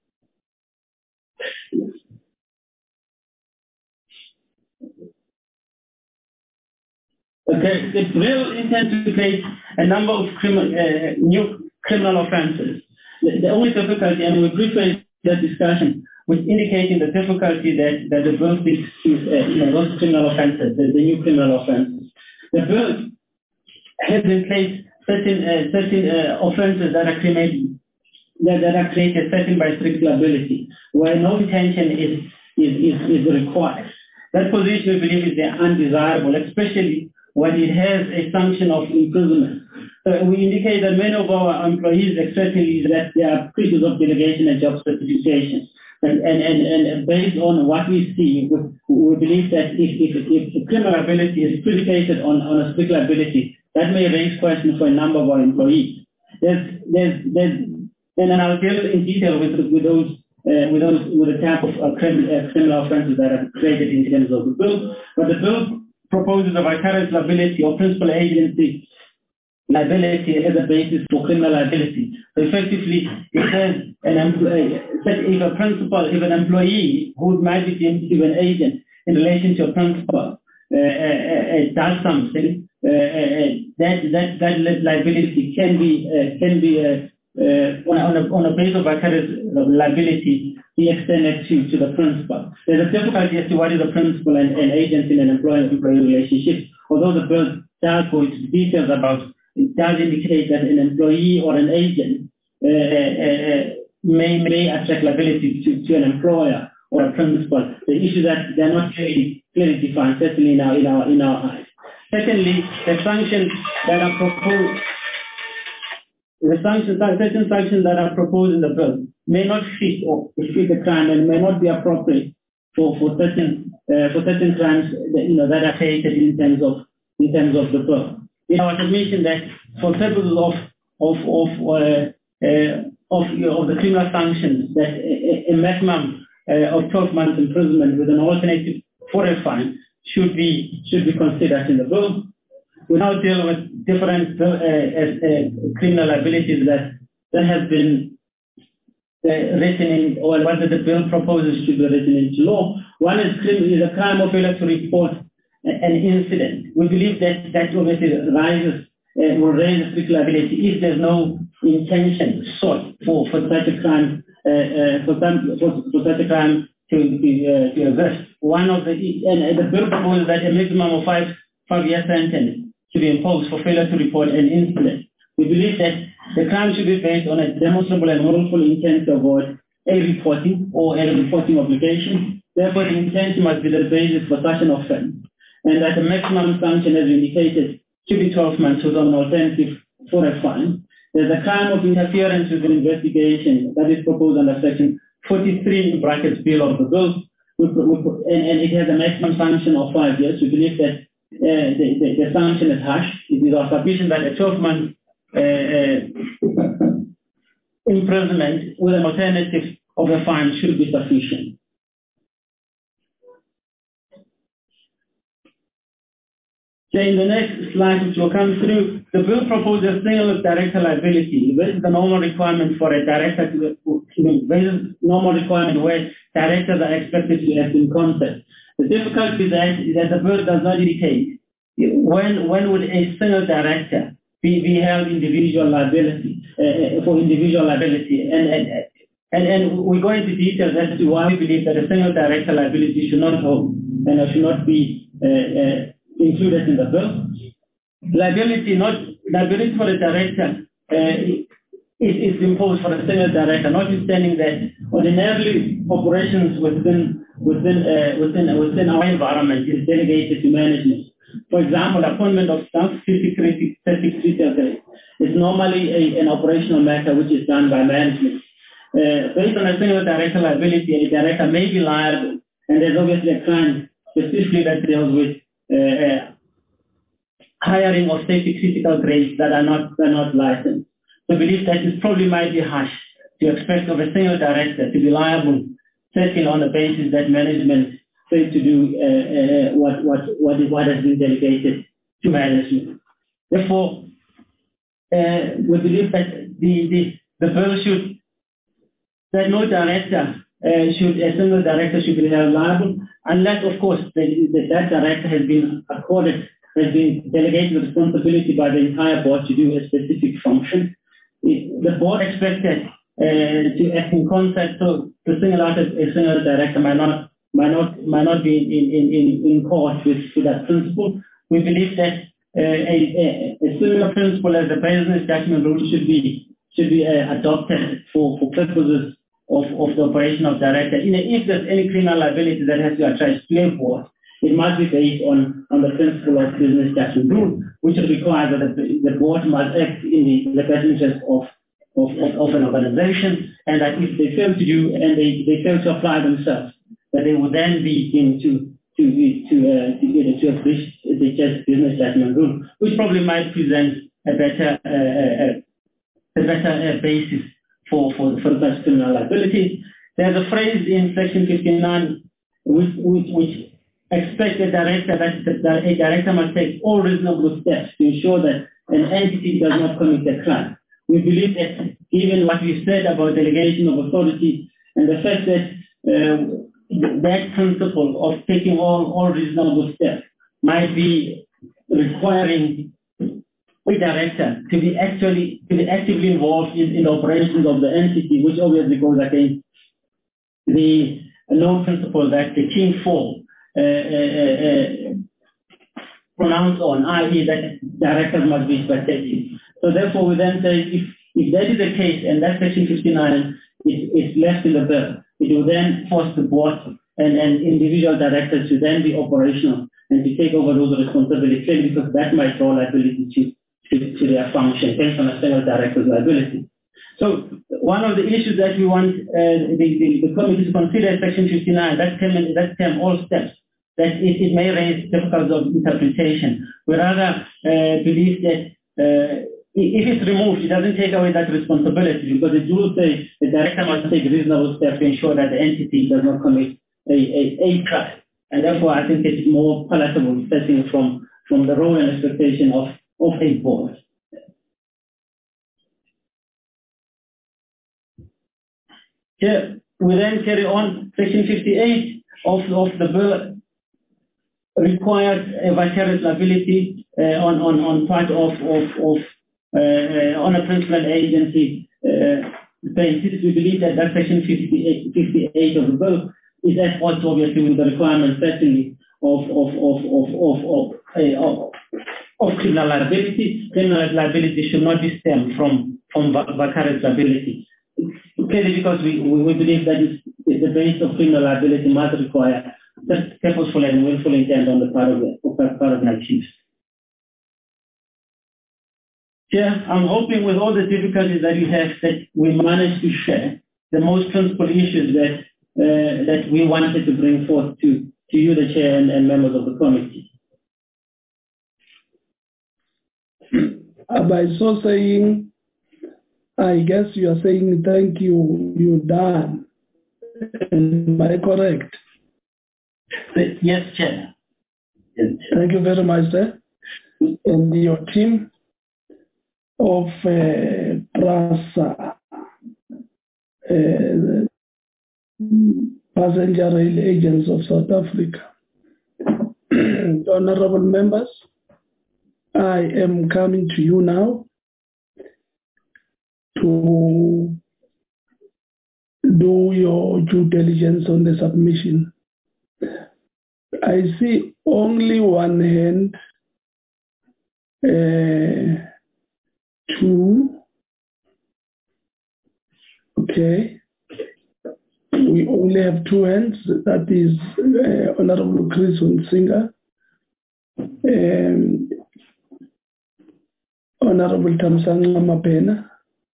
Okay, the bill intends to place a number of criminal, uh, new criminal offences. The, the only difficulty, and we briefly that discussion, was indicating the difficulty that, that the bill is, uh, you know, those criminal offences, the, the new criminal offences. The bill has in place certain uh, certain uh, offences that are created that, that are created certain by strict liability, where no detention is is, is, is required. That position, we believe, is undesirable, especially when it has a sanction of imprisonment. So we indicate that many of our employees expressly that they are creatures of delegation and job certification. And, and, and, and based on what we see, we, we believe that if, if, if criminal liability is predicated on, on a strict liability, that may raise questions for a number of our employees. There's, there's, there's, and then I'll deal in detail with, with those Uh, with, those, with the type of uh, criminal, uh, criminal offences that are created in terms of the bill. But the bill proposes a vicarious liability or principal agency liability as a basis for criminal liability. So effectively, it says an employee, if a principal, if an employee who might be deemed to be an agent in relation to a principal uh, uh, uh, does something, uh, uh, that that that liability can be uh, can be uh, uh, on a on a basis of vicarious liability be extended to, to the principal. There's a difficulty as to what is a principal and, and agent in an employer-employee relationship. Although the bill does go into details about, it does indicate that an employee or an agent uh, uh, may may attract liability to, to an employer or a principal. The issue that they're not clearly clearly defined, certainly in our in our in our eyes. Secondly, the sanctions that are proposed, the sanctions, certain sanctions that are proposed in the bill may not fit or fit the crime and may not be appropriate for for certain uh, for certain crimes that, you know, that are created in terms of in terms of the bill. It was mentioned that for purposes of of of uh, uh, of, you know, of the criminal sanctions, that a, a maximum uh, of twelve months imprisonment with an alternative for a fine should be should be considered in the bill. We now deal with different uh, uh, uh, criminal liabilities that that have been uh, written in, or whether the bill proposes should be written into law. One is, is a crime of failure to report an incident. We believe that that obviously rises, uh, will raise a strict liability if there's no intention sought for, for such a crime, uh, uh, for, some, for, for such a crime to be uh, to exist. One of the and, and the bill proposes that a maximum of five five year sentence to be imposed for failure to report an incident. We believe that the crime should be based on a demonstrable and willful intent to avoid a reporting or a reporting obligation. Therefore, the intent must be the basis for such an offense, and that the maximum sanction, as indicated, should be twelve months with an alternative for a fine. There's a crime of interference with an investigation that is proposed under section forty-three in brackets bill of the bill, and, and it has a maximum sanction of five years. We believe that uh, the, the, the sanction is harsh. It is of sufficient that a twelve month uh, uh, imprisonment with an alternative of a fine should be sufficient. So in the next slide, which will come through, the bill proposes single director liability. This is the normal requirement for a director to, this is normal requirement where directors are expected to act in concert. The difficulty is that, is that the bill does not indicate when when would a single director be, be held individual liability uh, for individual liability, and and, and and we go into details as to why we believe that a single director liability should not hold and should not be uh, uh, included in the bill. Liability, not liability for a director uh, is, is imposed for a single director, notwithstanding that ordinarily operations within within uh, within within our environment is delegated to management. For example, appointment of staff, fifty-three is normally a, an operational matter which is done by management. Uh, based on a single director liability, a director may be liable, and there's obviously a crime specifically that deals with uh, uh, hiring of safety critical grades that are not that are not licensed. So I believe that it probably might be harsh to expect of a single director to be liable, certainly on the basis that management failed to do uh, uh, what what what is, what has been delegated to management. Therefore, uh, we believe that the the, the bill should that no director uh, should a single director should be held liable, unless of course the, the, that director has been accorded has been delegated responsibility by the entire board to do a specific function. The board expected uh, to act in concert, so to single out a single director might not might not might not be in in in, in court with, with that principle. We believe that uh, a, a, a similar principle as the business judgment rule should be should be uh, adopted for, for purposes of, of the operation of director. In a, if there's any criminal liability that has to attach to a board, it must be based on, on the principle of business judgment rule, which requires that the, the board must act in the, the best interest of, of, of, of an organization, and that if they fail to do and they, they fail to apply themselves, that they would then be in to to to uh, to, uh, to breach the just business judgment rule, which probably might present a better uh, a better uh, basis for for for such criminal liability. There's a phrase in section fifty-nine which which, which expects a director that, that a director must take all reasonable steps to ensure that an entity does not commit a crime. We believe that given what we said about delegation of authority and the fact that uh, that principle of taking all, all reasonable steps might be requiring a director to be actually to be actively involved in, in the operations of the entity, which obviously goes against the known principle that the King four uh, uh, uh, pronounced on, that is that directors must be strategic. So therefore we then say if, if that is the case and that section fifty-nine is, is left in the bill, it will then force the board and, and individual directors to then be operational and to take over those responsibilities because that might draw liability to, to, to their function based on a single director's liability. So one of the issues that we want uh, the, the, the committee to consider is section fifty-nine, that term, that term all steps, that it, it may raise difficulties of interpretation. We rather uh, believe that uh, if it's removed, it doesn't take away that responsibility because it will say the director must take reasonable steps to ensure that the entity does not commit a, a, a crime. And therefore, I think it's more palatable starting from, from the role and expectation of, of a board. Here, we then carry on. Section fifty-eight of, of the bill requires a vicarious liability uh, on, on, on part of, of, of uh, on a principal agency uh, basis. We believe that that section fifty-eight, fifty-eight of the bill is at odds obviously with the requirements certainly of, of, of, of, of, of, uh, of, of criminal liability. Criminal liability should not be stemmed from, from vicarious liability. Clearly because we, we, we believe that is, the base of criminal liability must require just purposeful and willful intent on the part of the part of the chiefs. Yeah, I'm hoping with all the difficulties that we have that we managed to share the most principal issues that uh, that we wanted to bring forth to, to you, the chair, and, and members of the committee. By so saying, I guess you are saying thank you, you're done. Am I correct? Yes, Chair. Thank you very much, sir. And your team of uh, PRASA, uh, Passenger Rail Agents of South Africa. Honorable members, I am coming to you now to do your due diligence on the submission. I see only one hand, uh, two, okay. We only have two hands, that is uh, Honorable Chris Hunsinger, um, Honorable Thamsanqa Mabhena,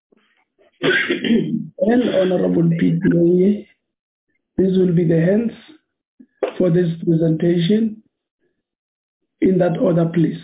and Honorable Pete Moye. These will be the hands for this presentation. In that order, please.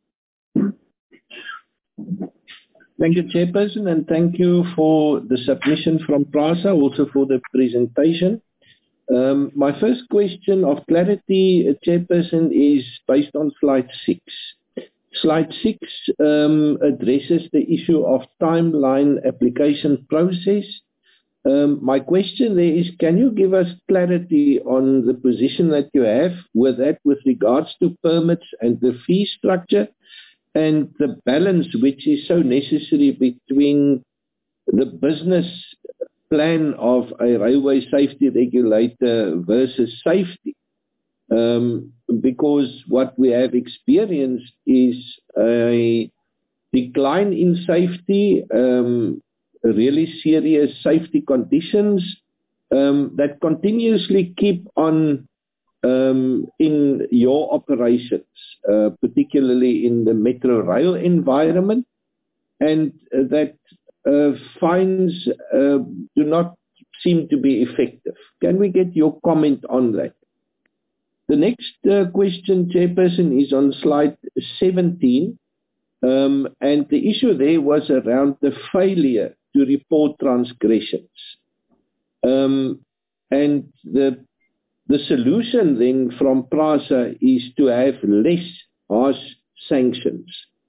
Thank you, Chairperson, and thank you for the submission from PRASA, also for the presentation. Um, my first question of clarity, uh, Chairperson, is based on slide six. Slide six um, addresses the issue of timeline application process. Um, my question there is, can you give us clarity on the position that you have with that with regards to permits and the fee structure and the balance which is so necessary between the business plan of a railway safety regulator versus safety? Um, because what we have experienced is a decline in safety, um, really serious safety conditions um, that continuously keep on um, in your operations, uh, particularly in the metro rail environment, and uh, that uh, fines uh, do not seem to be effective. Can we get your comment on that? The next uh, question, Chairperson, is on slide seventeen, um, and the issue there was around the failure to report transgressions. Um, and the, the solution then from PRASA is to have less harsh sanctions.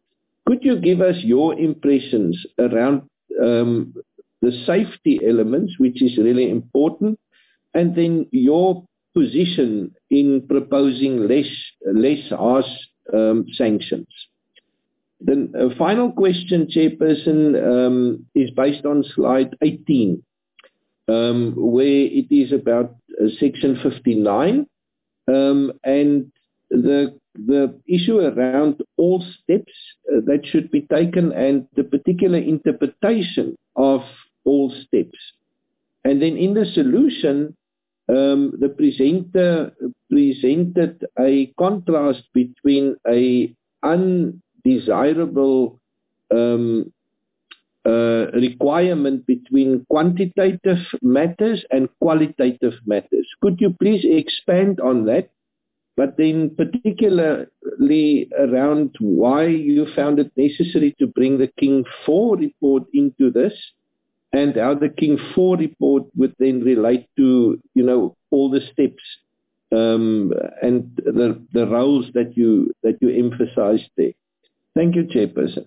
could you give us your impressions around um, the safety elements, which is really important, and then your position in proposing less, less harsh um, sanctions? The uh, final question, Chairperson, um, is based on slide eighteen, um, where it is about uh, section fifty-nine, um, and the the issue around all steps uh, that should be taken and the particular interpretation of all steps. And then in the solution, um, the presenter presented a contrast between a undesirable um, uh, requirement between quantitative matters and qualitative matters. Could you please expand on that? But then particularly around why you found it necessary to bring the King four report into this, and how the King four report would then relate to, you know, all the steps um, and the, the roles that you that you emphasized there. Thank you, Chairperson.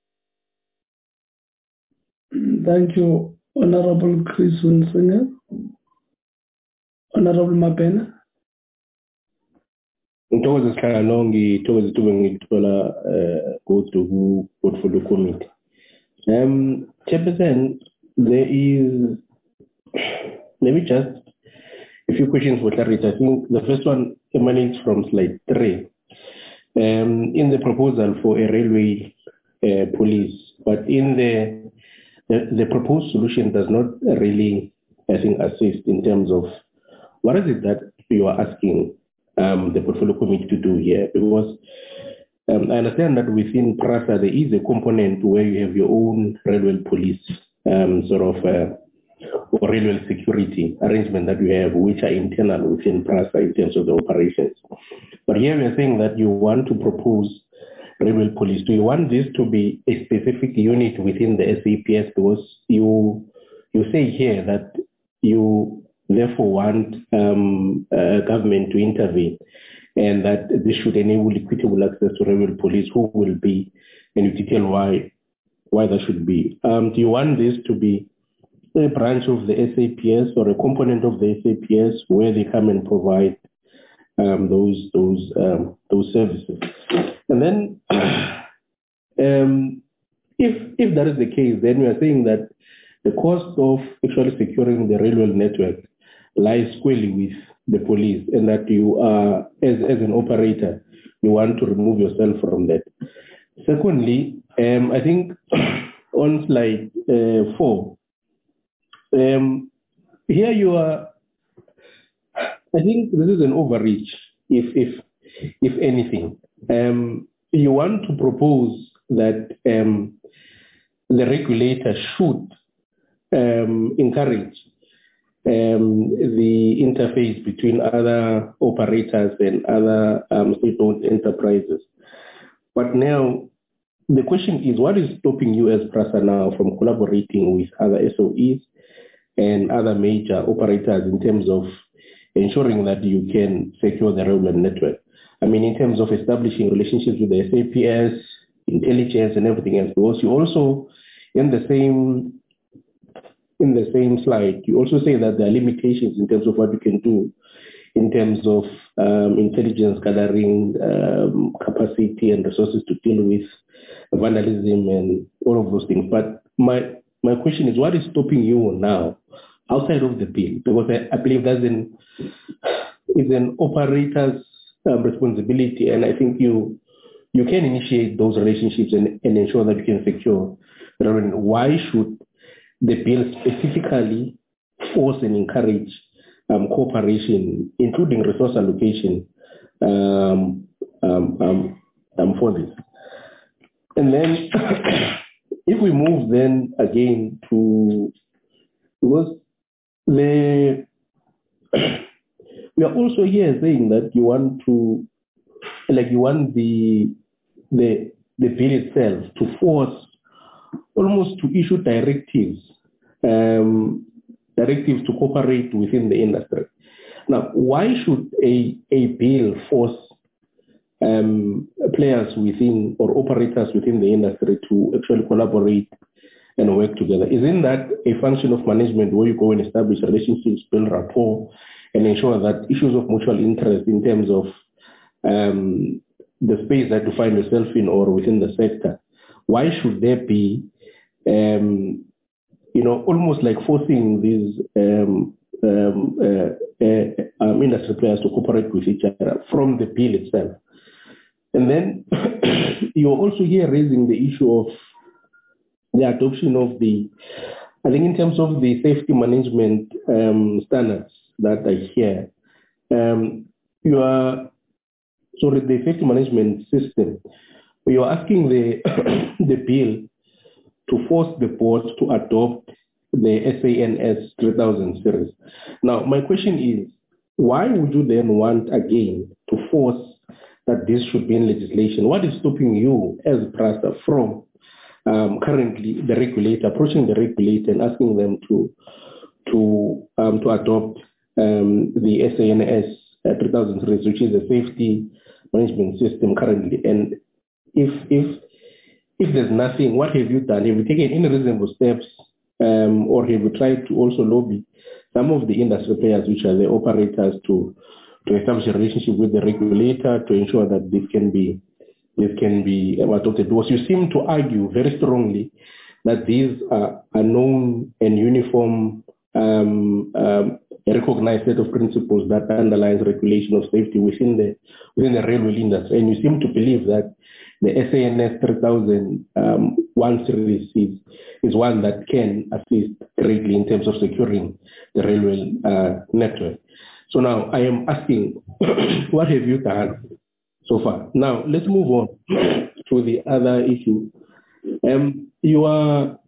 Thank you, Honorable Chris Hunsinger. Honorable Mabena. Ntokoze Sihlalo, Thokoze Tube ngithola go to portfolio committee. Um, Chairperson, there is maybe just a few questions for clarity. I think the first one emanates from slide three. Um, in the proposal for a railway uh, police, but in the, the the proposed solution does not really, I think, assist in terms of what is it that you are asking Um, the portfolio committee to do here, because um, I understand that within PRASA there is a component where you have your own railway police um, sort of uh, or railway security arrangement that you have, which are internal within PRASA in terms of the operations. But here we are saying that you want to propose railway police. Do you want this to be a specific unit within the S A P S? Because you you say here that you therefore want um, uh, government to intervene, and that this should enable equitable access to railway police, who will be, and you detail why why that should be. Um, do you want this to be a branch of the S A P S or a component of the S A P S where they come and provide um, those those um, those services? And then, um, if if that is the case, then we are saying that the cost of actually securing the railway network lies squarely with the police, and that you are, as, as an operator, you want to remove yourself from that. Secondly, um, I think on slide uh, four, um, here you are, I think this is an overreach, if if if anything. Um, you want to propose that um, the regulator should um, encourage Um, the interface between other operators and other um, state-owned enterprises. But now, the question is, what is stopping you as PRASA now from collaborating with other S O Es and other major operators in terms of ensuring that you can secure the railway network? I mean, in terms of establishing relationships with the S A P S, intelligence, and everything else. Because you also, in the same In the same slide, you also say that there are limitations in terms of what you can do in terms of um, intelligence gathering, um, capacity and resources to deal with vandalism and all of those things. But my my question is, what is stopping you now outside of the bill? Because I, I believe that's an, is an operator's um, responsibility, and I think you you can initiate those relationships and, and ensure that you can secure. Why should the bill specifically force and encourage um, cooperation, including resource allocation um, um, um, um, for this? And then if we move then again to, because the, we are also here saying that you want to, like you want the, the, the bill itself to force almost to issue directives, um, directives to cooperate within the industry. Now, why should a, a bill force um, players within or operators within the industry to actually collaborate and work together? Isn't that a function of management where you go and establish relationships, build rapport, and ensure that issues of mutual interest in terms of um, the space that you find yourself in or within the sector, why should there be, um, you know, almost like forcing these um, um, uh, uh, um, industry players to cooperate with each other from the bill itself? And then you're also here raising the issue of the adoption of the, I think in terms of the safety management um, standards that I hear, um, you are, sorry, the safety management system, you are asking the, the bill to force the board to adopt the S A N S three thousand series. Now, my question is, why would you then want again to force that this should be in legislation? What is stopping you as PRASA from um, currently the regulator, approaching the regulator and asking them to to um, to adopt um, the S A N S uh, three thousand series, which is a safety management system currently? And if if if there's nothing, what have you done? Have you taken any reasonable steps, um, or have you tried to also lobby some of the industry players, which are the operators, to to establish a relationship with the regulator to ensure that this can be this can be adopted? Because you seem to argue very strongly that these are a known and uniform, um, um, recognized set of principles that underlies regulation of safety within the within the railway industry, and you seem to believe that the S A N S three thousand um, one series is, is one that can assist greatly in terms of securing the railway uh, network. So now I am asking, what have you done so far? Now let's move on to the other issue. Um, you are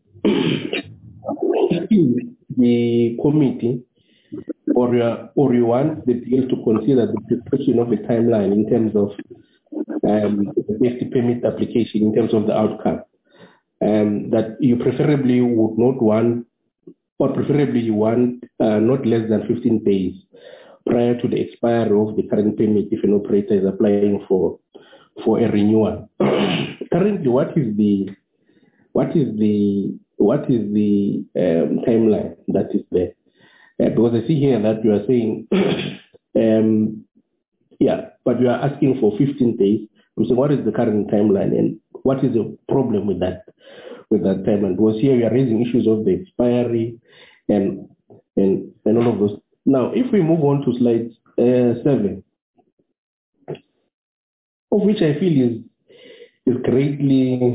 the committee, or you, are, or you want the bill to consider the prescription of a timeline in terms of um, the safety permit application, in terms of the outcome, um, that you preferably would not want, or preferably you want uh, not less than fifteen days prior to the expiry of the current permit if an operator is applying for for a renewal. Currently, what is the what is the what is the um, timeline that is there? Uh, because I see here that you are saying, um, yeah, but you are asking for fifteen days. I'm saying, what is the current timeline, and what is the problem with that with that timeline? Because here you are raising issues of the expiry and and and all of those. Now, if we move on to slide uh, seven, of which I feel is is greatly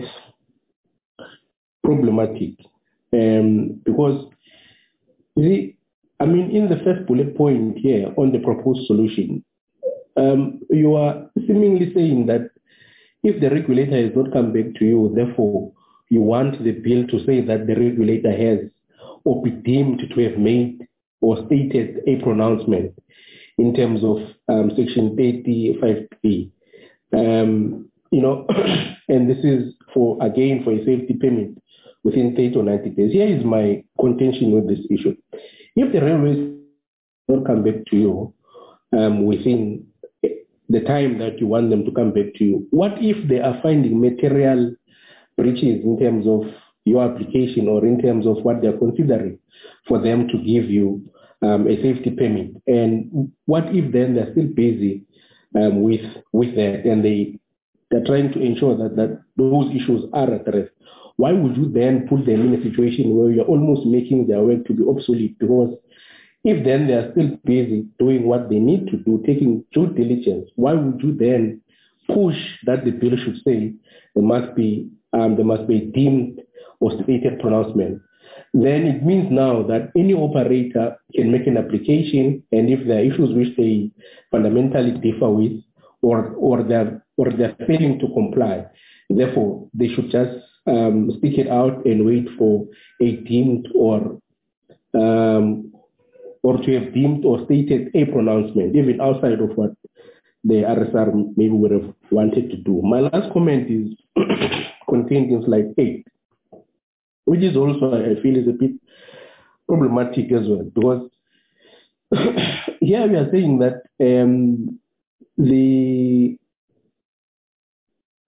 problematic, um, because you see, I mean, in the first bullet point here on the proposed solution, um, you are seemingly saying that if the regulator has not come back to you, therefore you want the bill to say that the regulator has or be deemed to have made or stated a pronouncement in terms of um, section thirty-five B. Um, you know, and this is for, again, for a safety permit within thirty or ninety days. Here is my contention with this issue. If the railways don't come back to you um, within the time that you want them to come back to you, what if they are finding material breaches in terms of your application or in terms of what they're considering for them to give you um, a safety permit? And what if then they're still busy um, with with that, and they, they're trying to ensure that, that those issues are addressed? Why would you then put them in a situation where you're almost making their work to be obsolete? Because if then they're still busy doing what they need to do, taking due diligence, why would you then push that the bill should say there must be um, there must be deemed or stated pronouncement? Then it means now that any operator can make an application, and if there are issues which they fundamentally differ with, or or they're or they're failing to comply, therefore they should just um, stick it out and wait for a deemed or um, or to have deemed or stated a pronouncement, even outside of what the R S R maybe would have wanted to do. My last comment is contained in slide eight, which is also, I feel, is a bit problematic as well, because here we are saying that um, the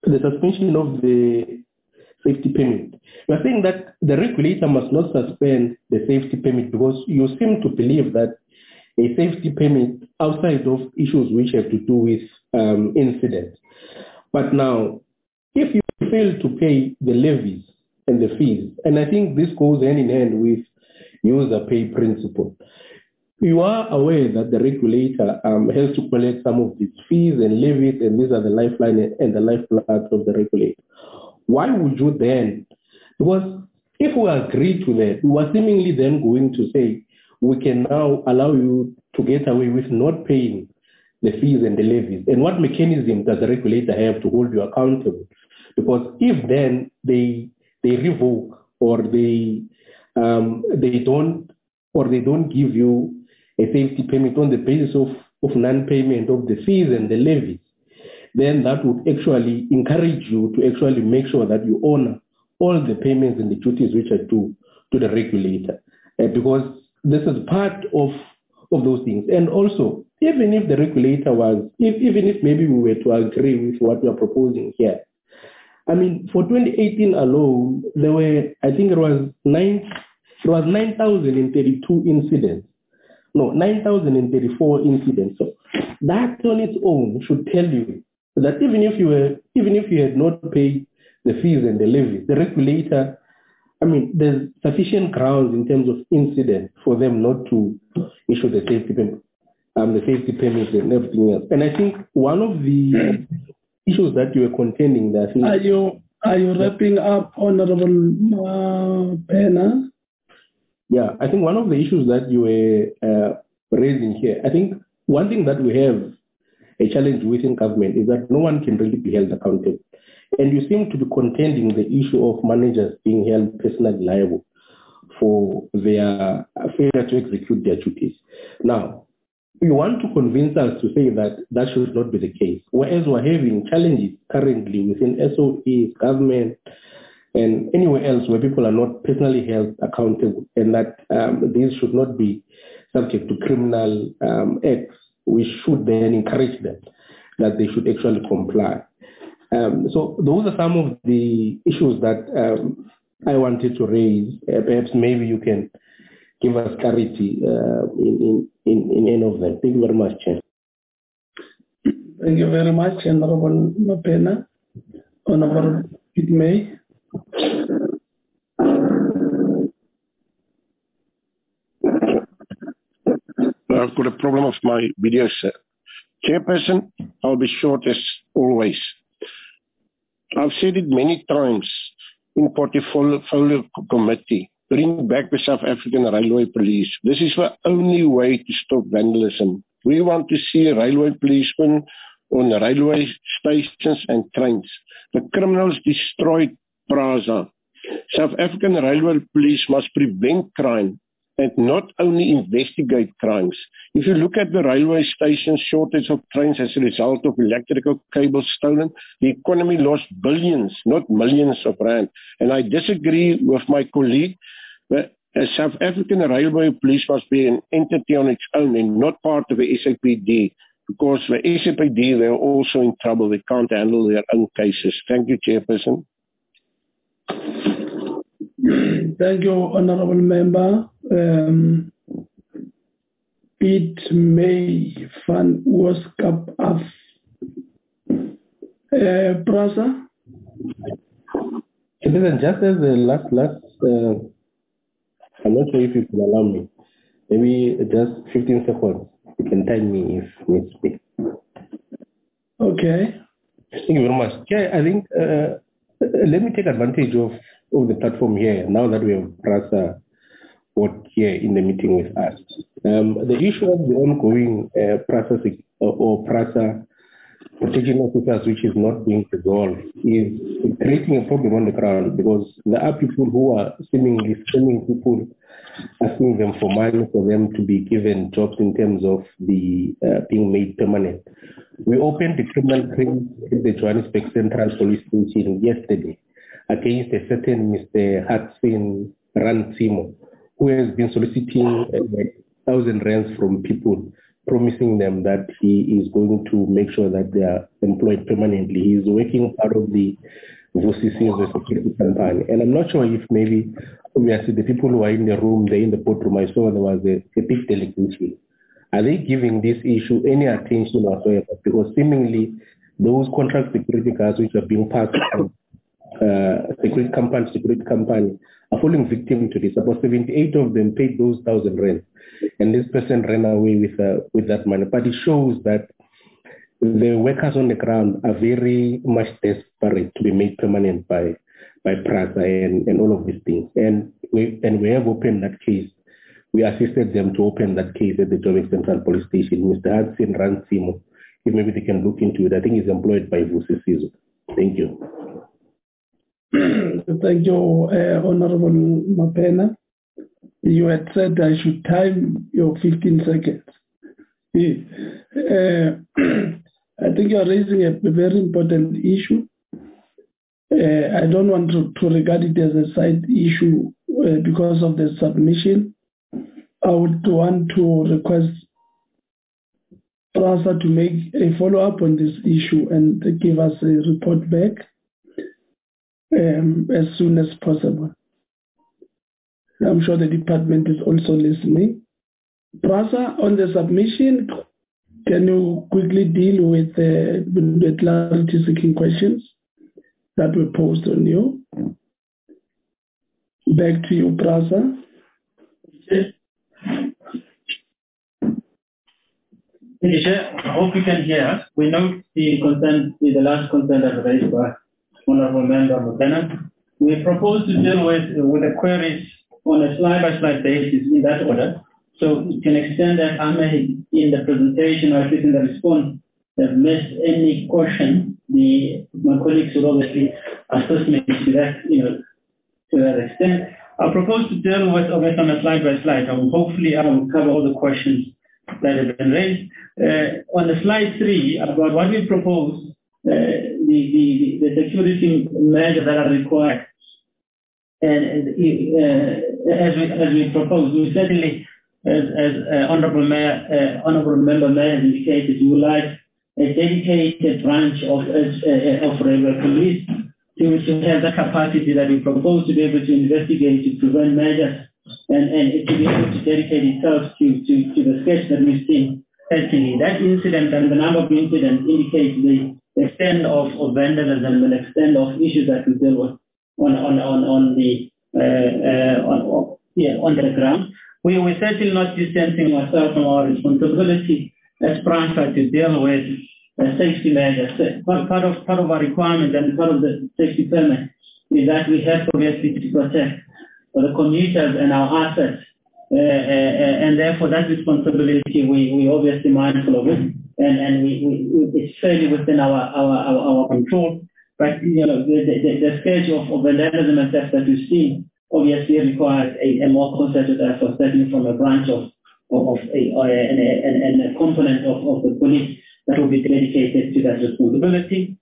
the suspension of the safety permit. You are saying that the regulator must not suspend the safety permit because you seem to believe that a safety permit outside of issues which have to do with um, incidents. But now, if you fail to pay the levies and the fees, and I think this goes hand in hand with user pay principle, you are aware that the regulator um, has to collect some of these fees and levies, and these are the lifeline and the lifeblood of the regulator. Why would you then? Because if we agree to that, we are seemingly then going to say we can now allow you to get away with not paying the fees and the levies. And what mechanism does the regulator have to hold you accountable? Because if then they they revoke or they um, they don't or they don't give you a safety permit on the basis of, of non-payment of the fees and the levies, then that would actually encourage you to actually make sure that you honor all the payments and the duties which are due to the regulator. Uh, because this is part of, of those things. And also, even if the regulator was, if, even if maybe we were to agree with what we are proposing here, I mean, for twenty eighteen alone, there were, I think it was nine, it was nine thousand thirty-two incidents. No, nine thousand thirty-four incidents. So that on its own should tell you that even if you were, even if you had not paid the fees and the levies, the regulator, I mean, there's sufficient grounds in terms of incident for them not to issue the safety permit, um, the safety permits and everything else. And I think one of the issues that you were contending that are you are you wrapping up, Honorable uh, Pena? Yeah, I think one of the issues that you were uh, raising here, I think one thing that we have a challenge within government is that no one can really be held accountable. And you seem to be contending the issue of managers being held personally liable for their failure to execute their duties. Now, you want to convince us to say that that should not be the case, whereas we're having challenges currently within S O Es, government, and anywhere else where people are not personally held accountable, and that um, these should not be subject to criminal um, acts. We should then encourage them that they should actually comply. Um, so those are some of the issues that um, I wanted to raise. Uh, perhaps maybe you can give us clarity uh, in, in, in any of them. Thank you very much, Chair. Thank you very much, Honorable Mapena. Honorable May. I've got a problem with my video, sir. Chairperson, I'll be short as always. I've said it many times in portfolio committee. Bring back the South African Railway Police. This is the only way to stop vandalism. We want to see railway policemen on railway stations and trains. The criminals destroyed Praza. South African Railway Police must prevent crime and not only investigate crimes. If you look at the railway stations, shortage of trains as a result of electrical cables stolen, the economy lost billions, not millions of rand. And I disagree with my colleague that a South African Railway Police must be an entity on its own and not part of the S A P D, because the S A P D, they're also in trouble. They can't handle their own cases. Thank you, Chairperson. Thank you, Honorable Member. Um, Piet May van Ooskap af. Uh, Praza? Citizen, just as the last, last uh, I'm not sure if you can allow me. Maybe just fifteen seconds. You can time me if needs be. Okay. Thank you very much. Yeah, I think uh, let me take advantage of, of the platform here now that we have Prasa here in the meeting with us. Um, the issue of the ongoing uh, Prasa or, or Prasa protection officers which is not being resolved is creating a problem on the ground, because there are people who are seemingly sending people, asking them for money for them to be given jobs in terms of the uh, being made permanent. We opened the criminal case in the Johannesburg Central Police Station yesterday against a certain Mister Hudson Ransimo, who has been soliciting a thousand rands from people promising them that he is going to make sure that they are employed permanently. He is working part of the Vusisizo security campaign. And I'm not sure if maybe, obviously, the people who are in the room, they're in the boardroom, I saw there was a, a big delegation. Are they giving this issue any attention whatsoever? Because seemingly, those contract security guards which are being passed from uh, security company, security company, are falling victim to this. About seventy-eight of them paid those thousand rand, and this person ran away with uh, with that money. But it shows that the workers on the ground are very much desperate to be made permanent by by PRASA and, and all of these things. And we and we have opened that case. We assisted them to open that case at the Joburg Central Police Station. Mister Hudson Ransimo, if maybe they can look into it. I think he's employed by Vusisizo. Thank you. Thank you, uh, Honorable Mapena. You had said I should time your fifteen seconds. Uh, I think you are raising a very important issue. Uh, I don't want to, to regard it as a side issue uh, because of the submission. I would want to request PRASA to make a follow-up on this issue and give us a report back um, as soon as possible. I'm sure the department is also listening. PRASA, on the submission, can you quickly deal with the, with the clarity-seeking questions that were posed on you? Back to you, PRASA. Yes. I hope you can hear us. We note the consent, the last consent that was raised by Honorable Member Mapena. We propose to deal with, with the queries on a slide-by-slide basis in that order. So to an extent that I may, in the presentation or at least in the response, have missed any question, the my colleagues will obviously assist me to that, you know, to that extent. I propose to deal with obviously on a slide-by-slide, and hopefully I will cover all the questions that have been raised. Uh, on the slide three, about what we propose, uh, the, the, the security measures that are required, and uh, as we as we propose, we certainly, as, as uh, Honourable Mayor, uh, Honourable Member Mayor has indicated, we would like a dedicated branch of uh, of regular police to, to have the capacity that we propose to be able to investigate, to prevent measures, and, and to be able to dedicate itself to, to, to the sketch that we've seen. Certainly, that incident and the number of incidents indicates the extent of, of vandalism and the extent of issues that we deal with on on on, on the uh, uh, on, yeah, on the ground. We we're certainly not distancing ourselves from our responsibility as PRASA to deal with uh, safety measures. Part, part of part of our requirement and part of the safety permit is that we have obviously to protect the commuters and our assets. Uh, uh, and therefore that responsibility we, we obviously mindful of it, and, and we, we, it's fairly within our, our, our, our control. But you know, the, the, the stage of, of vandalism and theft that we've seen obviously requires a, a more concerted effort, certainly from a branch of, of, of a, or a, and, a, and a component of, of the police that will be dedicated to that responsibility.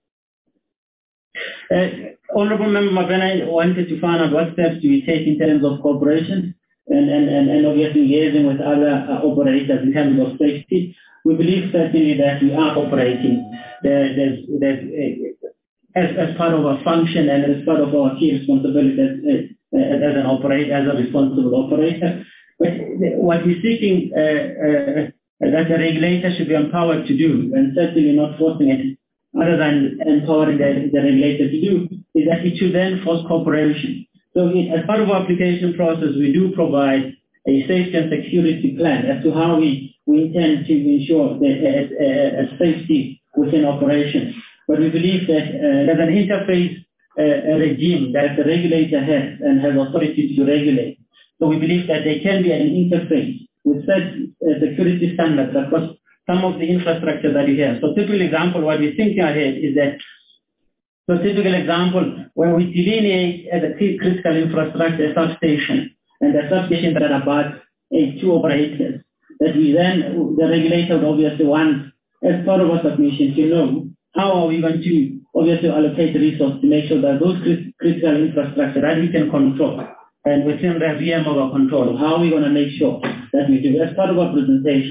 Uh, Honourable Member Mapena wanted to find out what steps do we take in terms of cooperation and, and, and, and obviously liaising with other uh, operators in terms of safety. We believe certainly that we are operating there, there's, there's, uh, as, as part of our function and as part of our key responsibility as, uh, as an operator, as a responsible operator. But what we're seeking uh, uh, that the regulator should be empowered to do, and certainly not forcing it, other than empowering the, the regulator to do, is that it should then force cooperation. So it, as part of our application process, we do provide a safety and security plan as to how we, we intend to ensure the uh, uh, safety within operations. But we believe that uh, there's an interface uh, regime that the regulator has and has authority to regulate. So we believe that there can be an interface with such uh, security standards across some of the infrastructure that you have. So typical example, what we're thinking ahead is that, so typical example, when we delineate as a critical infrastructure, a substation, and the substation that are about a two operators, that we then, the regulator would obviously want, as part of our submission, to know how are we going to obviously allocate the resource to make sure that those critical infrastructure that we can control and within the realm of our control, how are we going to make sure that we do as part of our presentation.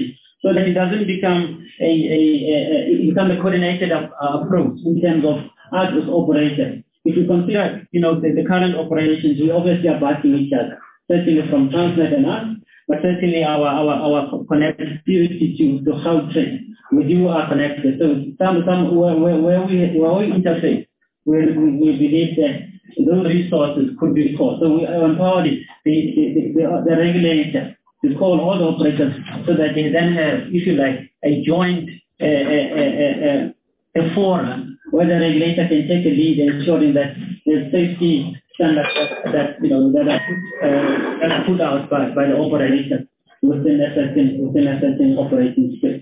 so that it doesn't become a, a, a, a, become a coordinated uh, approach in terms of us as operators. If we consider, you know, the, the current operations, we obviously are backing each other, certainly from Transnet and us, but certainly our, our, our connectivity to, to Gautrain. We do are connected. So some, some where, where, where, we, where we interface, we, we, we believe that those resources could be called. So we empowered the, the, the, the regulator to call all the operators so that they then have, if you like, a joint uh, uh, uh, uh, a forum where the regulator can take a lead in ensuring that the safety standards that, that you know that are put, uh, that are put out by, by the operator within a certain within a certain operating space.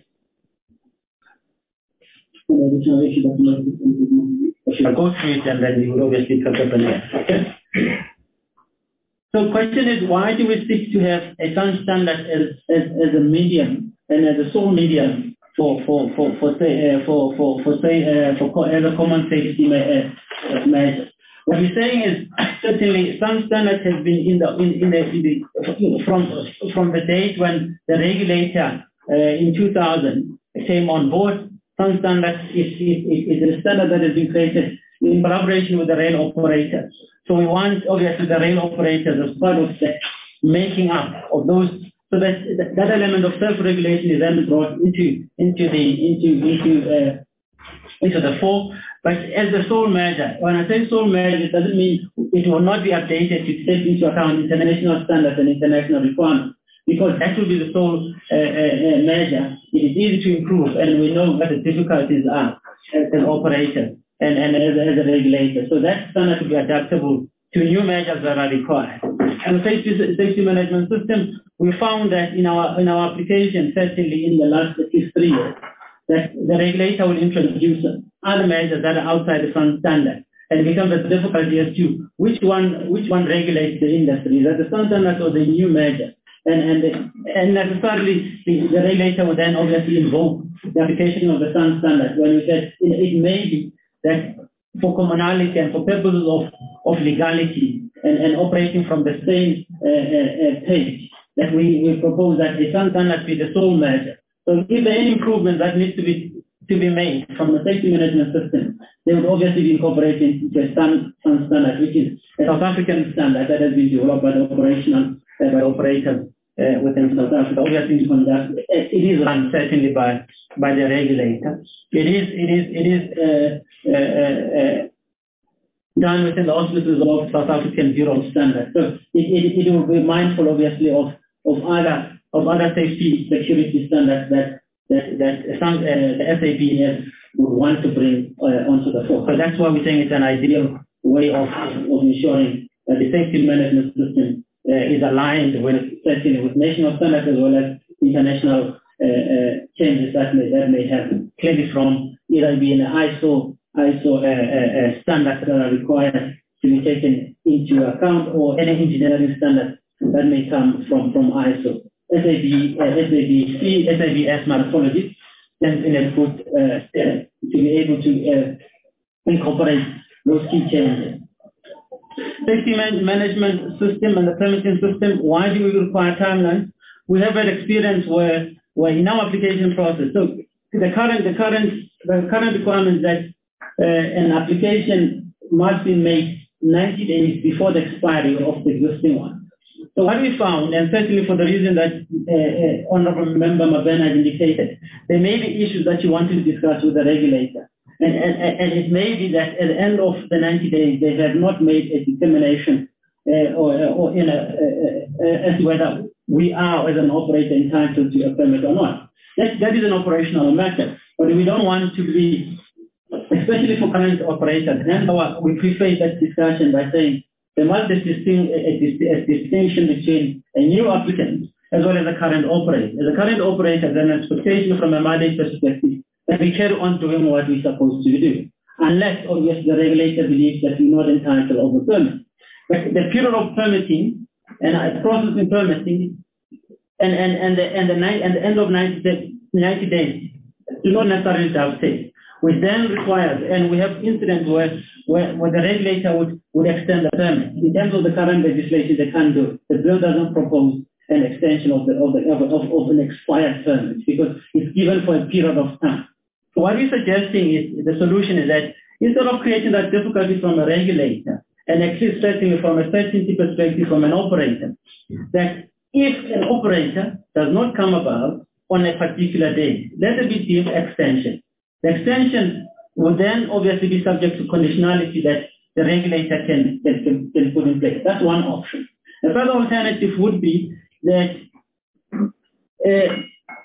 I'll go through it and then we will obviously touch up on it. Okay. So the question is, why do we seek to have a sound standard as, as, as a medium and as a sole medium for for for for say uh, for for for say uh, for as a common safety uh, measure? What we're saying is certainly some standards have been in the in, in the, in the from from the date when the regulator uh, in two thousand came on board. Some standards is, is, is a standard that has been created in collaboration with the rail operators. So we want obviously the rail operators as part of the making up of those, so that that element of self-regulation is then brought into into the into into uh, into the fore. But as the sole measure, when I say sole measure, it doesn't mean it will not be updated to take into account international standards and international requirements, because that will be the sole uh, uh, measure. It is easy to improve, and we know what the difficulties are as an operator and, and as, as a regulator. So that standard will be adaptable to new measures that are required. And the safety, safety management system, we found that in our in our application, certainly in the last at least three years, that the regulator will introduce other measures that are outside the sun standard. And it becomes a difficulty as to which one which one regulates the industry, is that the sun standard or the new measure. And, and, and necessarily the, the regulator will then obviously invoke the application of the sun standard when we said it, it may be that for commonality and for purposes of, of legality and, and operating from the same uh, uh, page, that we, we propose that the sun standard be the sole measure. So if there are any improvements that need to be to be made from the safety management system, they would obviously be incorporated into a sun, sun standard, which is a South African standard that has been developed by the operational uh, by operators uh, within South Africa. Obviously, conduct, it is run certainly by by the regulator. It is it is it is uh, uh, uh, done within the auspices of South African Bureau of Standards. So it, it, it will be mindful, obviously, of of other of other safety security standards that that, that some, uh, the S A B S would want to bring uh, onto the fore. So that's why we're saying it's an ideal way of, of ensuring that the safety management system uh, is aligned with, certainly with national standards as well as international uh, uh, changes that may, that may happen. Clearly from either being an I S O, I S O uh, uh, standards that are required to be taken into account, or any engineering standards that may come from, from I S O. S A B, uh, S A B C, S A B S morphology, then in a good uh, to be able to uh, incorporate those key changes. Safety man management system and the permitting system, why do we require timelines? We have had experience where, where in our application process, so the current, the current, the current requirement that uh, an application must be made ninety days before the expiry of the existing one. So what we found, and certainly for the reason that uh, uh, Honorable Member Mabena has indicated, there may be issues that you want to discuss with the regulator. And, and, and it may be that at the end of the ninety days, they have not made a determination uh, or, or in a, uh, uh, as to whether we are, as an operator, entitled to a permit or not. That, that is an operational matter. But we don't want to be, especially for current operators, and our, we preface that discussion by saying, there must be a distinction between a new applicant as well as a current operator. As a current operator, there's an expectation from a mandate perspective that we carry on doing what we're supposed to do, unless, obviously, the regulator believes that we're not entitled of a permit. But the period of permitting and uh, process in permitting and, and, and, the, and, the, and the end of ninety days do not necessarily dovetail, which then requires, and we have incidents where, where, where the regulator would, would extend the permit. In terms of the current legislation, they can't do it. The bill doesn't propose a, an extension of, the, of, the, of, of, of an expired permit because it's given for a period of time. So what we're suggesting is the solution is that instead of creating that difficulty from a regulator, and at least certainly from a certainty perspective from an operator, that if an operator does not come about on a particular day, let it be deemed extension. The extension will then obviously be subject to conditionality that the regulator can, can, can put in place. That's one option. A further alternative would be that uh,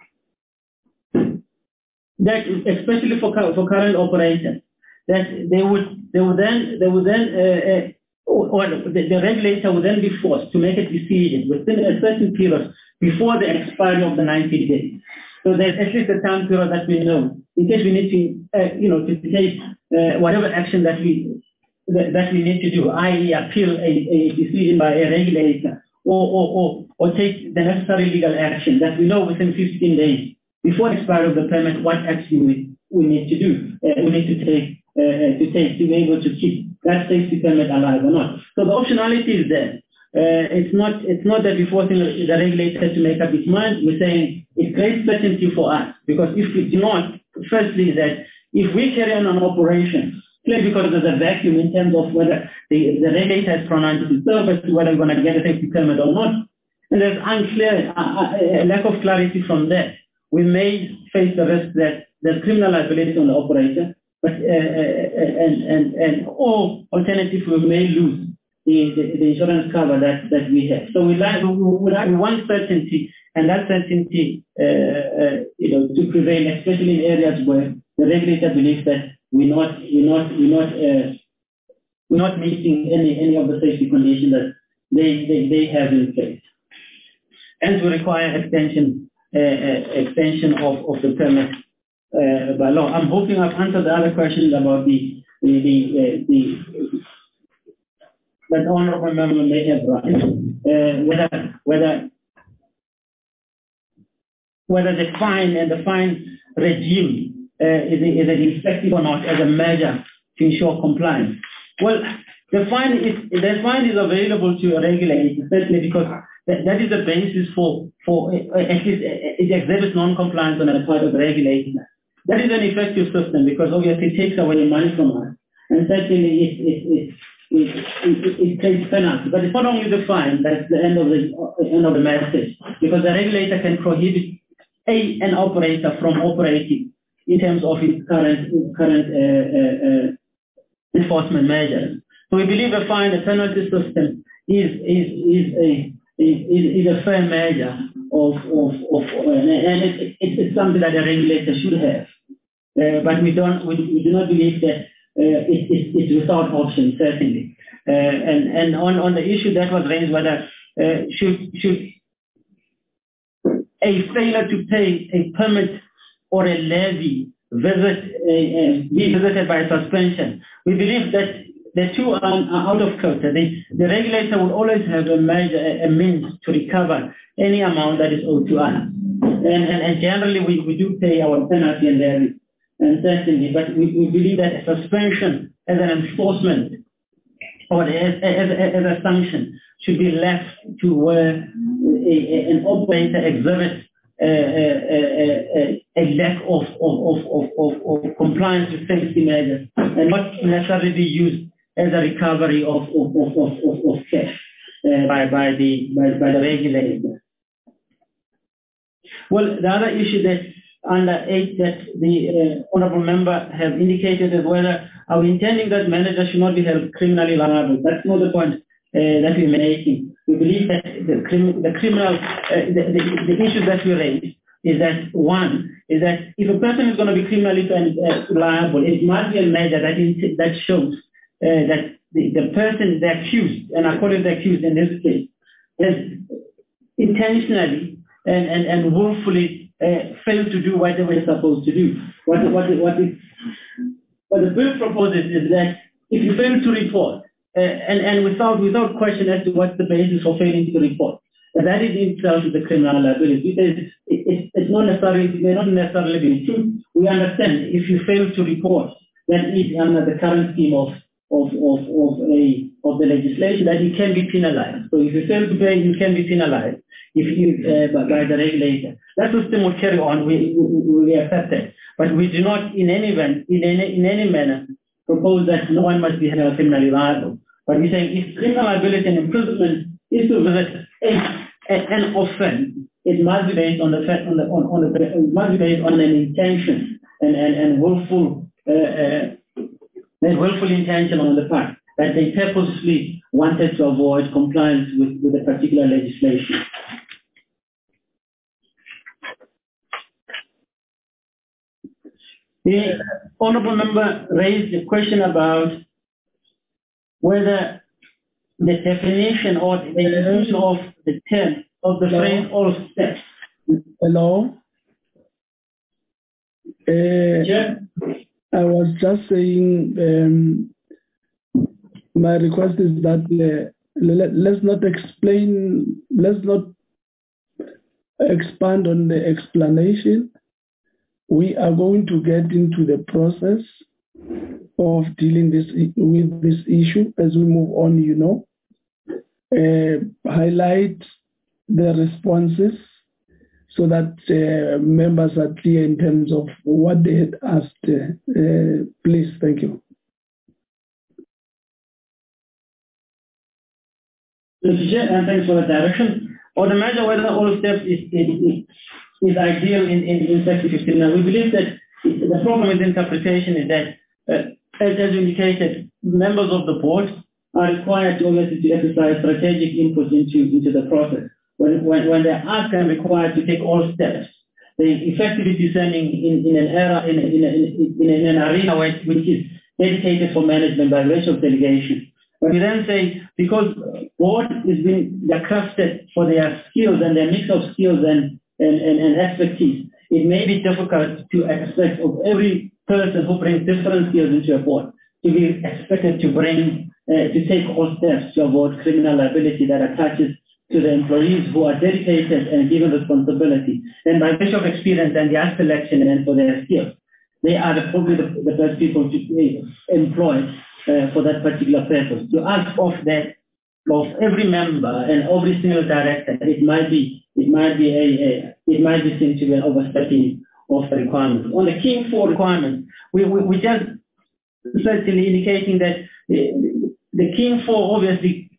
that especially for for current operators, that they would they would then they would then uh, uh, or the, the regulator would then be forced to make a decision within a certain period before the expiry of the ninety days. So there's at least a time period that we know in case we need to uh, you know to take uh, whatever action that we that, that we need to do, that is appeal a, a decision by a regulator or or, or or take the necessary legal action that we know within fifteen days before the expiry of the permit what action we, we need to do. Uh, we need to take uh, to take to be able to keep that safety permit alive or not. So the optionality is there. Uh, it's not it's not that we're forcing the regulator to make up its mind. We're saying it creates certainty for us because if we do not, firstly that if we carry on an operation, clearly because there's a vacuum in terms of whether the, the regulator has pronounced itself as to whether we're going to get a safety permit or not, and there's unclear uh, a lack of clarity from that, we may face the risk that there's criminal liability on the operator, but uh, and and and or alternatively we may lose the, the, the insurance cover that, that we have. So we like we, we, we want certainty, and that certainty uh, uh, you know to prevail, especially in areas where the regulator believes that we're not we're not we're not uh, we're not meeting any any of the safety conditions that they they, they have in place. Hence, we require extension uh, uh, extension of, of the permit uh, by law. I'm hoping I've answered the other questions about the the the, uh, the that the honourable member may have raised, uh, whether whether whether the fine and the fine regime uh, is is it effective or not as a measure to ensure compliance. Well, the fine is the fine is available to a regulator certainly because that, that is the basis for for uh, at least uh, it exhibits non-compliance on the part of the regulator. That is an effective system because obviously it takes away money from us, and certainly it it it it, it, it takes penalty. But it's not only the fine that's the end of the uh, end of the message, because the regulator can prohibit a an operator from operating in terms of its current current uh, uh, uh, enforcement measures. So we believe a fine, a penalty system is is is a is, is a fair measure of of of uh, and it, it, it's something that a regulator should have. Uh, but we don't we, we do not believe that uh, it, it, it's without option certainly. Uh, and and on, on the issue that was raised whether uh, should should a failure to pay a permit or a levy visit uh, uh, be visited by suspension. We believe that the two are, are out of kilter. The, the regulator will always have a measure, a, a means to recover any amount that is owed to us. And, and, and generally we, we do pay our penalty and levy, and certainly, but we, we believe that a suspension as an enforcement or as, as, as a sanction should be left to where a, a, an operator exhibits a, a, a, a lack of, of, of, of, of compliance with safety measures and not necessarily be used as a recovery of, of, of, of, of, of cash uh, by, by, the, by, by the regulator. Well, the other issue that under eight that the uh, honourable member have indicated is whether are we intending that managers should not be held criminally liable. That's not the point uh, that we're making. We believe that the, crim the criminal, uh, the, the, the issue that we raise is that one, is that if a person is going to be criminally uh, liable, it must be a measure that, is, that shows uh, that the, the person, the accused, and I call it the accused in this case, has intentionally and, and, and willfully uh, failed to do what they were supposed to do. What, what, what, is, what the bill proposes is that if you fail to report, uh, and, and without, without question as to what's the basis for failing to report, that is in itself the criminal liability. It, it, it's not necessarily, it may not necessarily be true. We understand if you fail to report, that is under the current scheme of of, of, of, a, of the legislation that you can be penalized. So if you fail to pay, you can be penalized if you, uh, by, by the regulator. That system will carry on. We, we, we accept that. But we do not in any event, in any, in any manner, propose that no one must be held criminally liable. But we're saying if criminal liability and imprisonment is to visit a, a, an offense, it must be based on the fact, on the, on, on the, it must be based on an intention and, and, and willful, uh, uh, and willful intention on the part that they purposely wanted to avoid compliance with, with a particular legislation. The honourable member raised a question about whether the definition or the use of the term of the Hello? phrase all steps. Hello? Uh, yeah. I was just saying um, my request is that uh, let, let's not explain, let's not expand on the explanation. We are going to get into the process of dealing this with this issue as we move on, you know. Uh, highlight the responses so that uh, members are clear in terms of what they had asked. Uh, uh, please, thank you. And thanks for the direction. Or the measure whether all steps is, is, is ideal in, in, in Section fifteen. Now, we believe that the problem with interpretation is that, uh, as, as indicated, members of the board are required to obviously to exercise strategic input into, into the process. When, when, when they're asked and required to take all steps, they effectively discerning in, in an era, in, a, in, a, in, a, in an arena which, which is dedicated for management by virtue of delegation. But we then say, because board is being they're crafted for their skills and their mix of skills and, and, and, and expertise, it may be difficult to expect of every person who brings different skills into a board to be expected to bring, uh, to take all steps to avoid criminal liability that attaches to the employees who are dedicated and given responsibility. And by virtue of experience and their selection and for their skills, they are the, probably the, the best people to be employed uh, for that particular purpose. To ask of that of every member and every single director, it might be it might be a, a it might be seen to be an overstepping of the requirements. On the King four requirements, we, we we just certainly indicating that the, the King four obviously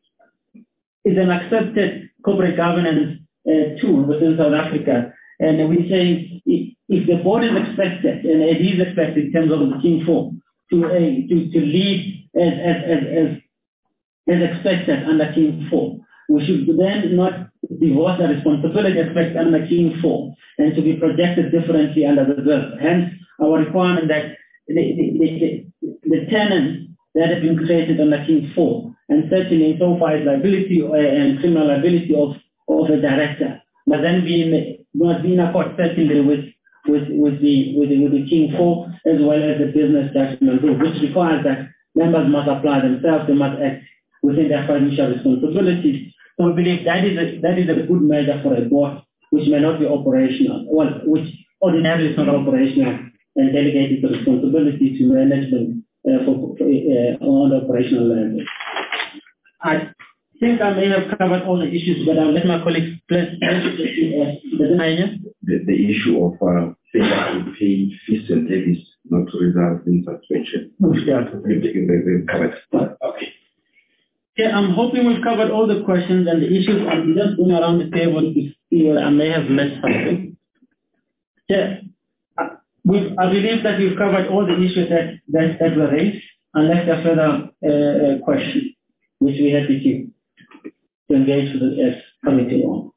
is an accepted corporate governance uh, tool within South Africa, and we say if, if the board is expected, and it is expected in terms of the King four, to uh, to to lead as as as as as expected under King four. We should then not divorce the responsibility expected under King four and to be projected differently under the bill. Hence, our requirement that the, the, the, the tenants that have been created under King four, and certainly insofar as liability and criminal liability of, of a director, must then be in, must be in accord certainly with with with the with the, with the King four as well as the business judgment rule, which requires that members must apply themselves, they must act within their financial responsibilities. So we believe that is a, that is a good measure for a board which may not be operational, well, which ordinarily is not operational and delegated the responsibility to management uh, for, for uh, on the operational level. I think I may have covered all the issues, but I'll let my colleagues please answer the, the, the issue of uh, failure to pay fees and levies not to result in suspension. Yeah. We've covered. Okay. Yeah, I'm hoping we've covered all the questions and the issues. I'm just going around the table to see whether I may have missed something. Yeah, we I believe that we've covered all the issues that, that, that were raised, unless there are further uh, questions, which we have to, to engage with the uh, committee on.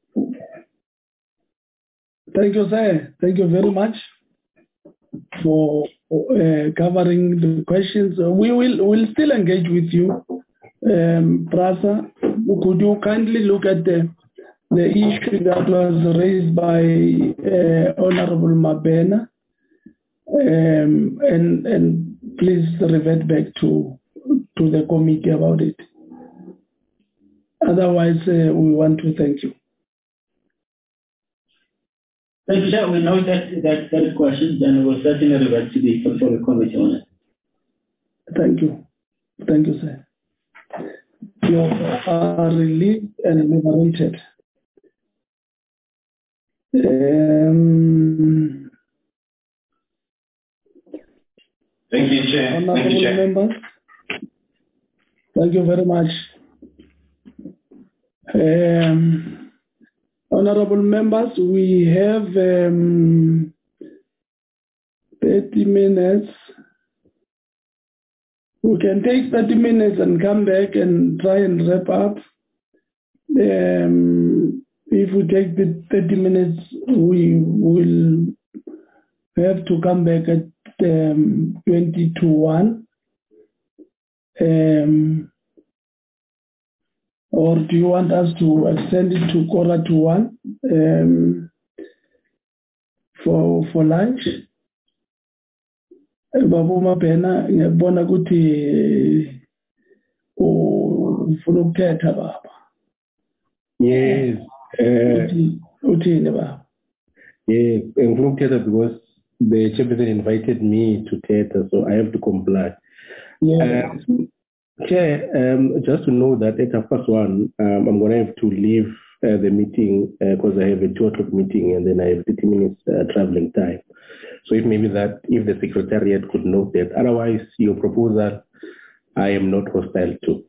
Thank you, sir. Thank you very much for uh, covering the questions. Uh, we will will still engage with you. Um, Prasa, could you kindly look at the, the issue that was raised by uh, Honorable Mabena, um, and and please revert back to to the committee about it. Otherwise, uh, we want to thank you. Thank you, sir. We know that that there is questions, and we'll certainly revert to the for the committee on it. Thank you. Thank you, sir. You are released and liberated. Um, Thank you, Chair. Honorable Thank you, Chair. members, thank you very much. Um, honorable members, we have um, thirty minutes. We can take thirty minutes and come back and try and wrap up. Um, if we take the thirty minutes, we will have to come back at um, twenty to one. Um, or do you want us to extend it to quarter to one um, for for lunch? Babu Mapena, ngiyabona ukuthi ufuna ukuthetha baba. Yes. Uthi uthini baba? Yes, ngifuna ukuthetha because the chairperson invited me to theatre, so I have to comply. Yeah. Um, Chair, um, just to know that at half past one, um, I'm going to have to leave uh, the meeting because uh, I have a two o'clock meeting and then I have thirty minutes uh, traveling time. So if maybe that, if the secretariat could note that. Otherwise, your proposal, I am not hostile to.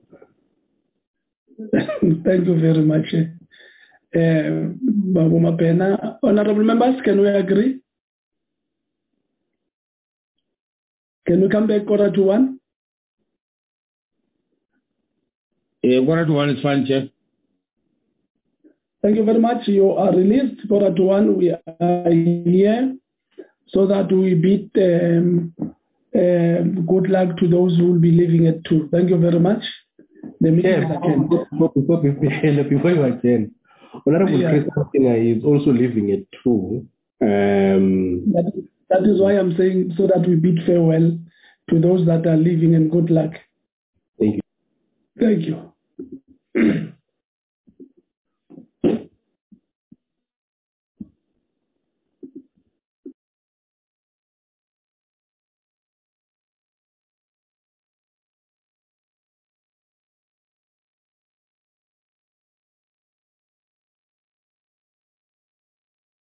Thank you very much. Uh, Babu Mapena. Honorable members, can we agree? Can we come back quarter to one? Yeah, quarter to one is fine, Chair. Thank you very much. You are released. Quarter to one, we are here so that we beat um, um, good luck to those who will be leaving at two. Thank you very much. The meeting Yeah, is adjourned. before, before, before you attend, Honorable Yeah. Chris is also leaving at two. Um, That, that is why I'm saying so that we bid farewell to those that are leaving and good luck. Thank you. Thank you.